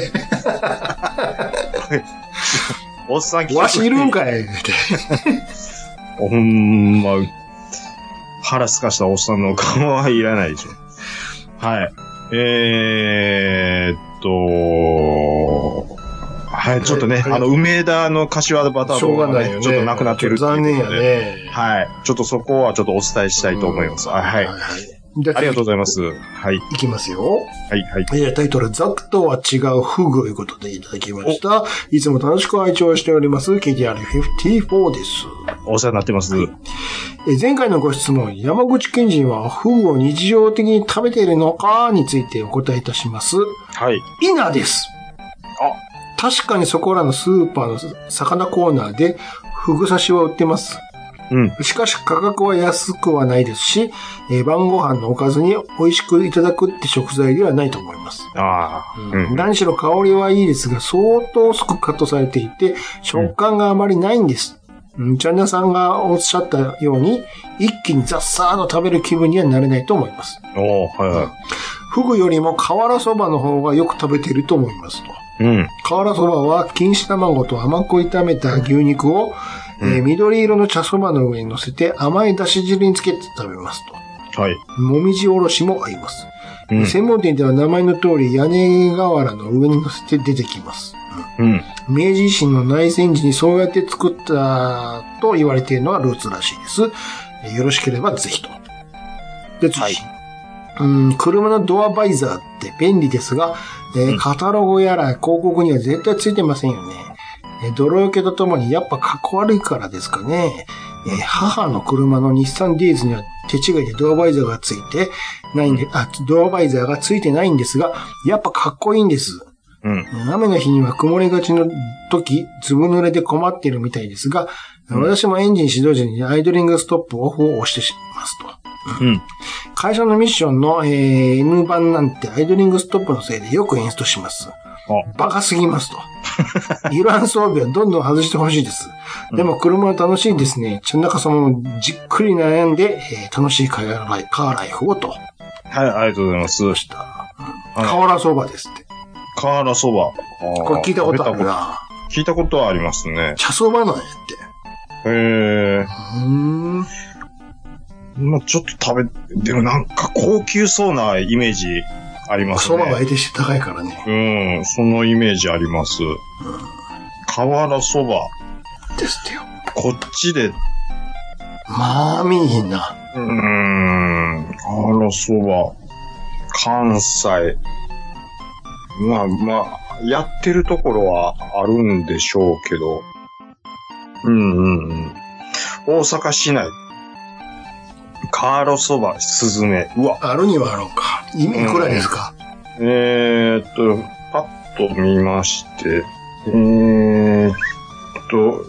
おっさん来て。 わしいるんかいって。 ほんま、腹すかしたおっさんの顔はいらないでしょ。はい。えーっと、はい、ちょっとね、はい、あの、梅田の柏バターボールがね、ねちょっとなくなってるっていうことで。 残念やね。 はい。ちょっとそこはちょっとお伝えしたいと思います。はい。はい。ありがとうございます。はい。いきますよ。 はい、はい。 えー、タイトル、ザクとは違うフグということでいただきました。いつも楽しく拝聴しております、ケーティーアールフィフティーフォー です。 お世話になってます。はい、 えー、前回のご質問、山口県人はフグを日常的に食べているのかについてお答えいたします。 はい。 イナです。あ、確かにそこらのスーパーの魚コーナーでフグ刺しは売ってます。うん。しかし価格は安くはないですし、えー、晩ご飯のおかずに美味しくいただくって食材ではないと思います。 ああ、 うん。何しろ香りはいいですが、相当薄くカットされていて、食感があまりないんです。うん。チャンナさんがおっしゃったように、一気にザッサーの食べる気分にはなれないと思います。 おー、はいはい。 フグよりも瓦そばの方がよく食べていると思いますと。 うん。 瓦そばは錦糸卵と甘く炒めた牛肉を、うんえー、緑色の茶そばの上に乗せて甘いだし汁につけて食べますと。 はい。 もみじおろしも合います。 うん、 専門店では名前の通り屋根瓦の上に乗せて出てきます。 うん。 明治維新の内戦時にそうやって作ったと言われているのがルーツらしいです。よろしければぜひと。で、次。はい、うん、車のドアバイザーって便利ですが、えー、カタログやら広告には絶対ついてませんよね。泥よけとともにやっぱかっこ悪いからですかね。えー、母の車の日産ディーズには手違いでドアバイザーがついてないんで、あ、ドアバイザーがついてないんですが、やっぱかっこいいんです。 うん、 雨の日には曇りがちの時、ずぶ濡れで困っているみたいですが、うん、私もエンジン始動時にアイドリングストップオフを押してしまいますと。 うん、 会社のミッションの、えー、N 版なんてアイドリングストップのせいでよく演出します。バカすぎますと。いらん装備はどんどん外してほしいです。でも車は楽しいですね。ちゃんなか様もじっくり悩んで、えー、楽しいカーライフ、カーライフをと。 はい、ありがとうございます。そうした。 瓦そばですって。 瓦そば。 これ聞いたことあるな。 聞いたことはありますね。 茶そばなんやって。 へー。 うーん。 まあ、ちょっと食べ、でもなんか高級そうなイメージありますね。 そばが得てして高いからね。うん、そのイメージあります。うん。瓦そば。 ですってよ。 こっちで。 まあ、見えへんな。 うーん、瓦そば。関西。まあまあ、やってるところはあるんでしょうけど。うんうんうん。大阪市内。瓦そば、すずめ。うわ。 あるにはあろうか。いくらですか、 うん、えーっと、パッと見まして。えーっと、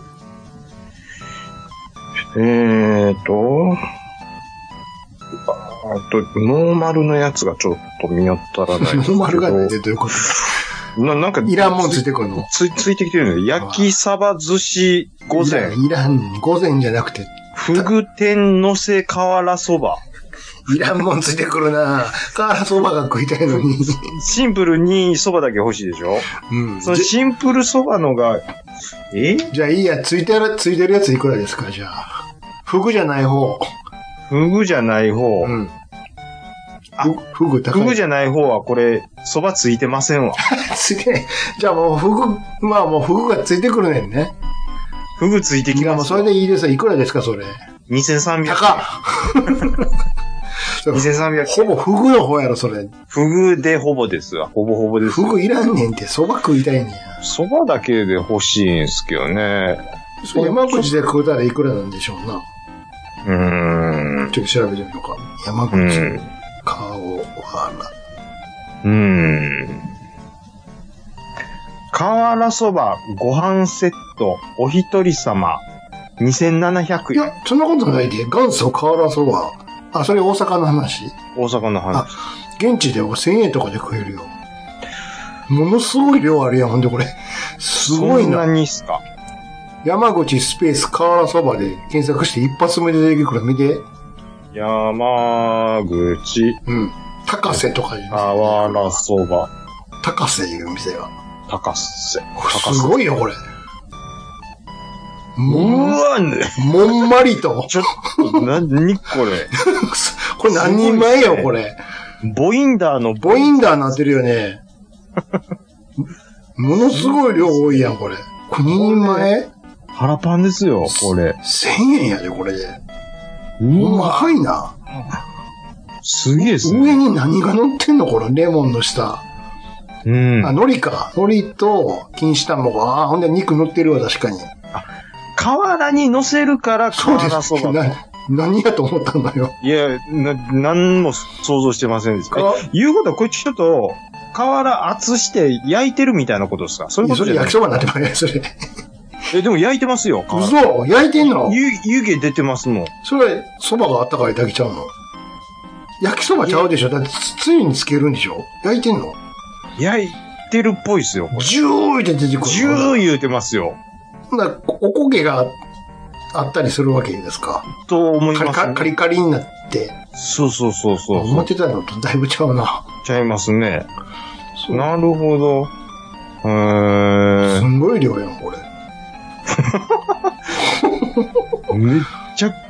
えーっと、あと、ノーマルのやつがちょっと見当たらない。ノーマルがね、どういうことな、なんか、 いらんもんついてくるのつ、ついてきてるの焼きサバ寿司御膳。 いらん、御膳じゃなくて。 ふぐ天のせ瓦そば。 いらんもんついてくるな瓦そばが食いたいのに。 シンプルにそばだけ欲しいでしょうん。そのシンプルそばのが、えじゃあいいや、ついてる、ついてるやついくらですかじゃあ。 フグじゃない方。 フグじゃない方。うん。 あ、フグ高い。 フグじゃない方はこれ、蕎麦ついてませんわ。 すげえ。じゃあもうフグ、まあもうフグがついてくるねんね。 フグついてきます。いやもうそれでいいです。いくらですか、それ。 にせんさんびゃくえん。高っ。にせんさんびゃくえん。 ほぼフグの方やろ、それ。 フグでほぼですわ。ほぼほぼです。 フグいらんねんって、蕎麦食いたいねんや。 蕎麦だけで欲しいんすけどね。 それ山口で食うたらいくらなんでしょうな。 うーん。 ちょっと調べてみようか。山口、うん、川原。 うーん。河原そばご飯セットお一人様にせんななひゃくえん。 いや、そんなことないで。元祖河原そば。あ、それ大阪の話。 大阪の話。あ、 現地でもせんえんとかで食えるよ。ものすごい量あるやん、ほんでこれ。すごいな。 そんなにっすか。 山口スペース河原そばで検索して一発目で出てくる見て。 山口。 うん。高瀬とかいう。 河原そば。 高瀬いう店が。 高瀬。 すごいよ、これ。 もうわね。 もんまりと。 ちょっと、なにこれ。 これ何人前よ、これ。 ボインダーの。 ボインダーになってるよね。ものすごい量多いやん、これ。これににんまえ腹パンですよ、これ。 せんえんやで、これで。うま高いな。 すげえっすね。 上に何が乗ってんのこれ、レモンの下。 うん。 あ、海苔か。海苔と、錦糸卵。あ、ほんで肉乗ってるわ、確かに。 あ、瓦に乗せるから瓦そば。 な、何やと思ったんだよ。 いや、な、なんも想像してませんでした。いうことは、これちょっと、瓦熱して焼いてるみたいなことですか？そういうことじゃない？ それ焼きそばになってますね、それ。 え、でも焼いてますよ。 嘘？焼いてんの？ 湯、湯気出てますもん。 それ、そばがあったかいだけちゃうの？焼きそばちゃうでしょ？だって、つゆにつけるんでしょ？焼いてんの？ 焼いてるっぽいっすよ。 ジューって出てくる。 ジュー言うてますよ。 ほんなら、おこげがあったりするわけですか？ と思います、ね。 カリカリカリになって。 そうそうそうそう。 思ってたのとだいぶちゃうな。 ちゃいますね。なるほど。えー、 すんごい量やん、これ。 めっちゃ、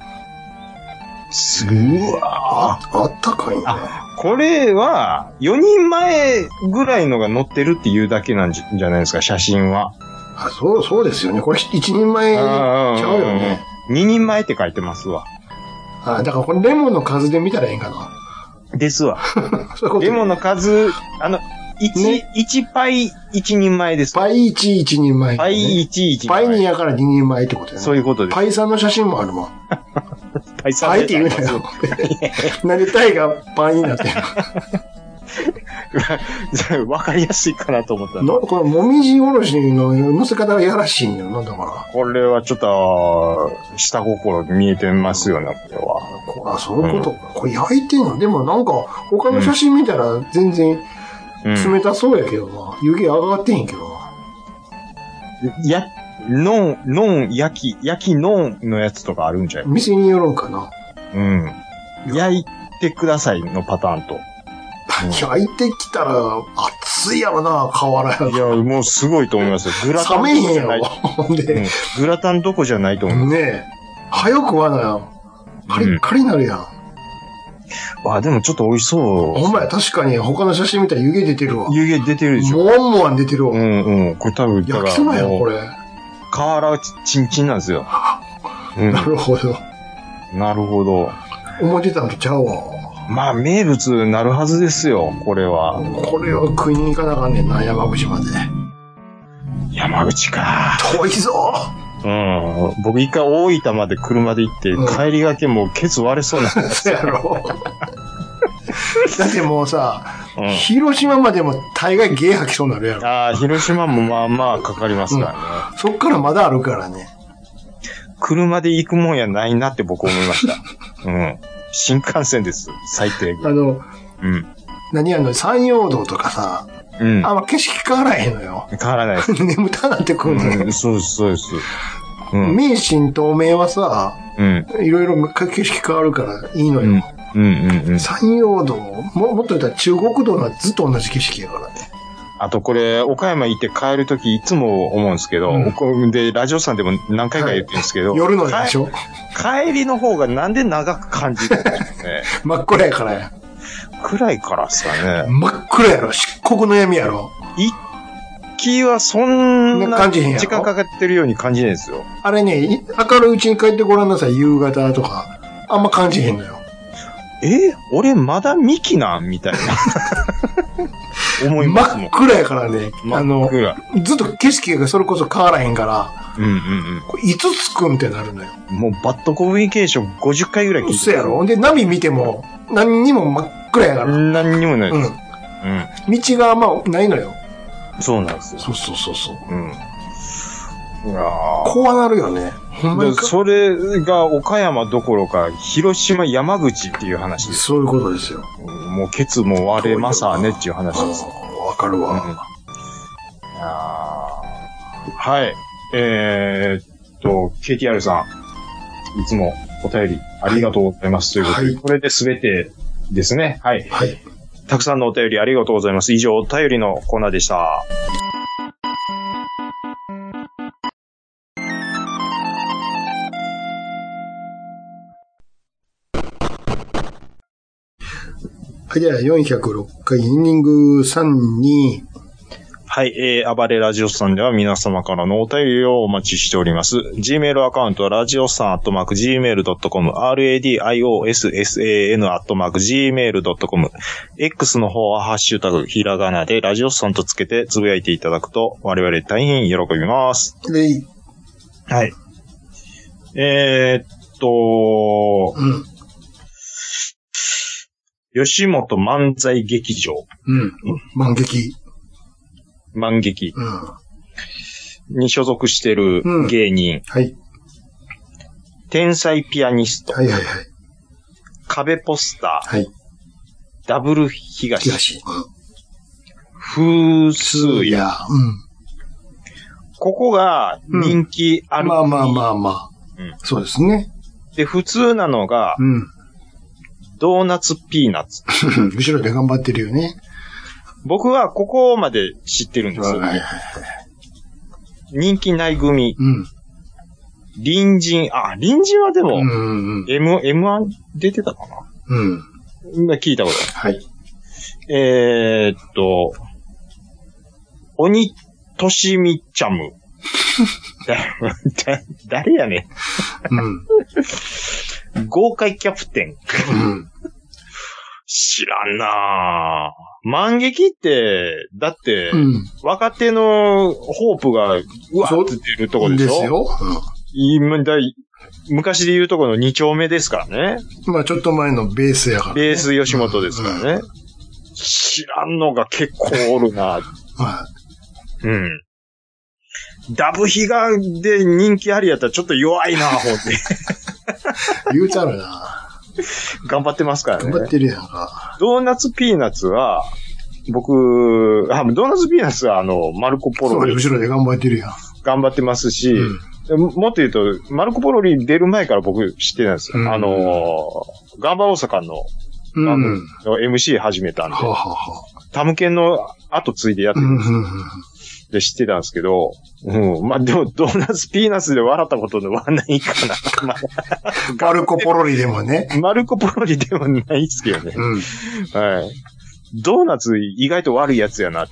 すうわあ、あったかいね。 これは、よにんまえぐらいのが載ってるっていうだけなんじゃないですか、写真は。 あ、そう、そうですよね。これいちにんまえちゃうよね。 ににんまえって書いてますわ。 あ、だからこれレモンの数で見たらいいんかな。 ですわ。 そういうことレモンの数、あの、いち、ね、いちパイいちにんまえです。 パイいち、いちにんまえ、ね。 パイいち、いちにんまえ。 パイにやからににんまえってことやね。 そういうことです。 パイさんの写真もあるもん。 パイさんパイって言うなよ。なんでタイがパイになってるのわかりやすいかなと思ったの。 このもみじおろしの乗せ方がやらしいんよな、だから。 これはちょっと、下心見えてますよね、これは。あ、そういうことか。うん、これ焼いてんの？でもなんか、他の写真見たら全然冷たそうやけどな。うん、湯気上がってへんけどな。や、ノン、ノン、焼き、焼きノンのやつとかあるんじゃない？ 店によるんかな。 うん。焼いてくださいのパターンと。 うん、焼いてきたら熱いやろな、瓦や。 いや、もうすごいと思いますよ。グラタンどこじゃない。ほんで、うん、グラタンどこじゃないと思います。 ねえ。早くはなよ。カリッカリになるやん。 うん、あ、でもちょっと美味しそう。 ほんまや、確かに他の写真見たら湯気出てるわ。 湯気出てるでしょ。 もわんもわん出てるわ。 うんうん。これ多分、 焼きそばやん、これ。 瓦はチンチンなんですよ。 うん、なるほど。 なるほど。 思ってたのとちゃうわ。 まあ、名物なるはずですよ、これは。 これは食いに行かなあかんねんな、山口まで。 山口か。 遠いぞ。 うん。僕一回大分まで車で行って、うん、帰りがけもうケツ割れそうな。 そうやろ。だってもうさ、うん、広島までも大概ゲー吐きそうになるやろ。 ああ、広島もまあまあかかりますからね、 うん。そっからまだあるからね。 車で行くもんやないなって僕思いました。うん。新幹線です、最低限。 あの、 うん。 何やの、山陽道とかさ、うん。あんま景色変わらへんのよ。 変わらないです。 眠たなってくるのよ、 うん。そうです、そうです。 うん。名神東名はさ、うん。いろいろ景色変わるからいいのよ。 うん、うん、うんうん。 山陽道、も、もっと言ったら中国道はずっと同じ景色やからね。 あとこれ、岡山行って帰るときいつも思うんですけど、うん、で、ラジオさんでも何回か言ってるんですけど、はい、 夜のでしょ？ 帰りの方がなんで長く感じるんですね。 真っ暗やからや。 暗いからっすかね。 真っ暗やろ。漆黒の闇やろ。 行きはそんな時間かかってるように感じないですよ。 あれね、明るいうちに帰ってごらんなさい、夕方とか。あんま感じへんのよ。 え俺まだミキなんみたいな。思いますもん。 真っ暗やからね。 あの、 ずっと景色がそれこそ変わらへんから、 うんうんうん。 いつ着くんってなるのよ。 もうバッドコミュニケーションごじゅっかいぐらい聞いてる。 そうやろ。で、ナビ見ても、何にも真っ暗やから。 何にもないです。 うん。うん、道があんまないのよ。 そうなんですよ。 そうそうそうそう。 うん。いやこうなるよね。 ほんまにそれが岡山どころか、広島、山口っていう話です。 そういうことですよ。 もうケツも割れますわねっていう話です。 わかるわ。うん、 あはい。えー、っと、ケーティーアール さん、いつもお便りありがとうございます。ということで、はい、これで全てですね。はい。 はい。 たくさんのお便りありがとうございます。以上、お便りのコーナーでした。 はい、ではよんひゃくろっかいエンディングさんに、 はい、えー、暴れラジオさんでは皆様からのお便りをお待ちしております。Gmail アカウントはラジオさんアットマーク ジーメールドットコム、ラディオスサン アットマーク ジーメールドットコム、X の方はハッシュタグ、ひらがなでラジオさんとつけてつぶやいていただくと我々大変喜びます。 はい。 えー、っと、うん。吉本漫才劇場。 うん。漫劇。 漫劇。 うん。 に所属してる芸人。 うん、はい。 天才ピアニスト。 はいはいはい。 壁ポスター。 はい。 ダブル東。 東。 風数や。 うん。 ここが人気ある、 うん。まあまあまあまあ。うん、そうですね。 で、普通なのが、 うん。 ドーナツピーナッツ。 後ろで頑張ってるよね。 僕はここまで知ってるんですよ。 はいはいはい。 人気ない組。 うん。 隣人、あ、隣人はでも、 うんうんうん、 M、エムワン 出てたかなうん。 今聞いたことある。はい。 えー、っと、鬼としみちゃむ。だ、誰やねん。うん。 豪快キャプテン。 うん、 知らんなぁ。漫劇って、だって、 うん、 若手のホープが、うわーって出るとこでしょですよ。今だ昔で言うとこの二丁目ですからね。 まあちょっと前のベースやから、ね。 ベース吉本ですからね。うん、知らんのが結構おるなぁ。うん。ダブヒガで人気ありやったらちょっと弱いなぁ、ほんで。 言うちゃうな。 頑張ってますからね。 頑張ってるやんか。 ドーナツピーナッツは、僕、あ、ドーナツピーナッツはあの、マルコポロリ。 後ろで頑張ってるやん。 頑張ってますし、うん、もっと言うと、マルコポロリ出る前から僕知ってたんですよ。うん、あの、ガンバ大阪の、うん、の エムシー 始めたんで、 はははタムケンの後継いでやってるんですよ。で、知ってたんですけど、うん。まあ、でも、ドーナツピーナッツで笑ったことはないかな。 マルコポロリでもね。 マルコポロリでもないですけどね。 うん。 はい。ドーナツ意外と悪いやつやな。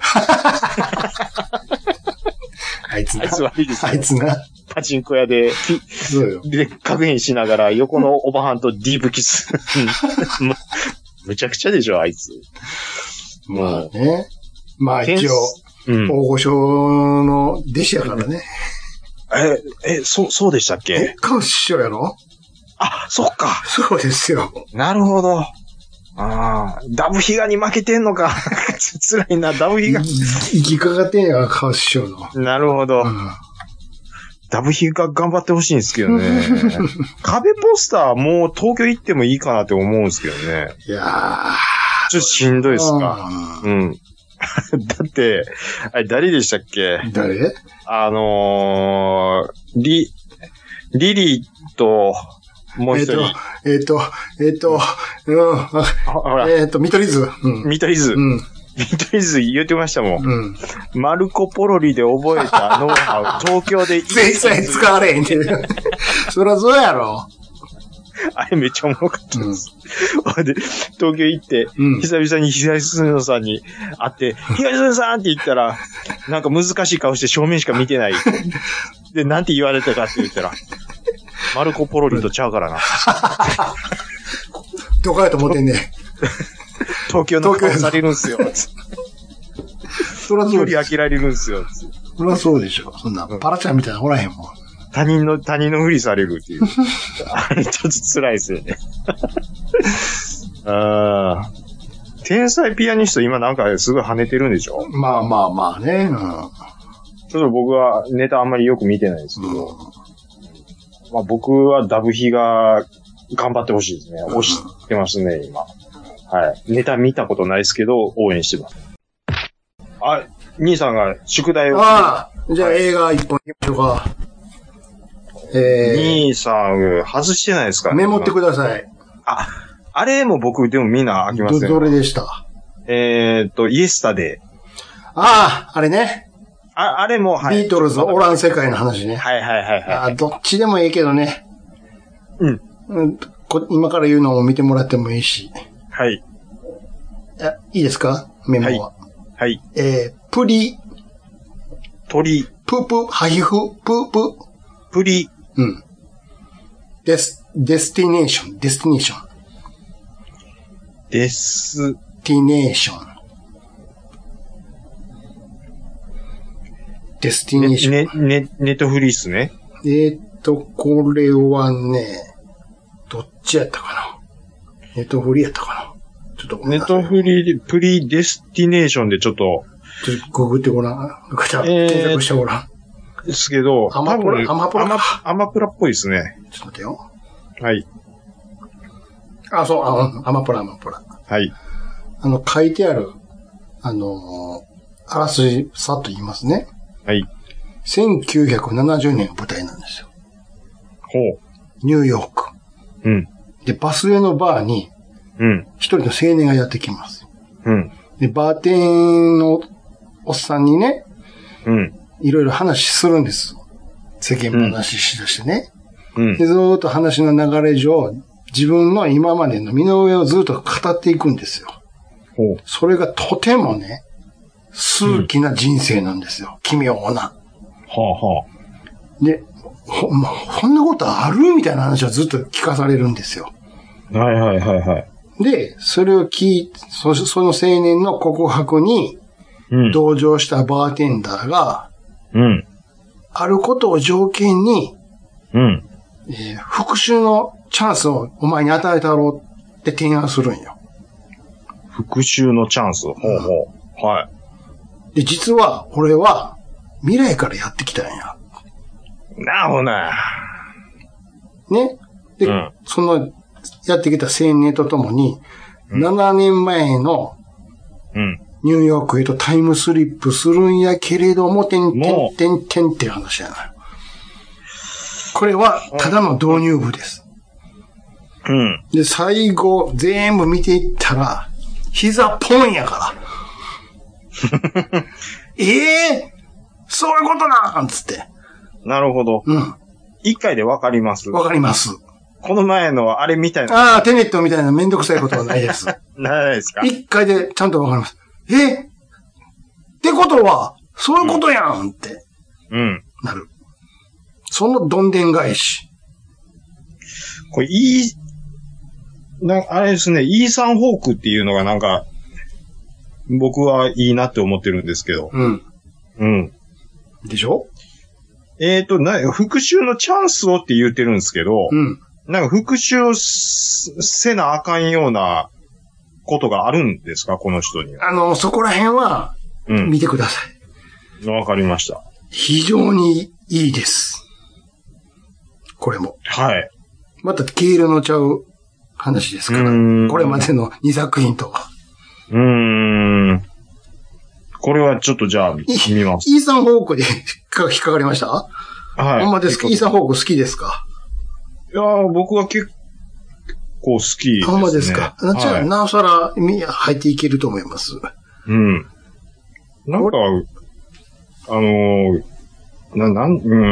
あいつな。 あいつ悪いですよ。 あいつな。 パチンコ屋で、 そうよ。 で、確変しながら横のおばはんとディープキス。むちゃくちゃでしょ、あいつ。 まあね。まあ一応。うん、大御所の弟子やからね。 え、え、そう、そうでしたっけ？ え、カウス師匠やろ？ あ、そっか。 そうですよ。 なるほど。ああ、ダブヒガに負けてんのか。辛いな、ダブヒガ。 生きかかってんや、カウス師匠の。 なるほど。うん、ダブヒガ頑張ってほしいんですけどね。壁ポスターもう東京行ってもいいかなって思うんですけどね。 いやー。 ちょっとしんどいですか。うん。だって、あれ誰でしたっけ？ 誰？ あのー、リ、リリーと、もう一人。 えっと、えっと、えっと、うん、えっと、見取り図。 うん、見取り図。 うん。 見取り図言ってましたもん。 うん。 マルコポロリで覚えたノウハウ、東京で絶対使われへんって。そりゃそうやろ。 あれめっちゃおもろかったです。うん、で、東京行って、うん、久々に東野さんに会って、東野さんって言ったら、なんか難しい顔して正面しか見てない。で、なんて言われたかって言ったら、マルコポロリとちゃうからな。 どこやと思ってんねん。 東京の顔されるんすよ。 そらそうより飽きられるんすよ。 そらそうでしょ。そんな、パラちゃんみたいなおらへんもん。 他人の、他人のふりされるっていう。あれちょっと辛いですよね。ああ。天才ピアニスト今なんかすごい跳ねてるんでしょ？ まあまあまあね。うん、 ちょっと僕はネタあんまりよく見てないですけど。うん、まあ僕はダブヒが頑張ってほしいですね。押してますね、今。はい。ネタ見たことないですけど、応援してます。あ、兄さんが宿題を。 ああ、じゃあ映画一本行きましょうか。 えー、兄さん、外してないですかね。 メモってください。 あ、あれも僕、でもみんな飽きません。 ど、どれでした？ えーっと、イエスタデー。 ああ、あれね。 あ、あれも、 はい。ビートルズ、オラン世界の話ね。 はいはいはいはい。 あ、どっちでもいいけどね。 うん。 うん、こ今から言うのも見てもらってもいいし。 はい。 あ、いいですか？メモは。 はい。はい、 えー、プリ。 鳥。 ププ、ハヒフ、ププ。 プリ。 うん。デス、デスティネーション、デスティネーション。 デスティネーション。デスティネーション。ね、ね、ネットフリーっすね。 えーっと、これはね、どっちやったかな。ネットフリーやったかな。ちょっとごめんなさい。 ネットフリーで、プリデスティネーションでちょっと。 ちょっとググってごらん。検索してごらん。 ですけど、 アマプラ、アマプラか。 アマプラっぽいですね。 ちょっと待ってよ。 はい。 あ、そう、あ、アマプラ、アマプラ。 はい。 あの、書いてある、あの、あらすじ、さっと言いますね。 はい。 せんきゅうひゃくななじゅうねんの舞台なんですよ。 ほう。 ニューヨーク。 うん。 で、バスへのバーに、 うん。 一人の青年がやってきます。 うん。 で、バーテンのおっさんにね、 うん。 いろいろ話するんです。世間話しだしてね。 うん。 で、ずーっと話の流れ上、自分の今までの身の上をずっと語っていくんですよ。 ほう。 それがとてもね、数奇な人生なんですよ。うん、奇妙な。はあはあ。で、ほ、ま、こんなことあるみたいな話をずっと聞かされるんですよ。 はいはいはいはい。 で、それを聞いて、そ、その青年の告白に、同乗したバーテンダーが、 うん。 あることを条件に、 うん。 えー、復讐のチャンスをお前に与えたろうって提案するんよ。 復讐のチャンス。ほうほう。はい。 で、実は、俺は、未来からやってきたんや。 なるほどな。 ね。で、うん、その、やってきた青年とともに、うん、ななねんまえの、 うん。 ニューヨークへとタイムスリップするんやけれども、てんてんてんてんっていう話やな。これは、ただの導入部です。 うん。 で、最後、全部見ていったら、膝ポンやから。ええー、そういうことなんつって。 なるほど。 うん。 一回でわかります。 わかります。 この前のあれみたいな。 ああ、テネットみたいなめんどくさいことはないです。 ないですか？ 一回でちゃんとわかります。えってことは、そういうことやんって。 うん。 なる。そのどんでん返し。 これ、いい、な、あれですね、イーサン・ホークっていうのがなんか、僕はいいなって思ってるんですけど。 うん。 うん。 でしょ？ えっと、な、復讐のチャンスをって言ってるんですけど、 うん。 なんか復讐せなあかんようなことがあるんですか、この人には。 あの、そこら辺は、見てください。わ、うん、かりました。 非常にいいです。これも。 はい。 また、経路のちゃう話ですから。これまでのにさく品とは。 うーん。これはちょっとじゃあ、見ます。 イーサン・ホークで引っかかりました？はい。ほんまですか？イーサン・ホーク好きですか？ いやー、僕は結構好きですね。 ほんまですか？じゃあ、なおさら入っていけると思います。 うん。なんか、あのー、な、なん、うん。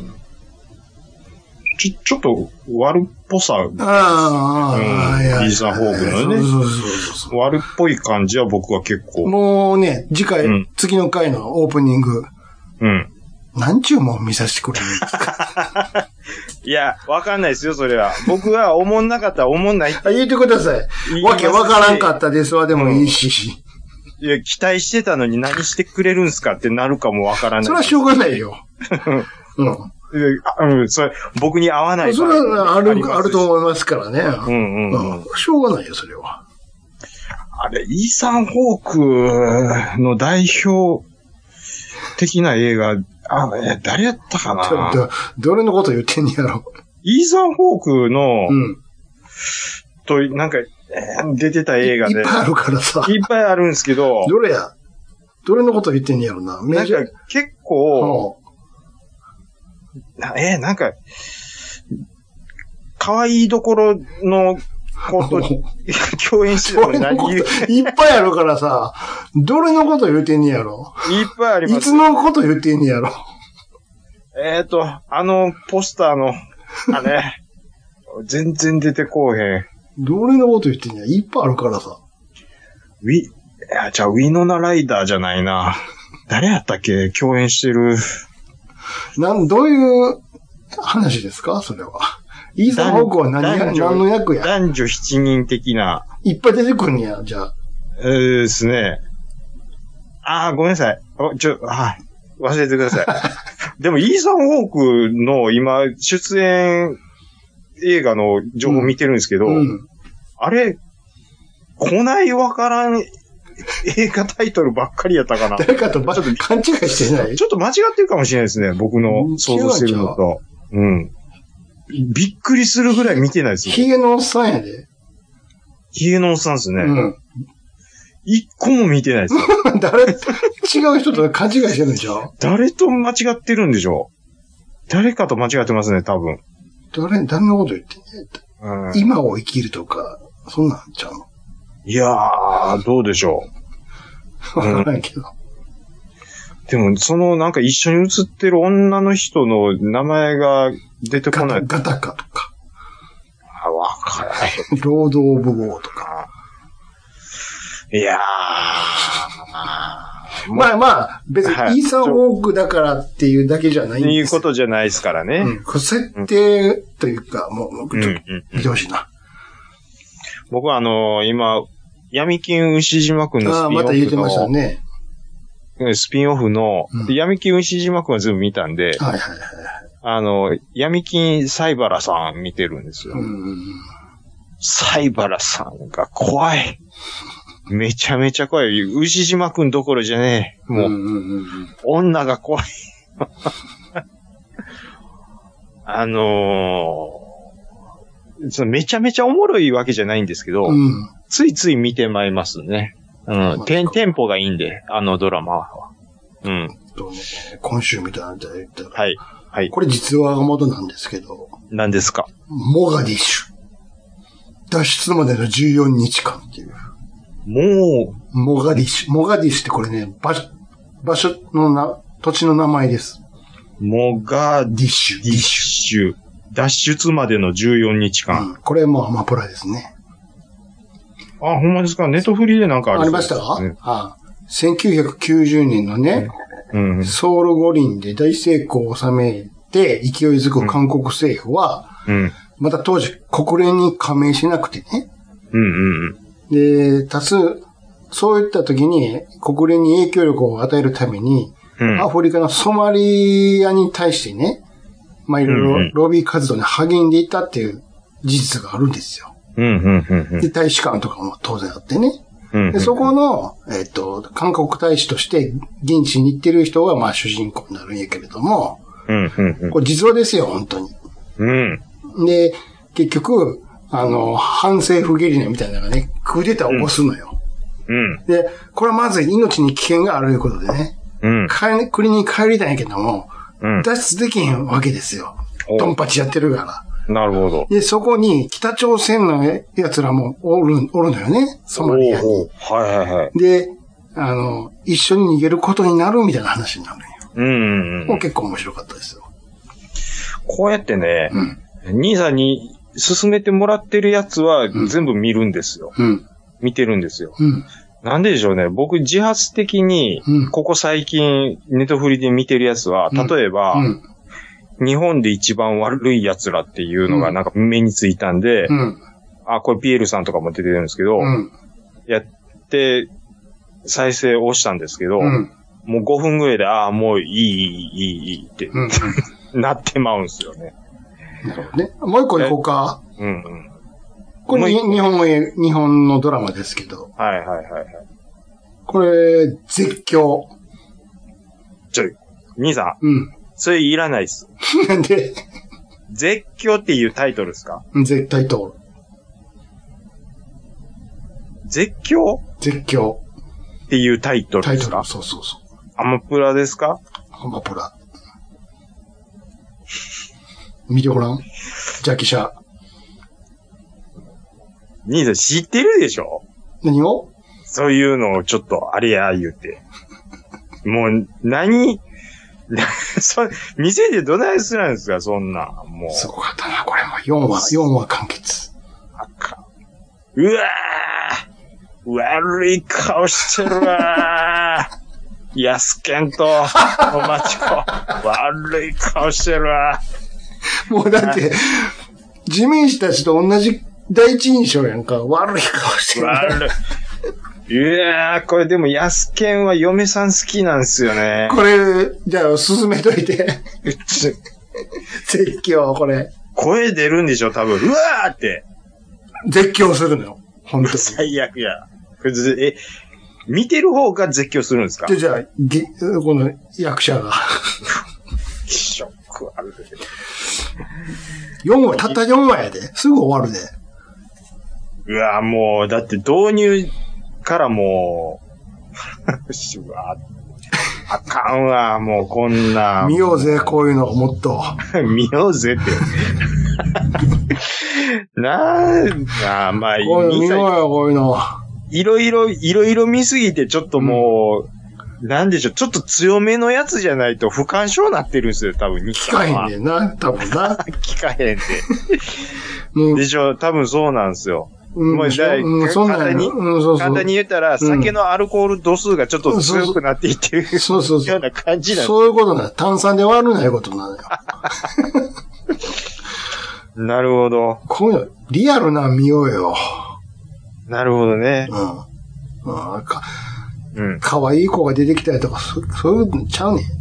ちょ、ちょっと悪っぽさ。ああ、うん。イーサン・ホークのね。そうそうそうそう。悪っぽい感じは僕は結構。 もうね、次回、うん、次の回のオープニング。 うん。 何ちゅうもん見させてくれるんですかいや、わかんないですよ、それは。僕は思んなかったら思んないって。 言ってください。わけわからんかったですわ、でもいいし。 うん、いや、期待してたのに何してくれるんすかってなるかもわからない。 それはしょうがないよ。うん。 うん、それ、僕に合わない。 それはある、あると思いますからね。うんうん、うん。しょうがないよ、それは。 あれ、イーサン・ホークの代表的な映画、あ、え、誰やったかなど、どれのこと言ってんやろ。 イーサン・ホークの、うん、と、なんか、えー、出てた映画で。 いっぱいあるからさ。 いっぱいあるんですけど。 どれやどれのこと言ってんやろな。 なんか、結構、なえー、なんか、可愛いどころのこと、共演してるの何言ういっぱいあるからさ、どれのこと言うてんねやろ。 いっぱいあります。 いつのこと言うてんねやろ。 えーと、あのポスターの、あれ、全然出てこうへん。 どれのこと言ってんねや。いっぱいあるからさ。 ウィ、いや、じゃあ、ウィノナライダーじゃないな。誰やったっけ共演してる。 なん、どういう話ですかそれは。イーサン・ホークは何や、何の役や。 男女七人的な。 いっぱい出てくるんや、じゃあ。 えーですね。あー、ごめんなさい。お、ちょ、はい。忘れてください。でも、イーサン・ホークの今、出演映画の情報見てるんですけど、うんうん、あれ、来ないわからん映画タイトルばっかりやったかな。 誰かとちょっと勘違いしてないちょっと間違ってるかもしれないですね。僕の想像してるのと。うん。びっくりするぐらい見てないですよ。 ヒゲのおっさんやで。 ヒゲのおっさんですね。うん。一個も見てないですよ。 誰、違う人と勘違いしてるんでしょ誰と間違ってるんでしょ誰かと間違ってますね、多分。 誰、誰のこと言ってんね、うん、今を生きるとか、そんなんちゃうのいやー、どうでしょう。わからんけど、うん。 でも、そのなんか一緒に写ってる女の人の名前が出てこない。 ガタカとか。 あ、わからない。 ロード・オブ・ウォーとか。 いやー。 まあまあ、別にイーサン・ホークだからっていうだけじゃないんですよ。 いうことじゃないですからね。 うん、設定というか、もう、ちょっと見てほしいな。うんうんうん、 僕はあのー、今、闇金牛島くんのスピンオフの。ああ、また言ってましたね。スピンオフの、うん、闇金牛島くんは全部見たんで、はいはいはい。あの、闇金西原さん見てるんですよ。うん、西原さんが怖い。めちゃめちゃ怖い。牛島くんどころじゃねえ。もう、うんうんうん、女が怖い。あのー、そのめちゃめちゃおもろいわけじゃないんですけど、うん、ついつい見てまいりますね。うん。テン、テンポがいいんで、あのドラマは。うん。 とね、今週見たなんて言ったら。 はい。はい。 これ実話が元なんですけど。 何ですか？ モガディッシュ。脱出までのじゅうよっかんっていう。 もう。 モガディッシュ。モガディッシュってこれね、場所、場所のな、土地の名前です。 モガディッシュ。ディッシュ。脱出までのじゅうよっかん。うん、 これもアマプラですね。 あ、ほんまですか？ネットフリーでなんかある、 ね、ありましたか？ああ、せんきゅうひゃくきゅうじゅうねんのね、 うんうん、 ソウル五輪で大成功を収めて勢いづく韓国政府は、 うん、 また当時国連に加盟しなくてね。 うんうんうん、 で、多数、そういった時に国連に影響力を与えるために、うん、アフリカのソマリアに対してね、まあいろいろロビー活動に励んでいたっていう事実があるんですよ。 うんうんうんうん、 で、大使館とかも当然あってね。うんうん、でそこの、えっと、韓国大使として現地に行ってる人がまあ主人公になるんやけれども、 うんうんうん、 これ実話ですよ、本当に。 うん、 で、結局、あの、反政府ゲリラみたいなのがね、クーデターを起こすのよ。 うん、 で、これはまず命に危険があるということでね、 うん、 国に帰りたいんやけども、うん、脱出できへんわけですよ。ドンパチやってるから。 なるほど。 で、そこに北朝鮮の奴らもおる、おるのよね。ソマリアに。 はいはいはい。 で、 あの、一緒に逃げることになるみたいな話になるんよ。 うんうんうん。 もう結構面白かったですよ。 こうやってね、 うん。 兄さんに勧めてもらってるやつは全部見るんですよ。 うん。 見てるんですよ。 うん。 なんででしょうね。僕自発的に、ここ最近ネットフリで見てるやつは、うん、例えば、うん、日本で一番悪い奴らっていうのがなんか目についたんで、うん、あ、これピエールさんとかも出てるんですけど、うん、やって、再生を押したんですけど、うん、もうごふんぐらいで、ああ、もういい、いい、いい、いいって、うん、なってまうんですよね。 なるほどね。もう一個行こうか。 うんうん。 これ、日本語、日本のドラマですけど。 はいはいはいはい。 これ、絶叫。 ちょ、兄さん。うん。 それいらないっす。 なんで絶叫っていうタイトルですか？ 絶対タイトル。 絶叫絶叫。 っていうタイトルですか？ タイトル、そうそうそう。 アマプラですか？ アマプラ。見てごらん。ジャッキシャ。 兄さん知ってるでしょ？ 何を？ そういうのをちょっとあれや言うて。もう、何そ店でどないするんですか、そんな。もう。 すごかったな、これも。よんわ、よんわ完結。 あかん。うわー悪い顔してるわーヤスケンと、おまちこ。悪い顔してるわーもうだって、地面師たちと同じ第一印象やんか。悪い顔してる。悪い。 いやー、これでも、ヤスケンは嫁さん好きなんですよね。 これ、じゃあ、進めといて。絶叫、これ。 声出るんでしょ、多分。うわーって。 絶叫するのよ。本当に。 最悪や。え、見てる方が絶叫するんですか？ で、じゃあ、この役者が。 ショックある。 よんわ、たったよんわやで。すぐ終わるで。 うわ、もう、だって導入からもう、しわ、あかんわ、もうこんな。 見ようぜ、こういうのをもっと。 見ようぜって。なあ、まあ、 こういうの見ようよ、こういうの。 いろいろ、いろいろ見すぎて、ちょっともう、うん、なんでしょう、ちょっと強めのやつじゃないと不干渉になってるんですよ、多分、 聞かへんねんな、多分な。 聞かへんって。でしょ、多分そうなんですよ。 うん、もう、うん、そんなに、うん、そうそう簡単に言ったら、酒のアルコール度数がちょっと強くなっていってる、うん、そうそうそうような感じなんです。 そういうことな。炭酸で割るないことなのよ。 なるほど。 こういうの、リアルな見ようよ。 なるほどね。 うん。うん。か、うん。かわいい子が出てきたりとか、そそういうのちゃうねんって。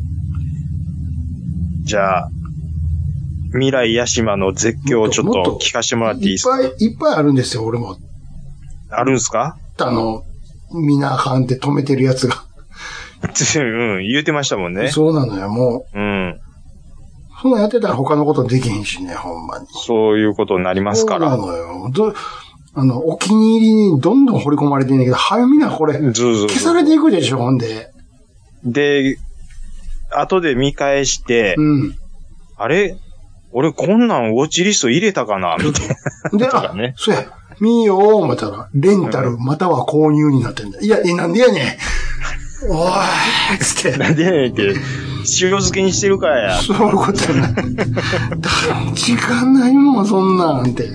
じゃあ、未来ヤシマの絶叫をちょっと聞かせてもらっていいですか？ いっぱいいっぱいあるんですよ、俺も。 あるんすか？ あの、みなはんって止めてるやつが。 うん、言うてましたもんね。 そうなのよ、もう。うん。 そんなんやってたら他のことできへんしね、ほんまに。 そういうことになりますから。 そうなのよ。どあの、お気に入りにどんどん掘り込まれてんねんけど、早みなこれ、 そうそうそう、 消されていくでしょ、ほんで。 で、後で見返して、 うん。 あれ俺こんなんウォッチリスト入れたかなみたいな。 で、あ、ね、そうや。見よう思ったら、レンタルまたは購入になってんだ。いや、え、なんでやねん。おーい、つって。 なんでやねんって、塩漬けにしてるからや。 そういうことやな。時間ないもん、そんなんて。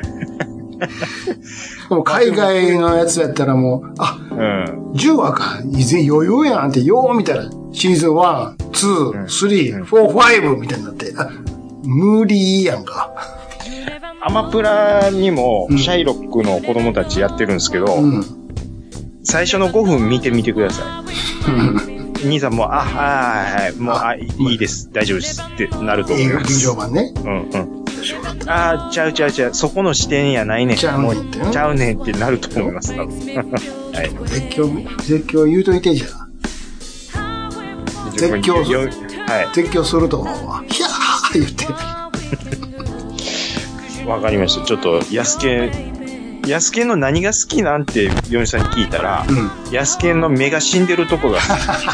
もう海外のやつやったらもう、あ、うん、じゅうわか。以前余裕やんって、よう見たら、シーズンワン、ツー、スリー、フォー、ファイブみたいになって、あ、無理やんか。 アマプラにも、シャイロックの子供たちやってるんですけど、うん、最初のごふん見てみてください。兄さんも、あ、はいはい、もう、あ、いいです、大丈夫ですってなると思います。 劇場版ね。 うんうん。あ、ちゃうちゃうちゃう、そこの視点やないねん。 ちゃうねんって。 ちゃうねんってなると思います、多分。はい。 絶叫、絶叫言うといてじゃん。絶叫する。はい。絶叫すると思うわ。ひゃー言って。 わかりました。ちょっと、ヤスケン、ヤスケンの何が好きなんて、ヨネさんに聞いたら、うん、ヤスケンの目が死んでるとこが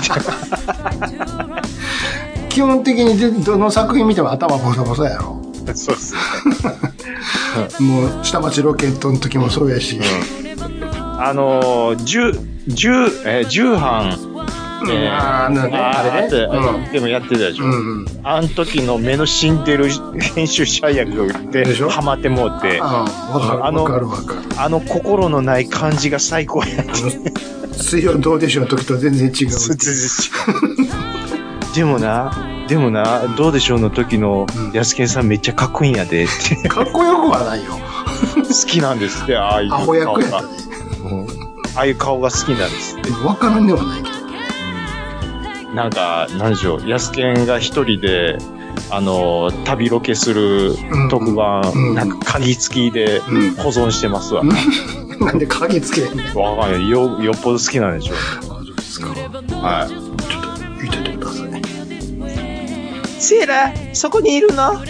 基本的にどの作品見ても頭ボサボサやろ。 そうっすね。 もう、下町ロケットの時もそうやし。 うん、 あのー、十、十、えー、十班、 えー、あー、ね、あれね。 うん、でもやってたでしょ。うんうん、あの時の目の死んでる編集者役でハマってもうて。 ああの、わかるわかる。 あの心のない感じが最高やって。 水曜どうでしょうの時と全然違う。全然違う。でもな、でもな、どうでしょうの時の安健さんめっちゃかっこいいんやでって。 かっこよくはないよ。 好きなんですって、ああいう顔が。 アホ役やったね。 うん、ああいう顔が好きなんですって。 わからんではないけど。 なんか、なんでしょう、安健が一人で、あの、旅ロケする特番、うんうん、なんか鍵付きで保存してますわ。 うん、なんで鍵付けわかんない。よ、よっぽど好きなんでしょう。 あ、そうですか。 はい。 ちょっと、言っててください。 セーラ、そこにいるの？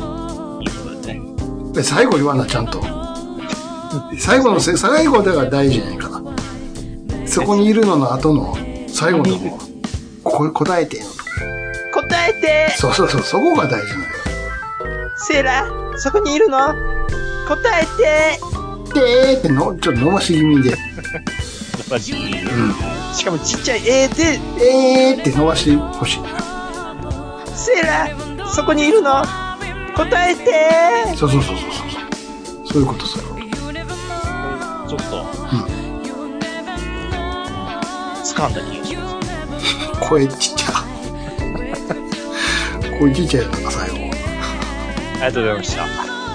最後言わな、ちゃんと。最後の、最後だから大事じゃないかな。そこにいるのの後の、最後の方。こ答えてのと答えて。 そうそうそう、そこが大事なのよ。 セーラ、そこにいるの？答えて。 でーっての、ちょっと伸ばし気味で。伸ばし気味で。うん。しかもちっちゃいえーで、 えーって伸ばしてほしい。 セーラ、そこにいるの？答えて。 そうそうそうそうそう。そういうことさ。 ちょっと。うん。掴んだ気がします。 声ちっちゃ。声ちっちゃいのか、最後。 ありがとうございました。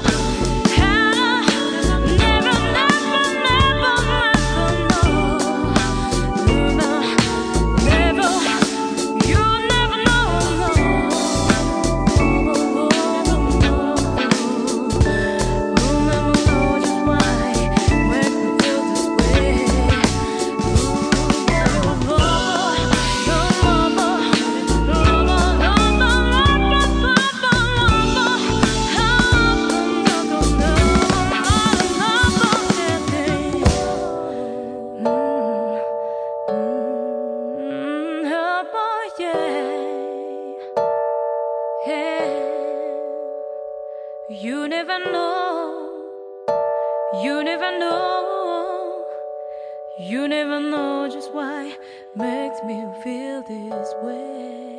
You never know, you never know, you never know just why makes me feel this way.